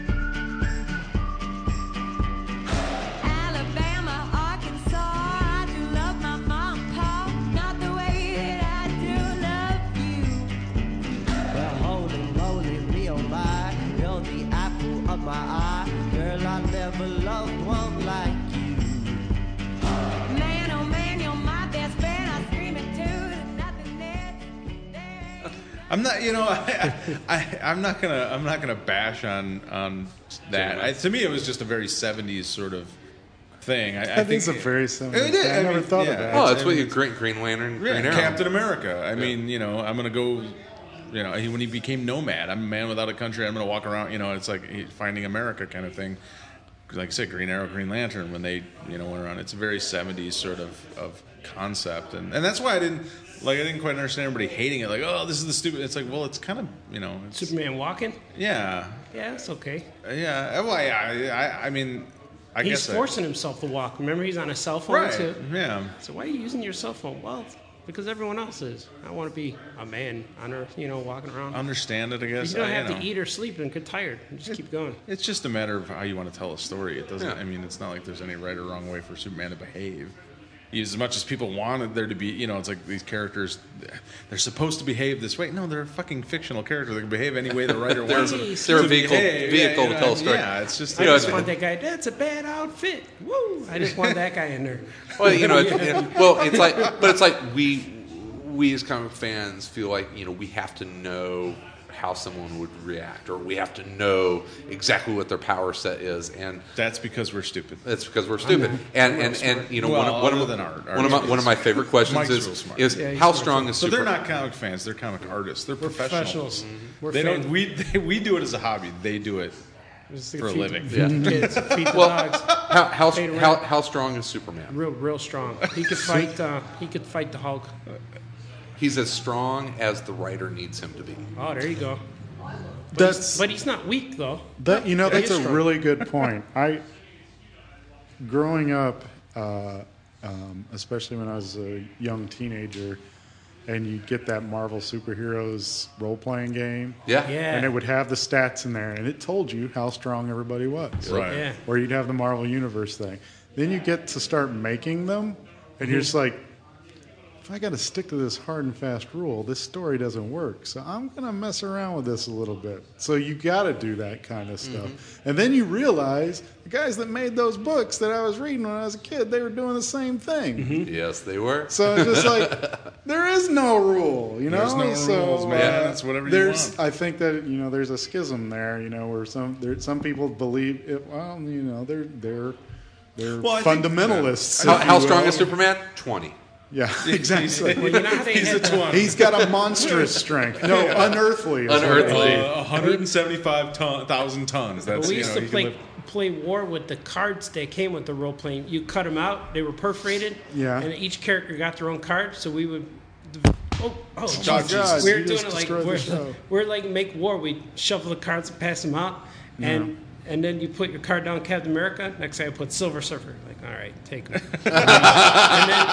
Alabama, Arkansas, I do love my mom and pa, not the way that I do love you. Well, holy moly, me oh my, you're the apple of my eye. Girl, I never loved one like you. Man, oh man, you're my best friend. I scream it too. There's nothing there. I'm not. I'm not gonna bash on that. To me, it was just a very '70s sort of thing. I That think is a very similar It thing. is. I never thought of that. Oh, that's what you Green Lantern, Yeah, Green Arrow. Captain America. I mean, I'm gonna go. When he became nomad, I'm a man without a country. I'm gonna walk around. It's like finding America kind of thing. Like I said, Green Arrow, Green Lantern. When they went around, it's a very '70s sort of concept, and that's why I didn't quite understand everybody hating it. Like, oh, this is the stupid. It's like, well, it's kind of it's, Superman walking? yeah, Yeah, it's okay. yeah. Well, yeah. I mean, I He's guess forcing himself to walk. Remember, he's on a cell phone right. too. Yeah. So why are you using your cell phone? Well, because everyone else is. I want to be a man on Earth, walking around. Understand it, I guess. You don't have you to know. eat or sleep and get tired. You just keep going. It's just a matter of how you want to tell a story. It doesn't. Yeah. I mean, it's not like there's any right or wrong way for Superman to behave. As much as people wanted there to be, it's like these characters, they're supposed to behave this way. No, they're a fucking fictional character. They can behave any way the writer wants them they're a to vehicle behave. to tell a story. Yeah, it's just. I just want that guy. That's a bad outfit. Woo! I just want that guy in there. Well, it's like we as comic fans feel like we have to know how someone would react, or we have to know exactly what their power set is, and That's because we're stupid. that's because we're stupid. And Well, one other of than art. one of my favorite questions Mike's real is smart. Yeah, he's how smart strong is So Super? they're not comic fans. They're comic artists. They're professionals. We're They don't. fans. We do it as a hobby. They do it Just for a feed living. the kids, feed the Well, dogs. Paid rent. how strong is Superman? Real strong. He could fight. He could fight the Hulk. He's as strong as the writer needs him to be. Oh, there you go. That's But he's not weak though. that. You know, Yeah, that's he's a strong. really good point. Growing up, especially when I was a young teenager, and you get that Marvel superheroes role playing game. Yeah. Yeah. And it would have the stats in there, and it told you how strong everybody was. Right. Yeah. Or you'd have the Marvel Universe thing. Then you get to start making them, and you're just like, if I got to stick to this hard and fast rule, this story doesn't work. So I'm going to mess around with this a little bit. So you got to do that kind of stuff. And then you realize the guys that made those books that I was reading when I was a kid, they were doing the same thing. Yes, they were. So it's just like, there is no rule, you know? There's no So, rules, man. It's whatever you there's, want. I think that, you know, there's a schism there, you know, where some people believe, well, you know, they're Well, I think- fundamentalists. How, if how you strong will. is Superman? 20. Yeah, exactly. Well, you know how they He's had a 20. He's got a monstrous strength. No, unearthly. is what it Unearthly. is. 175,000 tons. That's, we you used know, to you can play war with the cards that came with the role playing. You cut them out; they were perforated. Yeah. And each character got their own card, so we would. Oh, Oh, Jesus. God, We were you doing just it like destroyed the show. we're like make war. We shuffle the cards and pass them out, and then you put your card down, Captain America. Next time I put Silver Surfer. Like, all right, take them. And then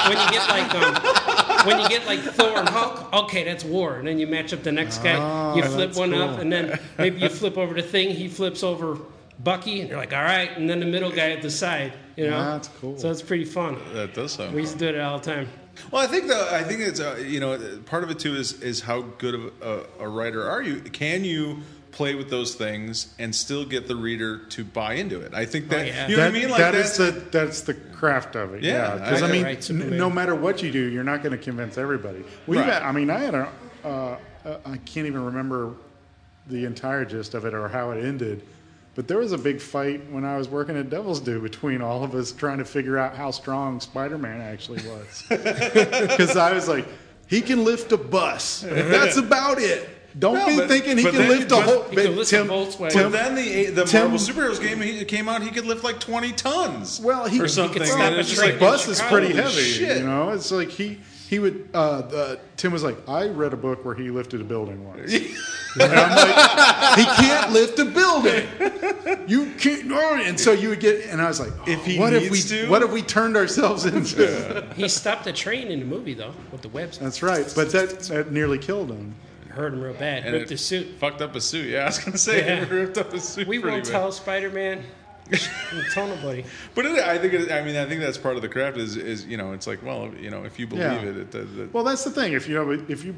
when you get like Thor and Hulk, okay, that's war. And then you match up the next guy. You flip that's one cool. up, and then maybe you flip over the Thing. He flips over Bucky, and you're like, all right. And then the middle guy at the side. You know, That's cool. So it's pretty fun. that does sound. We used to do it all the time. Well, I think it's you know, part of it too is how good of a writer are you? Can you play with those things and still get the reader to buy into it? I think that yeah. you know what I mean. Like that's the craft of it. Yeah, because I I mean, right, Superman. no matter what you do, you're not going to convince everybody. Right. I had I can't even remember the entire gist of it or how it ended. But there was a big fight when I was working at Devil's Due between all of us trying to figure out how strong Spider-Man actually was. Because I was like, he can lift a bus. That's about it. Don't No, be but- thinking he but can then- lift a but- whole. He can lift a Volkswagen. But then the Tim- Marvel superheroes game he came out, he could lift like 20 tons. Well, he or something. could and stop it's a just train. like, bus is Chicago. pretty Holy heavy. shit. You know, it's like he would. Tim was like, I read a book where he lifted a building once. And I'm like, he can't lift a building. You can't. No. And so you would get. And I was like, If he what needs if we? to? What if we turned ourselves into? He stopped the train in the movie though with the webs. That's right. But that nearly killed him. Hurt him real bad. and Ripped it his suit. fucked up his suit. Yeah, I was gonna say Yeah. he ripped up his suit. We pretty won't bad. tell Spider-Man. Don't tell nobody. But I think that's part of the craft is you know, it's like, well, you know, if you believe Yeah. it. Well, that's the thing. If you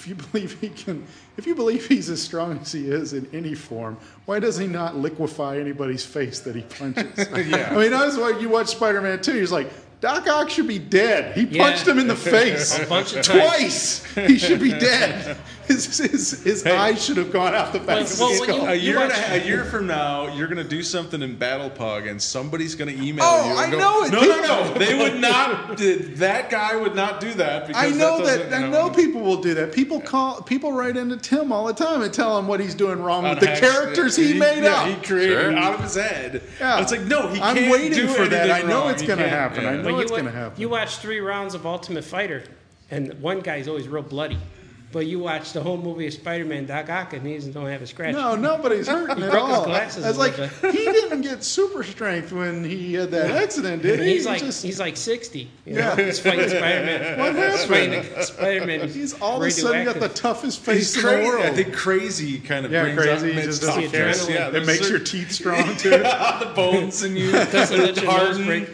believe he's as strong as he is in any form, why does he not liquefy anybody's face that he punches? Yeah. I mean, that's why you watch Spider-Man 2. He's like, Doc Ock should be dead. He Yeah. punched him in the face A bunch of times. twice. He should be dead. His eyes should have gone out the back of Well, his when skull. A year from now, you're gonna do something in Battle Pug, and somebody's gonna email Oh, you. And I go, know it. No. They would not. That guy would not do that. Because I know doesn't, that. you I know people will do that. People write into Tim all the time and tell him what he's doing wrong with the Hacks- characters he made up. He created Sure. out of his head. Yeah. It's like no, he I'm can't waiting do for that. anything I know wrong. it's He going to can't. happen. Yeah. I know But it's going to happen. You watch 3 rounds of Ultimate Fighter, and one guy's always real bloody. But you watch the whole movie of Spider-Man, Doc Ock, and he don't have a scratch. No, nobody's hurting at broke his all. glasses It's a like little he didn't get super strength when he had that accident, did And he? he's like 60. You know? Yeah. He's fighting Spider-Man. What He's happened? fighting Spider-Man. He's all of a sudden got the radioactive. toughest face He's in crazy. the world. I think crazy kind of Yeah, brings crazy. Up, He makes just tough doesn't guys. care. Yeah, it there's makes your certain- teeth strong too. the bones in you. Doesn't let your nose harden. break.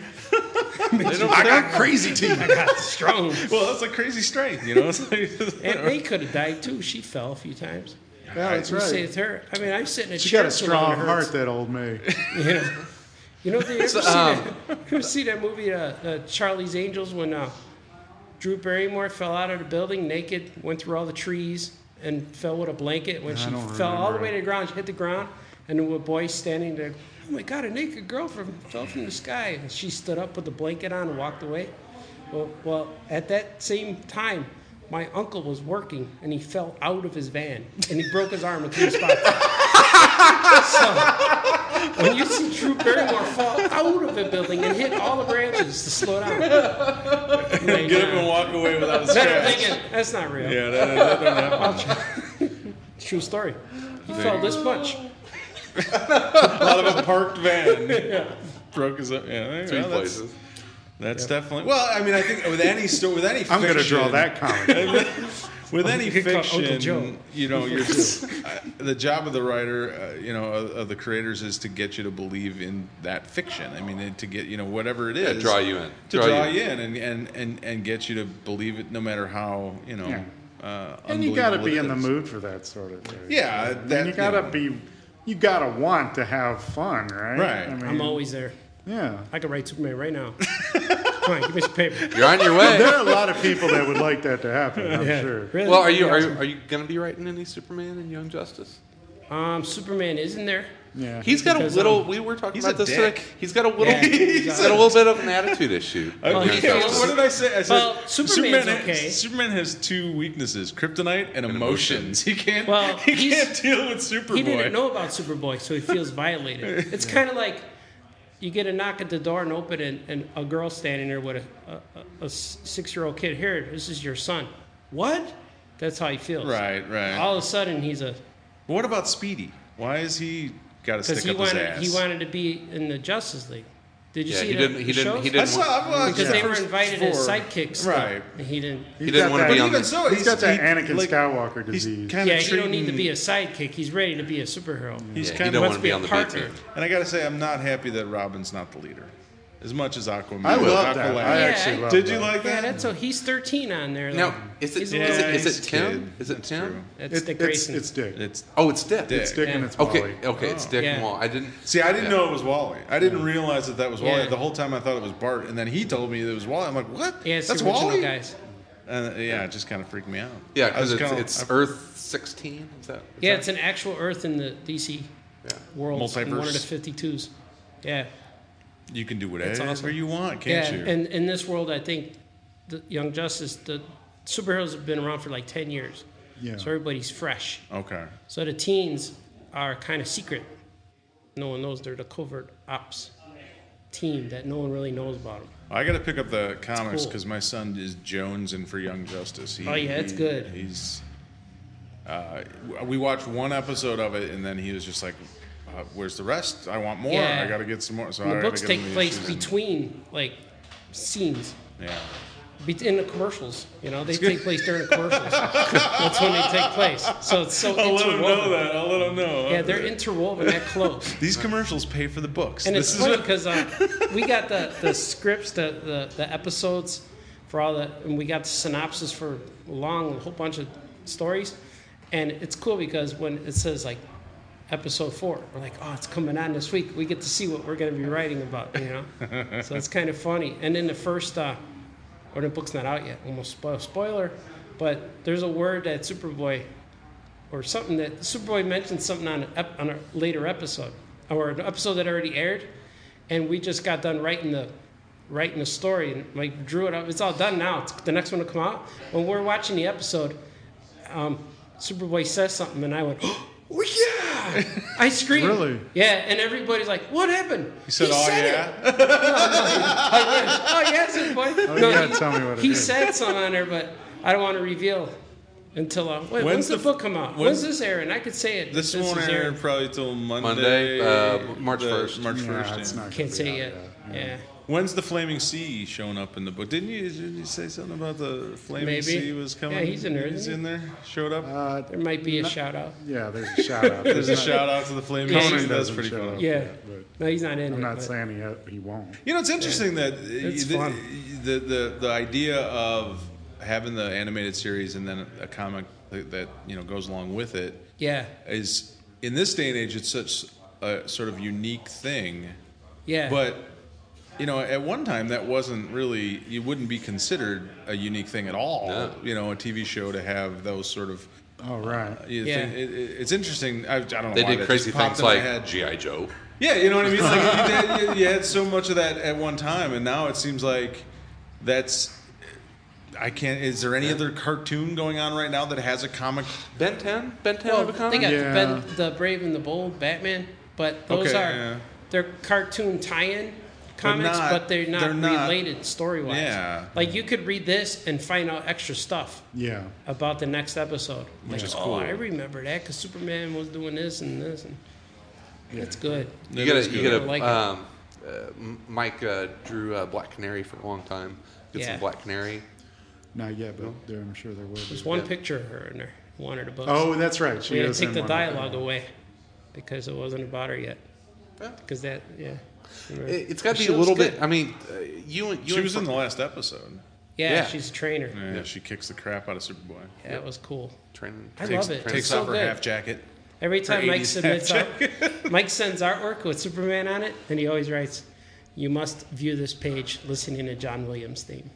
I got crazy teeth. I got strong. Well, that's like crazy strength, you know. It's like, Aunt May could have died too. She fell a few times. Yeah, that's You right. saved her. I mean, I'm sitting in She got a so long strong it hurts. heart, that old May. Yeah. You know, did you ever see that movie, Charlie's Angels, when Drew Barrymore fell out of the building naked, went through all the trees, and fell with a blanket? When she don't fell all the remember way to the ground, she hit the ground, and then a boy standing there, oh my God, a naked girl fell from the sky. And she stood up, put the blanket on, and walked away. Well, at that same time, my uncle was working, and he fell out of his van, and he broke his arm in 3 spots. So, when you see Drew Barrymore fall out of a building and hit all the branches to slow down, get up and walk away without a Then I'm scratch. thinking, that's not real. Yeah, that don't happen. True story. He fell this much. Out of a parked van. Broke his. Yeah, there you Three go. That's- places. That's definitely. Well, I mean, I think with any with any fiction, I'm going to draw that comic. with any You could call Uncle fiction, Joe. you know, you're the job of the writer, you know, of the creators is to get you to believe in that fiction. I mean, to get, you know, whatever it is, draw you in. to draw you in, and get you to believe it, no matter how, you know. Yeah. And you got to unbelievable be it in the is. mood for that sort of thing. Yeah, And that, you got to you know. be, you got to want to have fun, right? Right. I mean, I'm always there. yeah. I could write Superman right now. Come on, give me some paper. You're on your way. There are a lot of people that would like that to happen, I'm sure. Really? Well, are you Awesome. going to be writing any Superman and Young Justice? Superman is in there. Yeah. He's got a Because, little. We were talking he's about a this today. dick. He's got a little. Yeah, he's got a little bit of an attitude issue. Oh, Young he Okay, Justice. what did I say? I said Well, Superman's okay. Superman has two weaknesses: kryptonite and emotions. He can't. Well, he can't deal with Superboy. He didn't know about Superboy, so he feels violated. It's kind of like you get a knock at the door and open it, and a girl standing there with a 6-year-old kid. Here, this is your son. What? That's how he feels. Right, right. All of a sudden, he's a What about Speedy? Why is he got to because stick up his ass? he wanted to be in the Justice League. Did you Yeah, see he the didn't. He didn't. shows? He I didn't. saw well, Because the they were first invited as 4. sidekicks. Right. And he didn't. He didn't want to got be that- on Even the. so, He's got that Anakin like, Skywalker he's disease. kind of Yeah, you don't need to treating- be a sidekick. He's ready to be a superhero. He's Yeah, he kind don't of. want wants to be to on be the a B partner. team. And I got to say, I'm not happy that Robin's not the leader, as much as Aquaman. I love Aqualad. that. I Yeah, actually love Did that. you like Yeah, that? that's so he's 13 on there. Now, like, is it he's is a it, little- is he's it a Tim? kid. Is it Tim? true. That's Dick Grayson. It's Dick. It's Oh, it's Dick. Dick. It's Dick and Yeah. it's Wally. Okay, it's Dick Yeah. and Wall. I didn't. See, I didn't Yeah. know it was Wally. I didn't realize that was Wally. Yeah. The whole time I thought it was Bart, and then he told me it was Wally. I'm like, what? Yeah, it's That's the original Wally. guys. And yeah, it just kind of freaked me out. Yeah, I was because kinda- it's I- Earth 16. Is that? Yeah, it's an actual Earth in the DC Yeah. world. In one of the Multiverse. 52s. Yeah. You can do whatever That's awesome. you want, can't Yeah, you? and in this world, I think the Young Justice, the superheroes have been around for like 10 years. Yeah. So everybody's fresh. Okay. So the teens are kind of secret. No one knows they're the covert ops team that no one really knows about them. I got to pick up the comics cool. because my son is jonesing for Young Justice. Oh, yeah, it's good. He's. We watched one episode of it, and then he was just like, "Where's the rest? I want more. Yeah. I got to get some more." So And I the gotta books get take him the place issues and- between like scenes. Yeah. In the commercials, you know, they take place during the commercials. That's when they take place. So it's so I'll let him interwoven. know that. I'll let him know. Yeah, they're interwoven that close. These commercials pay for the books. And it's This is funny what- because we got the scripts, the episodes for all the, and we got the synopsis for a whole bunch of stories. And it's cool because when it says like episode 4, we're like, oh, it's coming on this week. We get to see what we're going to be writing about, you know? So it's kind of funny. And then the first, or the book's not out yet, almost spoiler, but there's a word that Superboy, or something that Superboy mentioned something on a later episode, or an episode that already aired, and we just got done writing the story and like drew it up. It's all done now. It's the next one to come out. When we're watching the episode, Superboy says something, and I went, "Oh yeah!" I screamed. Really? Yeah, and everybody's like, "What happened?" He said, "Oh it." yeah." I wish. Oh yeah, Superboy. you gotta tell me what it he is. said something on there, but I don't want to reveal until when's When's the the- book come out? when's- When's this airing? I could say it. This if won't is air airing. probably till Monday. March 1st. March Nah, 1st. it's yeah. not Can't gonna say be yet. out Yeah. When's the Flaming Sea showing up in the book? Didn't you say something about the Flaming Maybe. Sea was coming? Yeah, he's in there, He's isn't he? in there. Showed up. There might be a shout out. Yeah, there's a shout out. There's a shout out to the Flaming Yeah, Sea. he's- That's doesn't pretty show cool. up. Yeah. but No, he's not in I'm it. not but- saying he won't. You know, it's interesting that It's the, fun. the idea of having the animated series and then a comic that you know goes along with it Yeah. is in this day and age it's such a sort of unique thing. Yeah. But you know, at one time that wasn't really you wouldn't be considered a unique thing at all. No. You know, a TV show to have those sort of. Oh, right. Yeah. It's interesting. I don't know. They why did that crazy just popped things in my like head. G.I. Joe. Yeah, you know what I mean. It's like you had so much of that at one time, and now it seems like that's. I can't. Is there any other cartoon going on right now that has a comic? Ben 10? Ben 10 well, have a they comic? got Yeah. the Brave and the Bold, Batman, but those Okay, are yeah. they're cartoon tie-in. comics, not- but they're not not- related story-wise. Yeah. Like you could read this and find out extra stuff Yeah. about the next episode. Like, is oh, cool. I remember that because Superman was doing this and this, and it's good. You It is gotta, you good. gotta. I like Mike drew Black Canary for a long time. Get Yeah. some Black Canary. Not yet, but I'm sure there will be. There's one Yeah. picture of her in there, one of the books. Oh, that's right. She we had is to take in the one. dialogue away because it wasn't about her yet. Yeah. Because that, yeah. It's got to be She a little looks bit. I mean, you She and was in the last episode. Yeah, Yeah. she's a trainer. Yeah, she kicks the crap out of Superboy. Yeah, it was cool. training. I Takes, love it. takes It's so off her good. half jacket. Every time Mike 80s submits half out, Mike sends artwork with Superman on it, and he always writes, "You must view this page listening to John Williams' theme."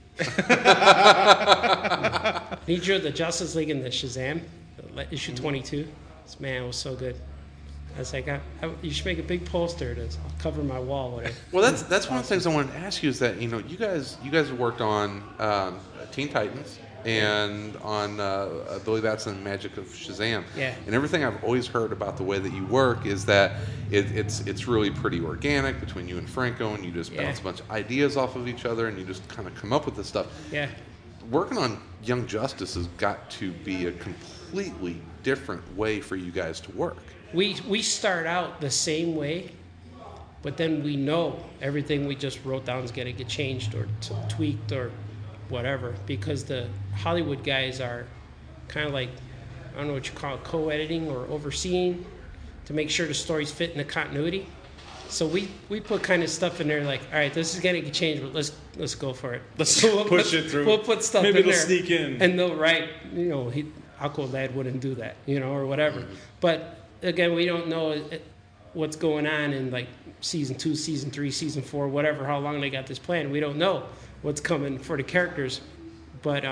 He drew the Justice League and the Shazam, issue 22. This man was so good. I was like, you should make a big poster to cover my wall with it. Well, that's one of the things I wanted to ask you is that you guys have worked on Teen Titans and on Billy Batson Magic of Shazam. Yeah. And everything I've always heard about the way that you work is that it's really pretty organic between you and Franco, and you just Yeah. bounce a bunch of ideas off of each other, and you just kind of come up with this stuff. Yeah. Working on Young Justice has got to be a completely different way for you guys to work. We start out the same way, but then we know everything we just wrote down is going to get changed or tweaked or whatever, because the Hollywood guys are kind of like, I don't know what you call it, co-editing or overseeing to make sure the stories fit in the continuity. So we put kind of stuff in there like, all right, this is going to get changed, but let's go for it. Let's So push it through. We'll put stuff Maybe in it'll there. sneak in. And they'll write, Aqualad wouldn't do that, or whatever. But again, we don't know what's going on in like season 2, season 3, season 4, whatever, how long they got this plan. We don't know what's coming for the characters. But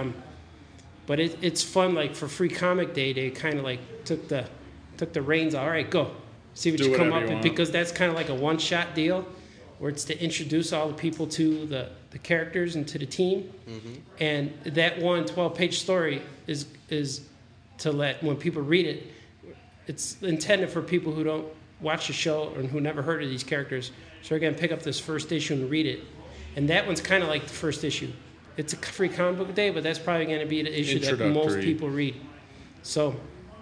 it's fun. Like for Free Comic Day, they kind of like took the reins. All right, go see what Do you come whatever up you with, want. because that's kind of like a one-shot deal, where it's to introduce all the people to the characters and to the team. And that 12-page story is to let, when people read it, it's intended for people who don't watch the show or who never heard of these characters. So they're going to pick up this first issue and read it. And that one's kind of like the first issue. It's a Free Comic Book Day, but that's probably going to be the issue that most Introductory. people read. So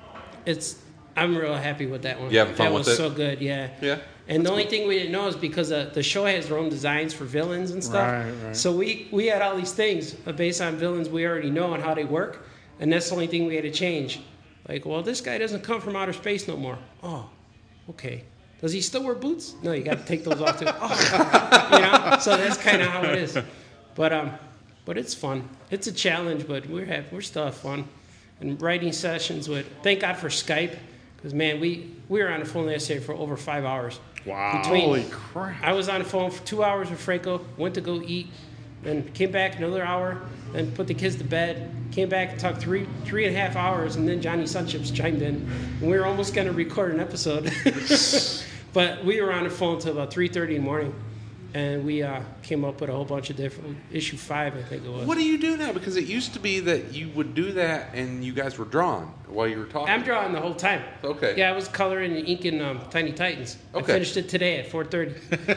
I'm real happy with that one. You having fun that with was it? so good, yeah. Yeah. And the only thing we didn't know is because the show has their own designs for villains and stuff. Right. So we had all these things based on villains we already know and how they work, and that's the only thing we had to change. Like, well, this guy doesn't come from outer space no more. Oh, okay. Does he still wear boots? No, you got to take those off too. Oh, so that's kind of how it is. But it's fun. It's a challenge, but we're still have fun. And writing sessions with, thank God for Skype, because man, we were on the phone yesterday for over 5 hours. Wow. Holy crap. I was on the phone for 2 hours with Franco, went to go eat, then came back another hour, then put the kids to bed, came back and talked three and a half hours, and then Johnny Sunchips chimed in. And we were almost going to record an episode. But we were on the phone until about 3:30 in the morning, and we came up with a whole bunch of different, issue 5, I think it was. What do you do now? Because it used to be that you would do that and you guys were drawn while you were talking. I'm drawing the whole time. Okay. Yeah, I was coloring and inking Tiny Titans. I Okay. finished it today at 4:30.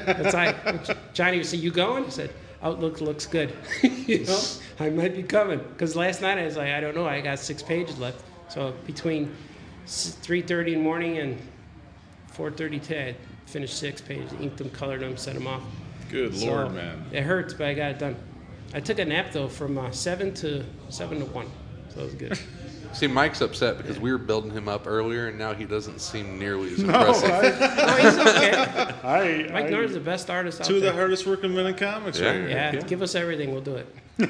Johnny would say, "You going?" I said, "Outlook looks good." I might be coming, because last night I was like, I don't know, I got 6 pages left. So between 3:30 in the morning and 4:30 today, I finished 6 pages, inked them, colored them, sent them off. Good So, Lord, man. It hurts, but I got it done. I took a nap though from 7 to 1, so it was good. See, Mike's upset because we were building him up earlier, and now he doesn't seem nearly as No, impressive. Oh, he's okay. Mike I Norton's the best artist out Two of the there. hardest working men in comics Yeah. right here. Yeah, give us everything, we'll do it. We'll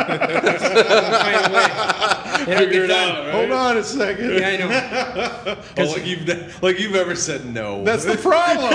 find a way. It'll Figure get it done. out, right? hold on a second. Yeah, I know. Oh, like you've ever said no. That's the problem.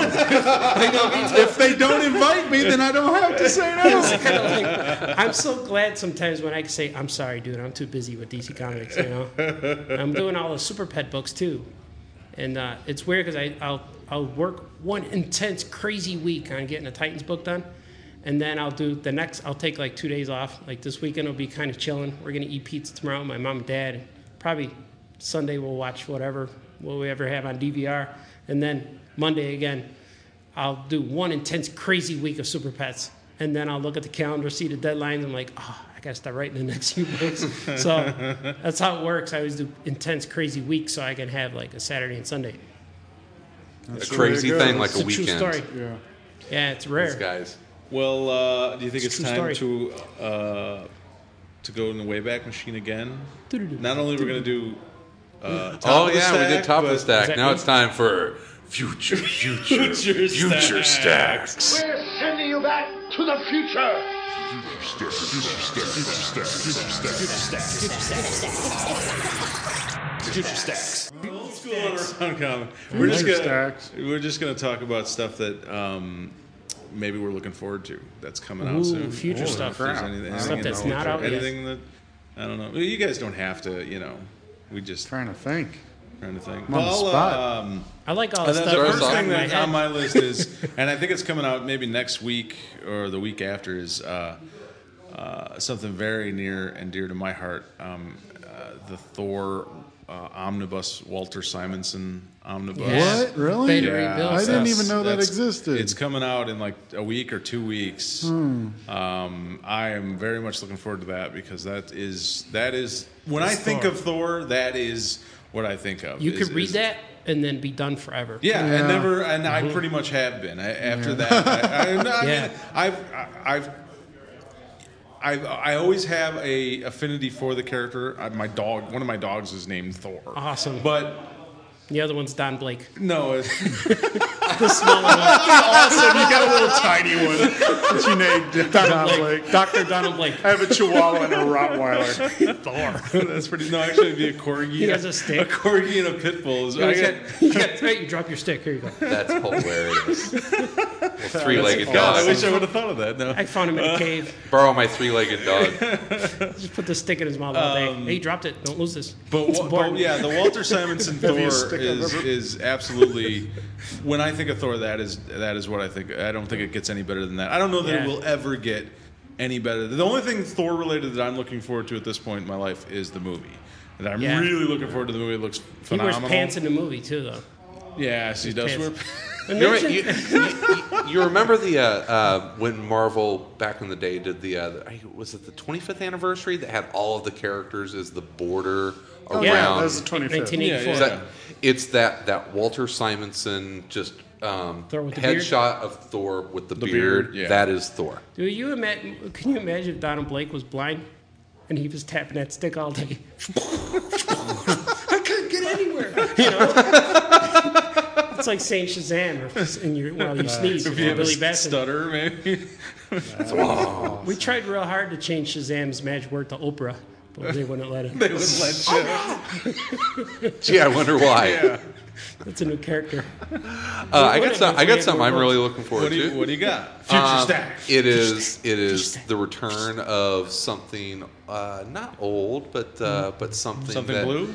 If they don't invite me, then I don't have to say no. It's kind of like, I'm so glad sometimes when I can say, I'm sorry, dude, I'm too busy with DC Comics, I'm doing all the Super Pet books, too. And it's weird because I'll work one intense, crazy week on getting a Titans book done. And then I'll take like 2 days off. Like this weekend will be kind of chilling. We're going to eat pizza tomorrow with my mom and dad. Probably Sunday we'll watch what we ever have on DVR. And then Monday again, I'll do one intense, crazy week of Super Pets, and then I'll look at the calendar, see the deadlines. I'm like, oh, I gotta start writing the next few books. So that's how it works. I always do intense, crazy weeks so I can have like a Saturday and Sunday. A crazy thing like It's a a true weekend. story. Yeah. Yeah, it's These rare. guys. Well, do you think it's True time story. to go in the Wayback Machine again? Not only we're going to do top Oh of the yeah, we stack, did top of the but- stack. that Now me? it's time for future stacks. We're sending you back to the future. Old school underground comic. Stacks. We're just gonna talk about stuff that maybe we're looking forward to. That's coming out soon. future Or stuff. if there's Crap. anything Stuff in that's the not future. out yet. Anything that I don't know. Well, you guys don't have to. We just Trying to think. trying to think. I'm on the spot. I like all the The stuff. Start us first off. thing in my that's head. on my list is, and I think it's coming out maybe next week or the week after, is something very near and dear to my heart. The Thor omnibus, Walter Simonson omnibus. Yeah. What? Really? Beta Ray Bill I stuff. didn't even know that That's- existed. It's coming out in like a week or 2 weeks. I am very much looking forward to that because that is when I think Thor. of Thor, that is what I think of. You is- could read is- that and then be done forever. Yeah, Yeah. and never, and I pretty much have been. After that, Yeah. I always have a affinity for the character. My dog, one of my dogs, is named Thor. Awesome. But The other one's Don Blake. no, it's, The smaller one. awesome. You got a little tiny one that you named Donald Blake. Dr. Donald Blake. I have a Chihuahua and a Rottweiler. Thor. that's pretty. No, actually, it'd be a corgi. He has a stick. A corgi and a pit bull. You drop your stick. Here you go. That's hilarious. Well, three-legged God, dog. I wish I would have thought of that. No. I found him in a cave. Borrow my three-legged dog. Just put the stick in his mouth all day. Hey, he dropped it. Don't lose this. But, It's important. yeah, the Walter Simonson Thor Heaviest stick I've is absolutely. When I think of Thor, that is what I think. I don't think it gets any better than that. I don't know that Yeah. it will ever get any better. The only thing Thor related that I'm looking forward to at this point in my life is the movie. And I'm Yeah. really looking forward to the movie. It looks He phenomenal. wears pants in the movie too, though. Yes, he does pants. wear. You, you remember the when Marvel back in the day did was it the 25th anniversary that had all of the characters as the border around? Yeah, that was the 25th. 1984. Yeah, yeah. It's that Walter Simonson just Thor with the beard? headshot of Thor with the beard, beard. yeah. That is Thor. Do you imagine? Can you imagine if Donald Blake was blind and he was tapping that stick all day? I couldn't get anywhere. You know, it's like saying Shazam while you sneeze. If you have Billy a Batson. stutter, maybe. We tried real hard to change Shazam's magic word to Oprah, but they wouldn't let him. They would let you. Gee, I wonder why. Yeah. That's a new character. I got something I'm really looking forward What do to. you got? Future stack. It is the return of something not old, but something Something that, blue?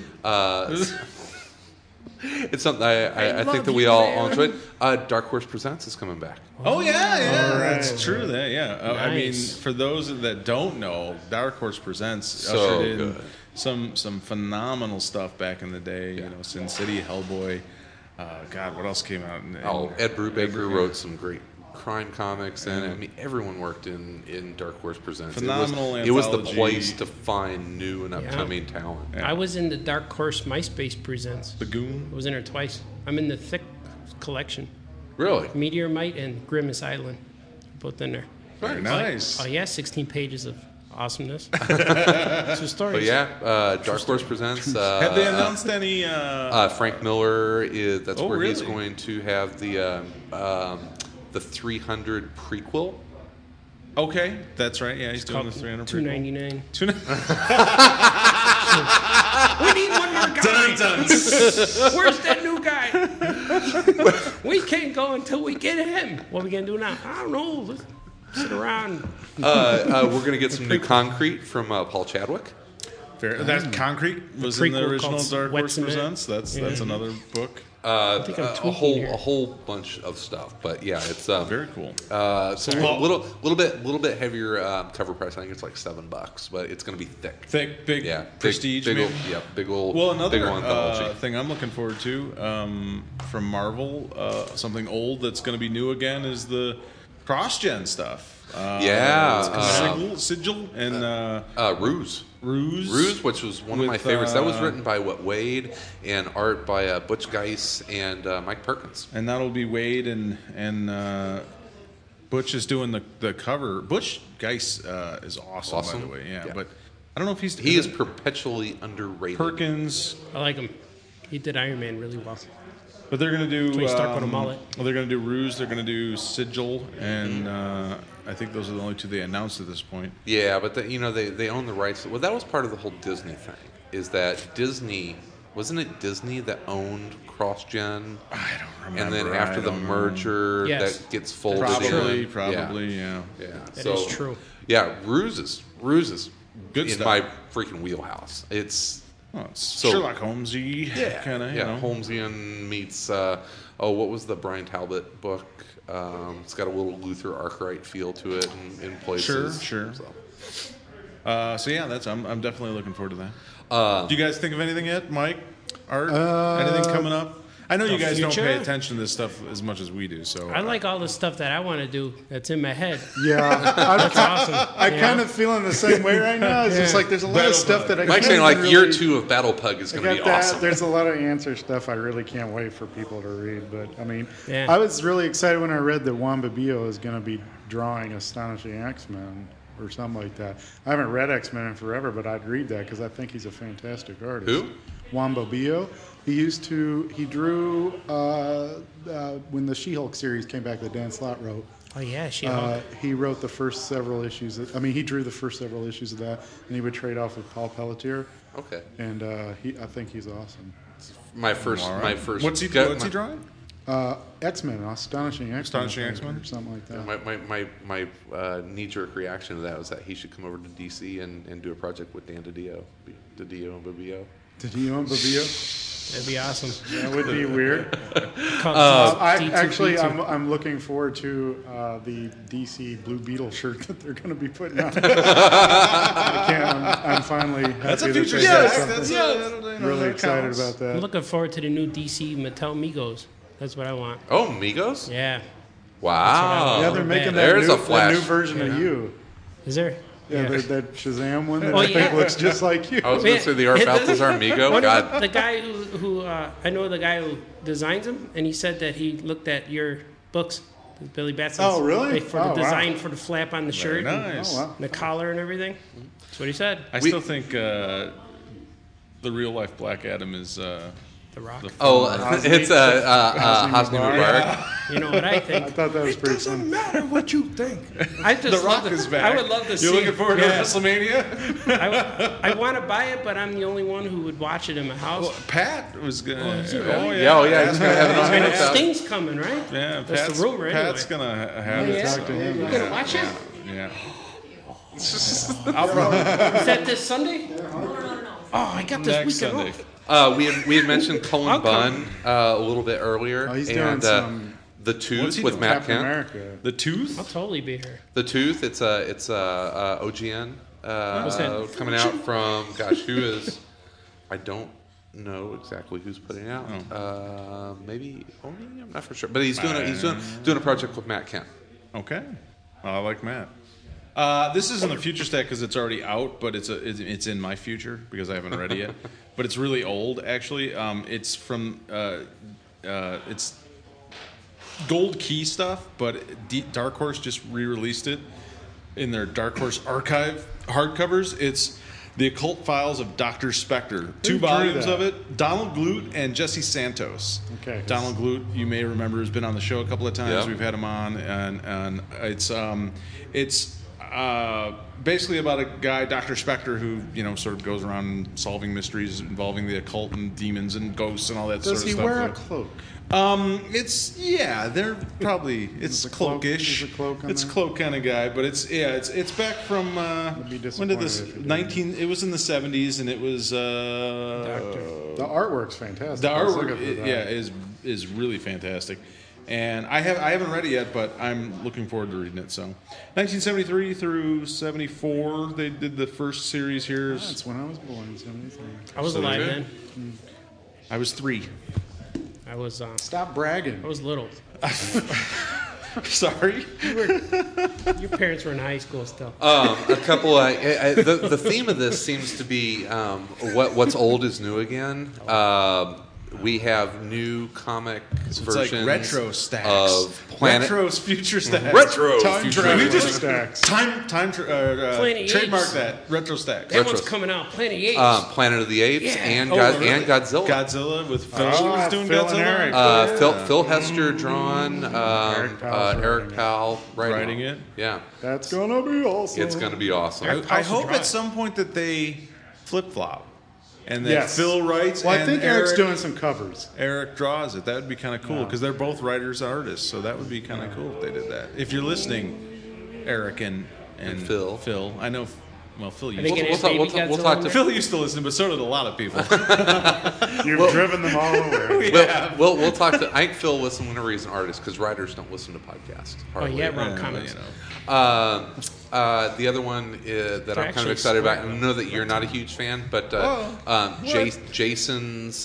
It's something I think love that we you, all man. enjoyed. Dark Horse Presents is coming back. Oh yeah, that's true. That yeah. I mean, Nice. for those that don't know, Dark Horse Presents So ushered in good. some phenomenal stuff back in the day. Yeah. You know, Sin City, Hellboy. God, what else came out? Ed Brubaker wrote some great crime comics, and I mean everyone worked in Dark Horse Presents. Phenomenal it was the anthology. place to find new and upcoming talent. Yeah. I was in the Dark Horse MySpace Presents. The Goon. I was in there twice. I'm in the thick collection. Really? Meteor Might and Grimace Island. Both in there. Very nice. Oh yeah, 16 pages of awesomeness. Two stories. But yeah, Dark Horse Presents. Have they announced any? Frank Miller is that's Oh, where he's really? going to have the 300 prequel. Okay, that's right. Yeah, he's doing the 300. $2.99. $2.99. We need one more guy. Where's that new guy? We can't go until we get him. What are we gonna do now? I don't know. Let's sit around. We're going to get some new concrete from Paul Chadwick. That Concrete was The in the prequel original called Dark Wet Horse Cement. Presents. That's another book. think I'm a tweaking here. whole bunch of stuff, but yeah, it's Very cool. it's a little bit heavier cover price. I think it's like $7, but it's going to be thick. Thick, big, Yeah, prestige. big, maybe? old, yeah, big old. Well, big another old anthology. thing I'm looking forward to from Marvel, something old that's going to be new again, is the cross-gen stuff. Sigil and Ruse. Ruse, which was one of my with, favorites. That was written by Wade and art by Butch Geis and Mike Perkins. and that'll be Wade and Butch is doing the cover. Butch Geis is awesome, by the way. Yeah, but I don't know if He is perpetually underrated. Perkins. I like him. He did Iron Man really well. But they're going to do. Tony Stark with a mullet. Well, they're going to do Ruse. They're going to do Sigil, and I think those are the only two they announced at this point. Yeah, but they own the rights. Well, that was part of the whole Disney thing. Is that Disney? Wasn't it Disney that owned CrossGen? I don't remember. And then after the merger, Yes. that gets folded Probably, in. yeah. Yeah, That so, is true. Yeah, Ruse is Good in stuff. my freaking wheelhouse. It's Oh, it's So- Sherlock Holmesy, kind of. yeah, Holmesian meets what was the Brian Talbot book? It's got a little Luther Arkwright feel to it in places. Sure. So. So yeah, I'm definitely looking forward to that. Do you guys think of anything yet, Mike? Art? Anything coming up? I know you guys don't future? pay attention to this stuff as much as we do. So I like all the stuff that I want to do that's in my head. Yeah, That's awesome. I'm kind of feeling the same way right now. It's just like there's a lot of stuff that I Mike's can't saying like even year really- 2 of Battle Pug is I going to got be that. awesome. There's a lot of answer stuff I really can't wait for people to read. But I mean, Yeah. I was really excited when I read that Juan Babio is going to be drawing Astonishing X-Men or something like that. I haven't read X-Men in forever, but I'd read that because I think he's a fantastic artist. Who? Juan Babio. He drew when the She-Hulk series came back that Dan Slott wrote. Oh yeah, she. He wrote the first several issues. He drew the first several issues of that, and he would trade off with Paul Pelletier. Okay. And I think he's awesome. My first. what's he drawing? X-Men, Astonishing X-Men. Astonishing I think, X-Men? or something like that. My knee-jerk reaction to that was that he should come over to DC and do a project with Dan DiDio and Babio. Did you own Babio? That'd be awesome. That would be weird. D2P2. I'm looking forward to the DC Blue Beetle shirt that they're going to be putting out. I'm finally happy That's a that future they got stack. something. Really excited about I'm that. looking forward to the new DC Mattel Migos. That's what I want. Oh, Migos! Yeah. Wow. Yeah, they're making that There's new, a flash. that new version of you. Is there? Yeah, that Shazam one that Oh, I think yeah. looks just like you. I was going to say the Art Balthazar Migo. What God. about the guy who I know the guy who designs them, and he said that he looked at your books, Billy Batson's. Oh, really? For the Oh, wow. design for the flap on the shirt, nice. Oh, wow. and the collar and everything. That's what he said. I still think the real life Black Adam is The Rock. It's Hosni Mubarak. You know what I think? I thought that was pretty fun. matter what you think. I just The love Rock is back. I would love to see. You're looking forward to yeah. WrestleMania? I want to buy it, but I'm the only one who would watch it in my house. Well, Pat was gonna. is he really? Yeah, he's going to have it on and his house. Sting's coming, right? Yeah, That's Pat's, the rumor anyway. Pat's gonna have Oh, it. yeah? Talk to him. You gonna watch it? Yeah. Is that this Sunday? Oh, I got this Next weekend Sunday. off. We had mentioned Cullen I'll Bunn a little bit earlier. Oh, he's doing and some The What's Tooth he with doing? Matt Captain Kent. America. The Tooth. I'll totally be here. The Tooth. It's OGN that? coming out from who is I don't know exactly who's putting it out. Maybe Oni. I'm not for sure, but he's doing a project with Matt Kent. Okay. Well, I like Matt. This isn't a future stack because it's already out, but it's in my future because I haven't read it yet. But it's really old, actually. It's from it's Gold Key stuff, but Dark Horse just re-released it in their Dark Horse Archive hardcovers. It's The Occult Files of Dr. Spectre. 2 drew volumes that? of it. Donald Glute and Jesse Santos. Okay. Donald Glute, you may remember, has been on the show a couple of times. Yeah. We've had him on, and it's basically about a guy, Dr. Spectre, who sort of goes around solving mysteries involving the occult and demons and ghosts and all that Does sort of he stuff. wear a cloak? They're probably it's a cloak- cloakish. is a cloak on It's there? cloak kind of guy, but it's back from be when did this disappointed if it didn't. 19? It was in the 70s, and it was The artwork's fantastic. the I was artwork, looking for that. yeah, is is really fantastic. And I haven't read it yet, but I'm looking forward to reading it. So, 1973 through 74, they did the first series here. That's when I was born, 73. I was alive then. I was 3. I was. Stop bragging. I was little. Sorry. Your parents were in high school still. A couple. The theme of this seems to be what's old is new again. We have new comic It's versions like retro stacks of Planet Retro's future stacks. Retro time future travel stacks. Stacks. Planet trademark Apes. that retro stacks. That one's coming out. Planet Apes. Planet of the Apes Yeah. and Oh, really? and Godzilla. Godzilla with Phil. Oh, was doing Phil and Godzilla. Eric. Phil Hester drawn, Eric Powell Writing it. Yeah, That's gonna be awesome. it's going to be awesome. I hope at some point that they flip flop, and that Yes. Phil writes. Well, I and think Eric's doing some covers. Eric draws it. That would be kind of cool because they're both writers, artists. So that would be kind of cool if they did that. If you're listening, Eric and Phil. Phil, I know. Well, Phil Are they used gonna to. have we'll baby talk- we'll Godzilla talk in to there? Phil used to listen, but so did a lot of people. You've driven them all away. We'll talk to. I think Phil listen whenever he's an artist because writers don't listen to podcasts. Oh hardly. yeah, Ron Yeah, Comics. you know. The other one that I'm kind actually of excited about. I smart. know that you're not a huge fan, but Jason's.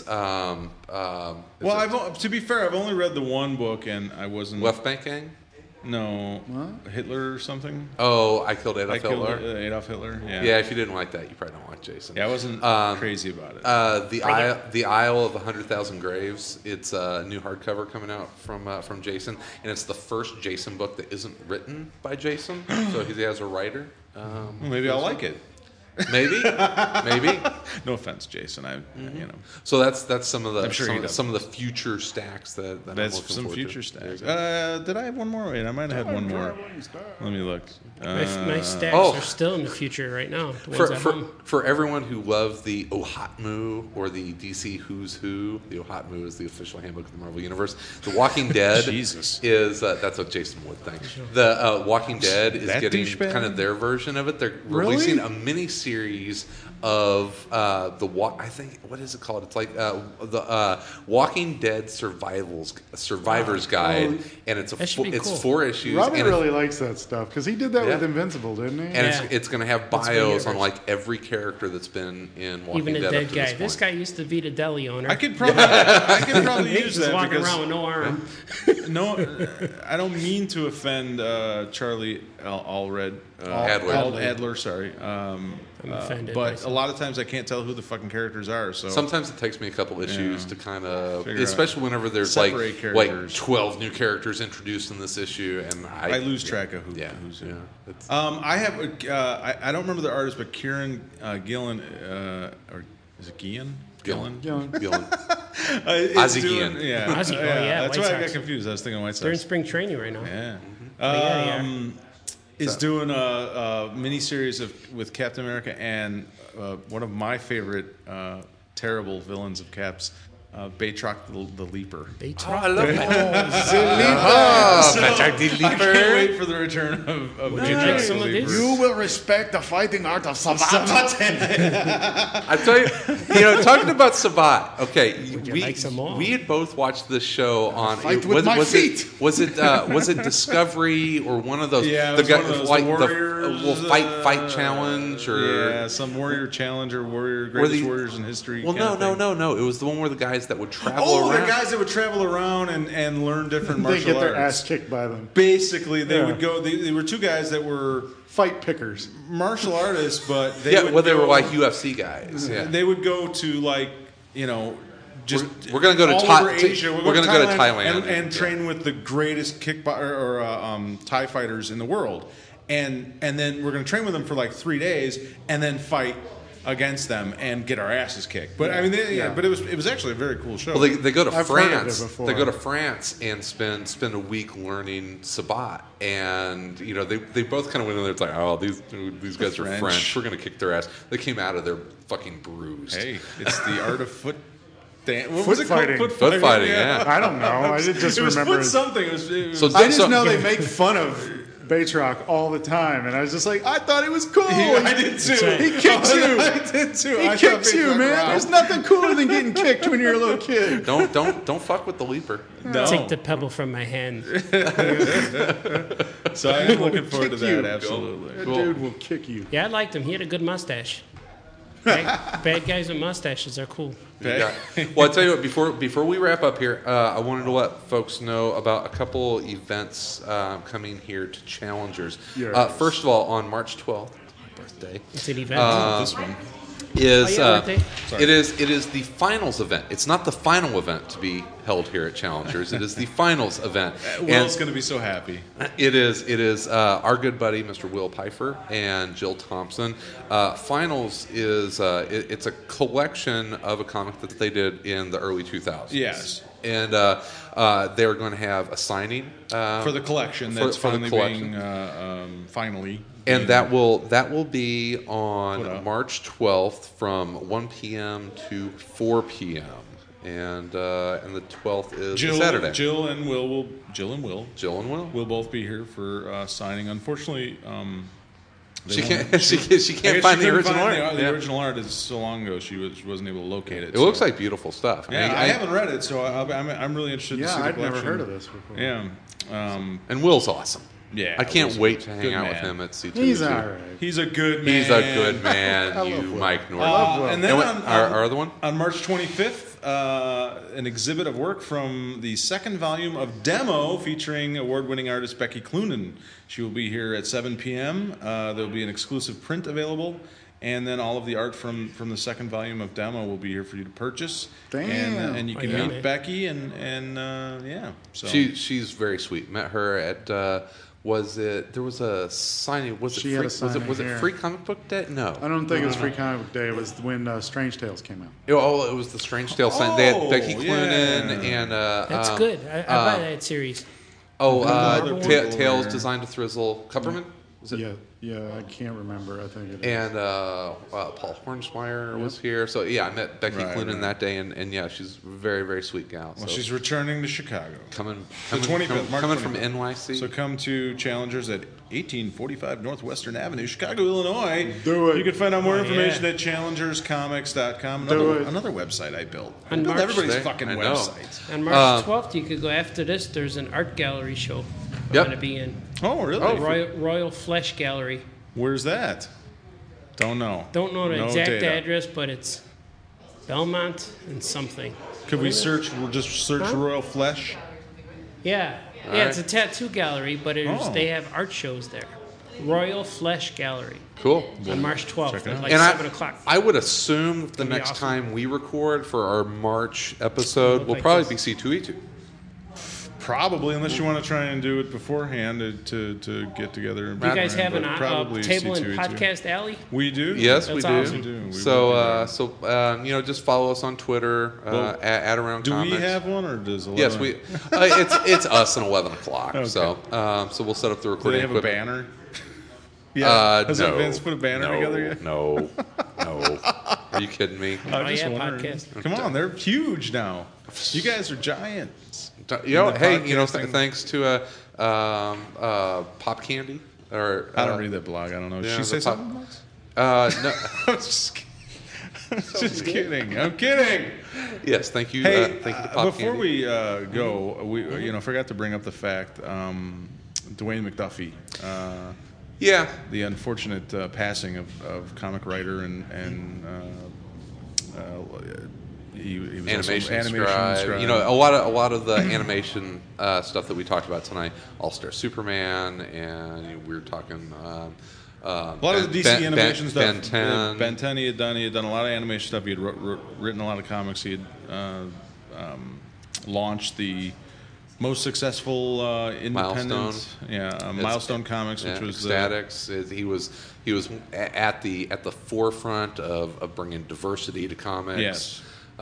Well, to be fair, I've only read the one book, and I wasn't. Left Bank Gang. No, Hitler or something. Oh, I killed Adolf I killed Hitler. Adolf Hitler. Yeah. Yeah, if you didn't like that, you probably don't like Jason. Yeah, I wasn't crazy about it. The Isle of the 100,000 Graves. It's a new hardcover coming out from Jason, and it's the first Jason book that isn't written by Jason, so he has a writer. Well, maybe I'll like it. Maybe. No offense, Jason. You know, So that's some of the I'm sure he some of doesn't. the future stacks that I'm that's looking some forward future to. stacks. Did I have one more? Wait, I might have had one more. Let me look. My stacks Oh. are still in the future right now. The ones at home. For everyone who loves the Ohatmu or the DC Who's Who, the Ohatmu is the official handbook of the Marvel Universe. The Walking Dead Jesus. is that's what Jason Wood thinks. The Walking Dead is That getting douchebag? kind of their version of it. They're Really? releasing a mini series of I think what is it called? It's like the Walking Dead Survivor's Guide, and it's That should be it's cool. 4 issues. Robert and really likes that stuff because he did that with Yeah. Invincible, didn't he? and Yeah. it's going to have That's my bios on universe. like every character that's been in Walking Even a Dead dead up to guy. this This point. guy used to be the deli owner. I could probably He's use just that walking because around with no arm. no, I don't mean to offend Charlie Adler. Adler, sorry. I'm offended But myself. a lot of times I can't tell who the fucking characters are. So Sometimes it takes me a couple issues Yeah. to kind of, Figure especially whenever there's like Separate characters. 12 new characters introduced in this issue, and I lose track of who. Yeah, who's who. yeah. It's, I have. I don't remember the artist, but Kieran Gillen, or is it Gillen? Gillen. Gillen. Gillen. It's Ozzie doing- Guillen. Yeah, Ozzie, oh, yeah, That's White why I got Sox. confused. I was thinking White They're in Sox. spring training right now. Yeah. yeah. Is doing a mini series with Captain America and one of my favorite terrible villains of Cap's, Batroc the Leaper. I love that. I can't wait for the return of Would you Batroc like the some of Leaper. this? will respect the fighting art of Savate. I tell you, talking about Sabat. Okay, you we like some more? we had both watched this show on. Fight with my feet. Was it Discovery or one of those? Yeah, it the was guy one of those, like the Warriors, fight challenge or Yeah, some Warrior Challenge or Were Greatest the- Warriors in History. Well, kind no, of thing. no. It was the one where the guys that would travel Oh, around. the guys that would travel around and learn different They martial get their arts. ass kicked by them. Basically, they Yeah. would go. They were two guys that were Fight pickers. martial artists, but they yeah, would well, they go- were like UFC guys. Yeah. They would go to like just We're gonna go to all Thai- over Asia. we're gonna go to Thailand. and Yeah. train with the greatest Thai fighters in the world, and then we're gonna train with them for like 3 days, and then fight against them and get our asses kicked. But I mean, but it was actually a very cool show. Well, they go to I've heard of it France. before. They go to France and spend a week learning Sabat, and they both kind of went in there. It's like, oh, these guys are French. French. We're gonna kick their ass. They came out of there fucking bruised. Hey, it's the art of foot. What Foot was it called? fighting. Foot fighting, yeah. I don't know. I just It was remember. foot something. It was So I just so- know they make fun of Batroc all the time, and I was just like, I thought it was cool. I did too. He kicks you. I did too. He I kicks thought you, Batroc man. rocked. There's nothing cooler than getting kicked when you're a little kid. Don't fuck with the leaper. No. Take the pebble from my hand. So I am looking forward to Kick you. that. Absolutely. That Cool. dude will kick you. Yeah, I liked him. He had a good mustache. Bad guys with mustaches are cool. Yeah. Well, I'll tell you what. Before we wrap up here, I wanted to let folks know about a couple events coming here to Challengers. Yes. First of all, on March 12th, my birthday, It's an event. This one. is Oh, yeah, birthday. it is the finals event. It's not the final event to be held here at Challengers. It is the finals event. Will's going to be so happy. It is our good buddy Mr. Will Pfeiffer and Jill Thompson. Finals is it's a collection of a comic that they did in the early 2000s. Yes. And they're going to have a signing For the collection that's for the finally collection. being finally. and that will be Put on up. March 12th from 1 p.m. to 4 p.m. And the 12th is Jill, Saturday. Jill and Will Jill and Will. will both be here for signing. Unfortunately, they She won't- can't. She I guess can't find the couldn't original find art. The Yeah. original art is so long ago she wasn't able to locate it. It looks like beautiful stuff. Yeah, I haven't read it, so I'm really interested to see Yeah, the I'd never collection. heard of this before. Yeah, And Will's awesome. yeah. I can't Will's wait a to hang good out with man. him at C2. He's all right. He's a good man. He's a good man. I love You, Will. Mike Norton. Will. And then And what- on, our other one? on March 25th, an exhibit of work from the second volume of Demo featuring award-winning artist Becky Cloonan. She will be here at 7 p.m. There'll be an exclusive print available, and then all of the art from the second volume of Demo will be here for you to purchase. Damn. And you can yeah, meet man. Becky and yeah. So She's very sweet. Met her at there was a signing. Was it She free, had a was signing it here. Free Comic Book Day? No. I don't think it was Free Comic Book Day. It was when Strange Tales came out. Oh, it was the Strange Tale sign. They had Becky Oh, Cloonan yeah. and That's good. I buy that series. Another Tales one. Designed to Thrizzle. Kupperman? Was it? Yeah, I can't remember. I think it is. And Paul Hornsmeyer was here. So, yeah, I met Becky Right, Cloonan right. that day, and yeah, she's a very, very sweet gal. well, So she's returning to Chicago. coming The 25th, March coming from 25th. NYC. So come to Challengers at 1845 Northwestern Avenue, Chicago, Illinois. Do it. You can find out more Oh, information yeah. at challengerscomics.com. Do it. Another website I built. I On built March everybody's Day. fucking I know. websites. On March 12th, you could go after this. There's an art gallery show I'm Yep. going to be in. Oh, really? Royal Flesh Gallery. Where's that? Don't know. Don't know the No exact data. address, but it's Belmont and something. Could we search? We'll just search Huh? Royal Flesh. Yeah. Yeah, it's a tattoo gallery, but Oh. they have art shows there. Royal Flesh Gallery Cool. on March 12th check it at out. like And 7 o'clock. I would assume the gonna be next awesome. time we record for our March episode Look will like probably this. be C2E2. Probably, unless you want to try and do it beforehand to get together. And Do you guys beforehand, have an but probably table and C2E2. podcast alley? We do. Yes, we That's do. awesome. We do. We So, will be there. just follow us on Twitter Well, at Around Do Comics. we have one, or does 11? Yes, we. It's us and 11 o'clock. Okay. So we'll set up the Do recording. they have a equipment. banner? Yeah. Has no, Vince put a banner no, together yet? No, no. Are you kidding me? I'm just yeah, wondering. podcast. Come on, they're huge now. You guys are giants. You know, the hey, podcasting- thanks to Pop Candy. Or I don't read that blog. I don't know. Did yeah, she say the pop- something? no. I'm just kidding. I'm just kidding. I'm kidding. Yes, thank you. Hey, thank you to Pop before Candy. we go, we forgot to bring up the fact Dwayne McDuffie, Yeah, the unfortunate passing of comic writer and he was also animation scribe. scribe. You know, a lot of the animation stuff that we talked about tonight, All Star Superman, and we were talking. A lot of the DC animation stuff. Ben 10. Ben 10 he had done a lot of animation stuff. He had written a lot of comics. He had launched the most successful independent Milestone. Milestone Comics, which was Ecstatics. He was at the forefront of bringing diversity to comics. Yes.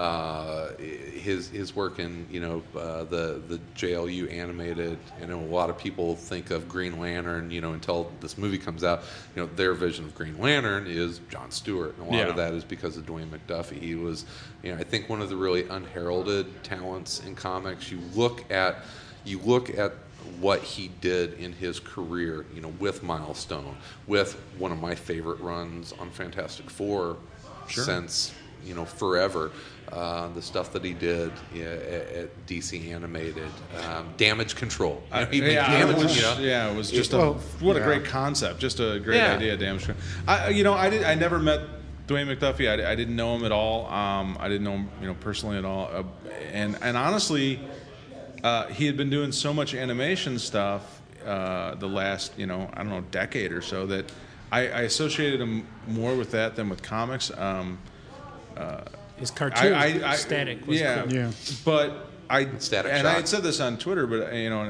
His work in the JLU animated. A lot of people think of Green Lantern until this movie comes out. Their vision of Green Lantern is Jon Stewart, and a lot of that is because of Dwayne McDuffie. He was I think one of the really unheralded talents in comics. You look at what he did in his career, with Milestone, with one of my favorite runs on Fantastic Four since forever. The stuff that he did at DC Animated, Damage Control. He made Damage, it was just a great concept, just a great idea. Damage Control. I never met Dwayne McDuffie. I didn't know him at all. I didn't know him, personally at all. And honestly, he had been doing so much animation stuff the last, decade or so that I associated him more with that than with comics. His cartoon Static was cool. Yeah. But Static I Shock. had said this on Twitter, but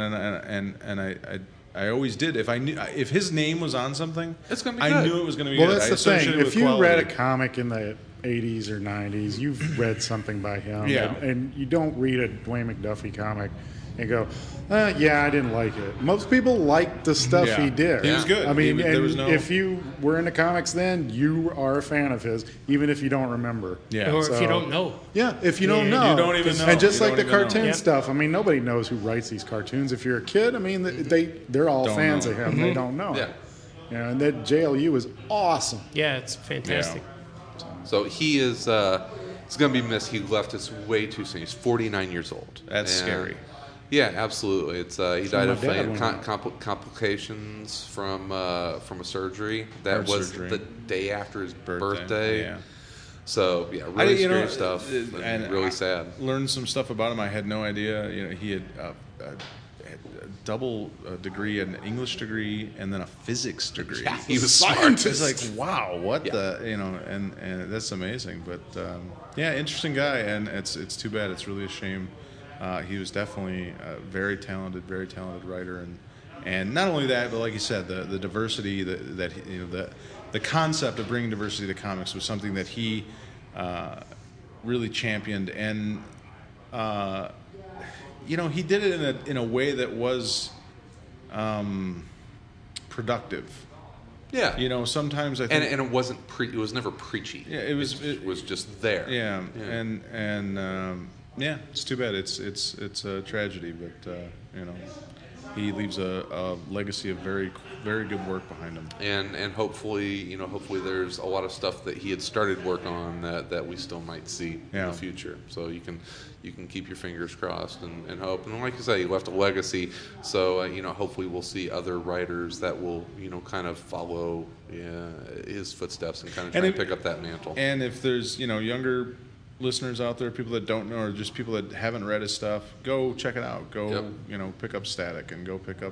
I always did. If his name was on something, It's gonna be I good. knew it was going to be Well, good. that's I the thing. associated it If with you read a quality. comic in the 80s or 90s, you've read something by him. Yeah. And you don't read a Dwayne McDuffie comic and go, yeah, I didn't like it. Most people liked the stuff Yeah. he did. He was good. I mean, There was no- if you were into comics then, you are a fan of his, even if you don't remember. Yeah. Or if So- you don't know. Yeah, if you don't Yeah. know. You don't even know. And just You like the don't even know. cartoon Yeah. stuff, I mean, nobody knows who writes these cartoons. If you're a kid, I mean, they're all Don't fans know. of him. They don't know. Yeah. And that JLU is awesome. Yeah, it's fantastic. So he is. It's going to be missed. He left us way too soon. He's 49 years old. That's scary. Yeah, absolutely. It's he died my of dad went complications from a surgery that Heart was surgery. the day after his birthday. Yeah. So yeah, really you know, scary stuff and really sad. Learned some stuff about him. I had no idea. He had a double degree, an English degree, and then a physics degree. Yeah, he was smart. It's like, wow, what the and that's amazing. But interesting guy, and it's too bad. It's really a shame. He was definitely a very talented writer, and not only that, but like you said, the diversity that the concept of bringing diversity to comics was something that he really championed, and he did it in a way that was productive. Yeah. Sometimes I think And it wasn't it was never preachy. Yeah, it was- It was just there. Yeah, and it's too bad. It's a tragedy, but he leaves a legacy of very very good work behind him. And hopefully there's a lot of stuff that he had started work on that we still might see in the future. So you can keep your fingers crossed and hope. And like you say, he left a legacy. So hopefully we'll see other writers that will kind of follow his footsteps and kind of try and pick up that mantle. And if there's younger listeners out there, people that don't know, or just people that haven't read his stuff, go check it out. Go pick up Static and go pick up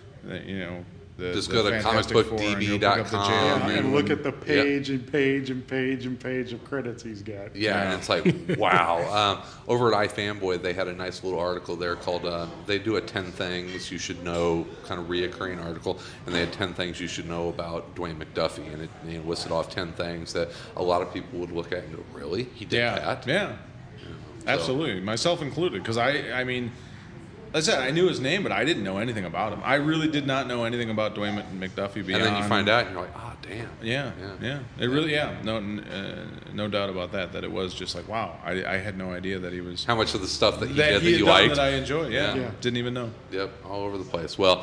Just the go to Fantastic Four and go pick up the comicbookdb.com JLU. And look at the page and page and page and page of credits he's got. Yeah, and it's like, wow. Over at iFanboy, they had a nice little article there called, they do a 10 things you should know kind of reoccurring article, and they had 10 things you should know about Dwayne McDuffie, and it listed off 10 things that a lot of people would look at and go, really? He did that? Yeah, absolutely, myself included, because I mean, like I said, I knew his name, but I didn't know anything about him. I really did not know anything about Dwayne McDuffie beyond. And then you find out, and you're like, oh, damn. Yeah. It really, no doubt about that. That it was just like, wow. I had no idea that he was How much of the stuff that he did that that he had you done liked. that I enjoyed. Yeah. Yeah. Didn't even know. Yep, all over the place. Well,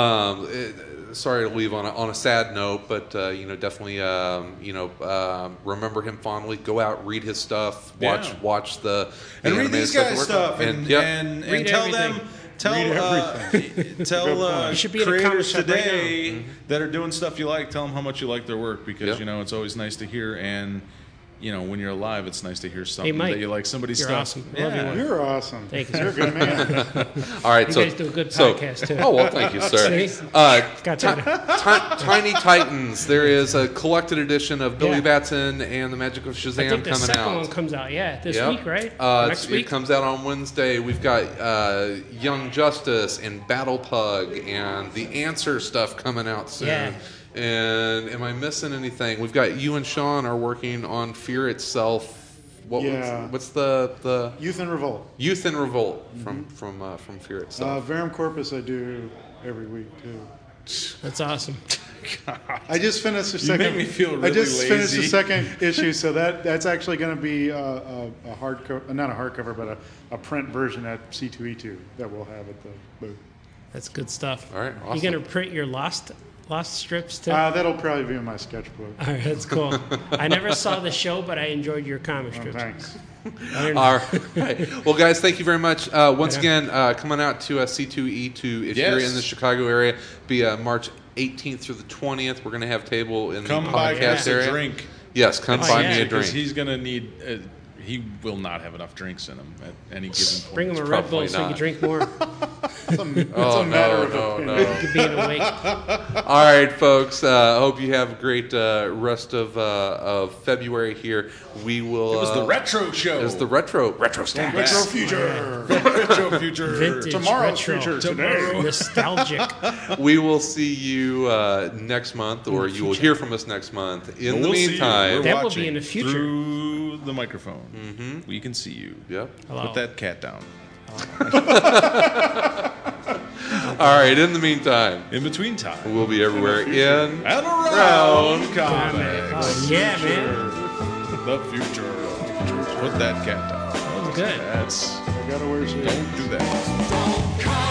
sorry to leave on a sad note, but definitely remember him fondly. Go out, read his stuff, watch the And read animated these stuff that guys' we're stuff doing. and Read tell everything. them. Tell Good tell You should be in a comic creators shop right today that are doing stuff you like. Tell them how much you like their work, because Yep. it's always nice to hear. And when you're alive, it's nice to hear something Mike, that you like. Somebody's you're stuff. awesome. Love you, Mike. You're awesome. Thank you, You're a sir. good man. All right, You so guys do a good so- podcast, too. Oh well, thank you, sir. See? Ti- Got to. Tiny Titans. There is a collected edition of Billy Yeah. Batson and the Magic of Shazam I think the coming second out. one comes out, this Yep. week, right? Next It week? comes out on Wednesday. We've got Young Justice and Battle Pug and the Answer stuff coming out soon. Yeah. And am I missing anything? We've got you and Sean are working on Fear Itself. Yeah. What's the Youth in Revolt. Youth in Revolt from Fear Itself? Verum Corpus I do every week too. That's awesome. I just finished the second. make me feel I really just finished the lazy. second issue, so that's actually going to be a hardcover, not a hardcover, but a print version at C2E2 that we'll have at the booth. That's good stuff. All right, You awesome. gonna print your lost strips too? That'll probably be in my sketchbook. All right, that's cool. I never saw the show, but I enjoyed your comic strips. Thanks. All right. Well, guys, thank you very much. Once again, come on out to C2E2 if you're in the Chicago area. Be March 18th through the 20th. We're going to have table in Come the by podcast a area. drink. Yes, come buy me a Because drink. he's going to need. He will not have enough drinks in him at any given point. Bring him a Red Bull Probably so he not. can drink more. Oh, no. Being awake. All right, folks. I hope you have a great rest of February here. We will. It was the retro show. It was the retro stats. Retro future. retro future. Vintage, Tomorrow's retro, future today. nostalgic. We will see you next month, or you will hear from us next month. In the We'll see you. meantime, We're That will watching be in the future. through the microphone. We can see you. yep. Hello. Put that cat down. All right. In the meantime, In between time. we'll be everywhere in. And around comics. Oh, yeah, man. The future. Put that cat down. That was good. That's. I gotta wear shoes. Don't do that. Don't call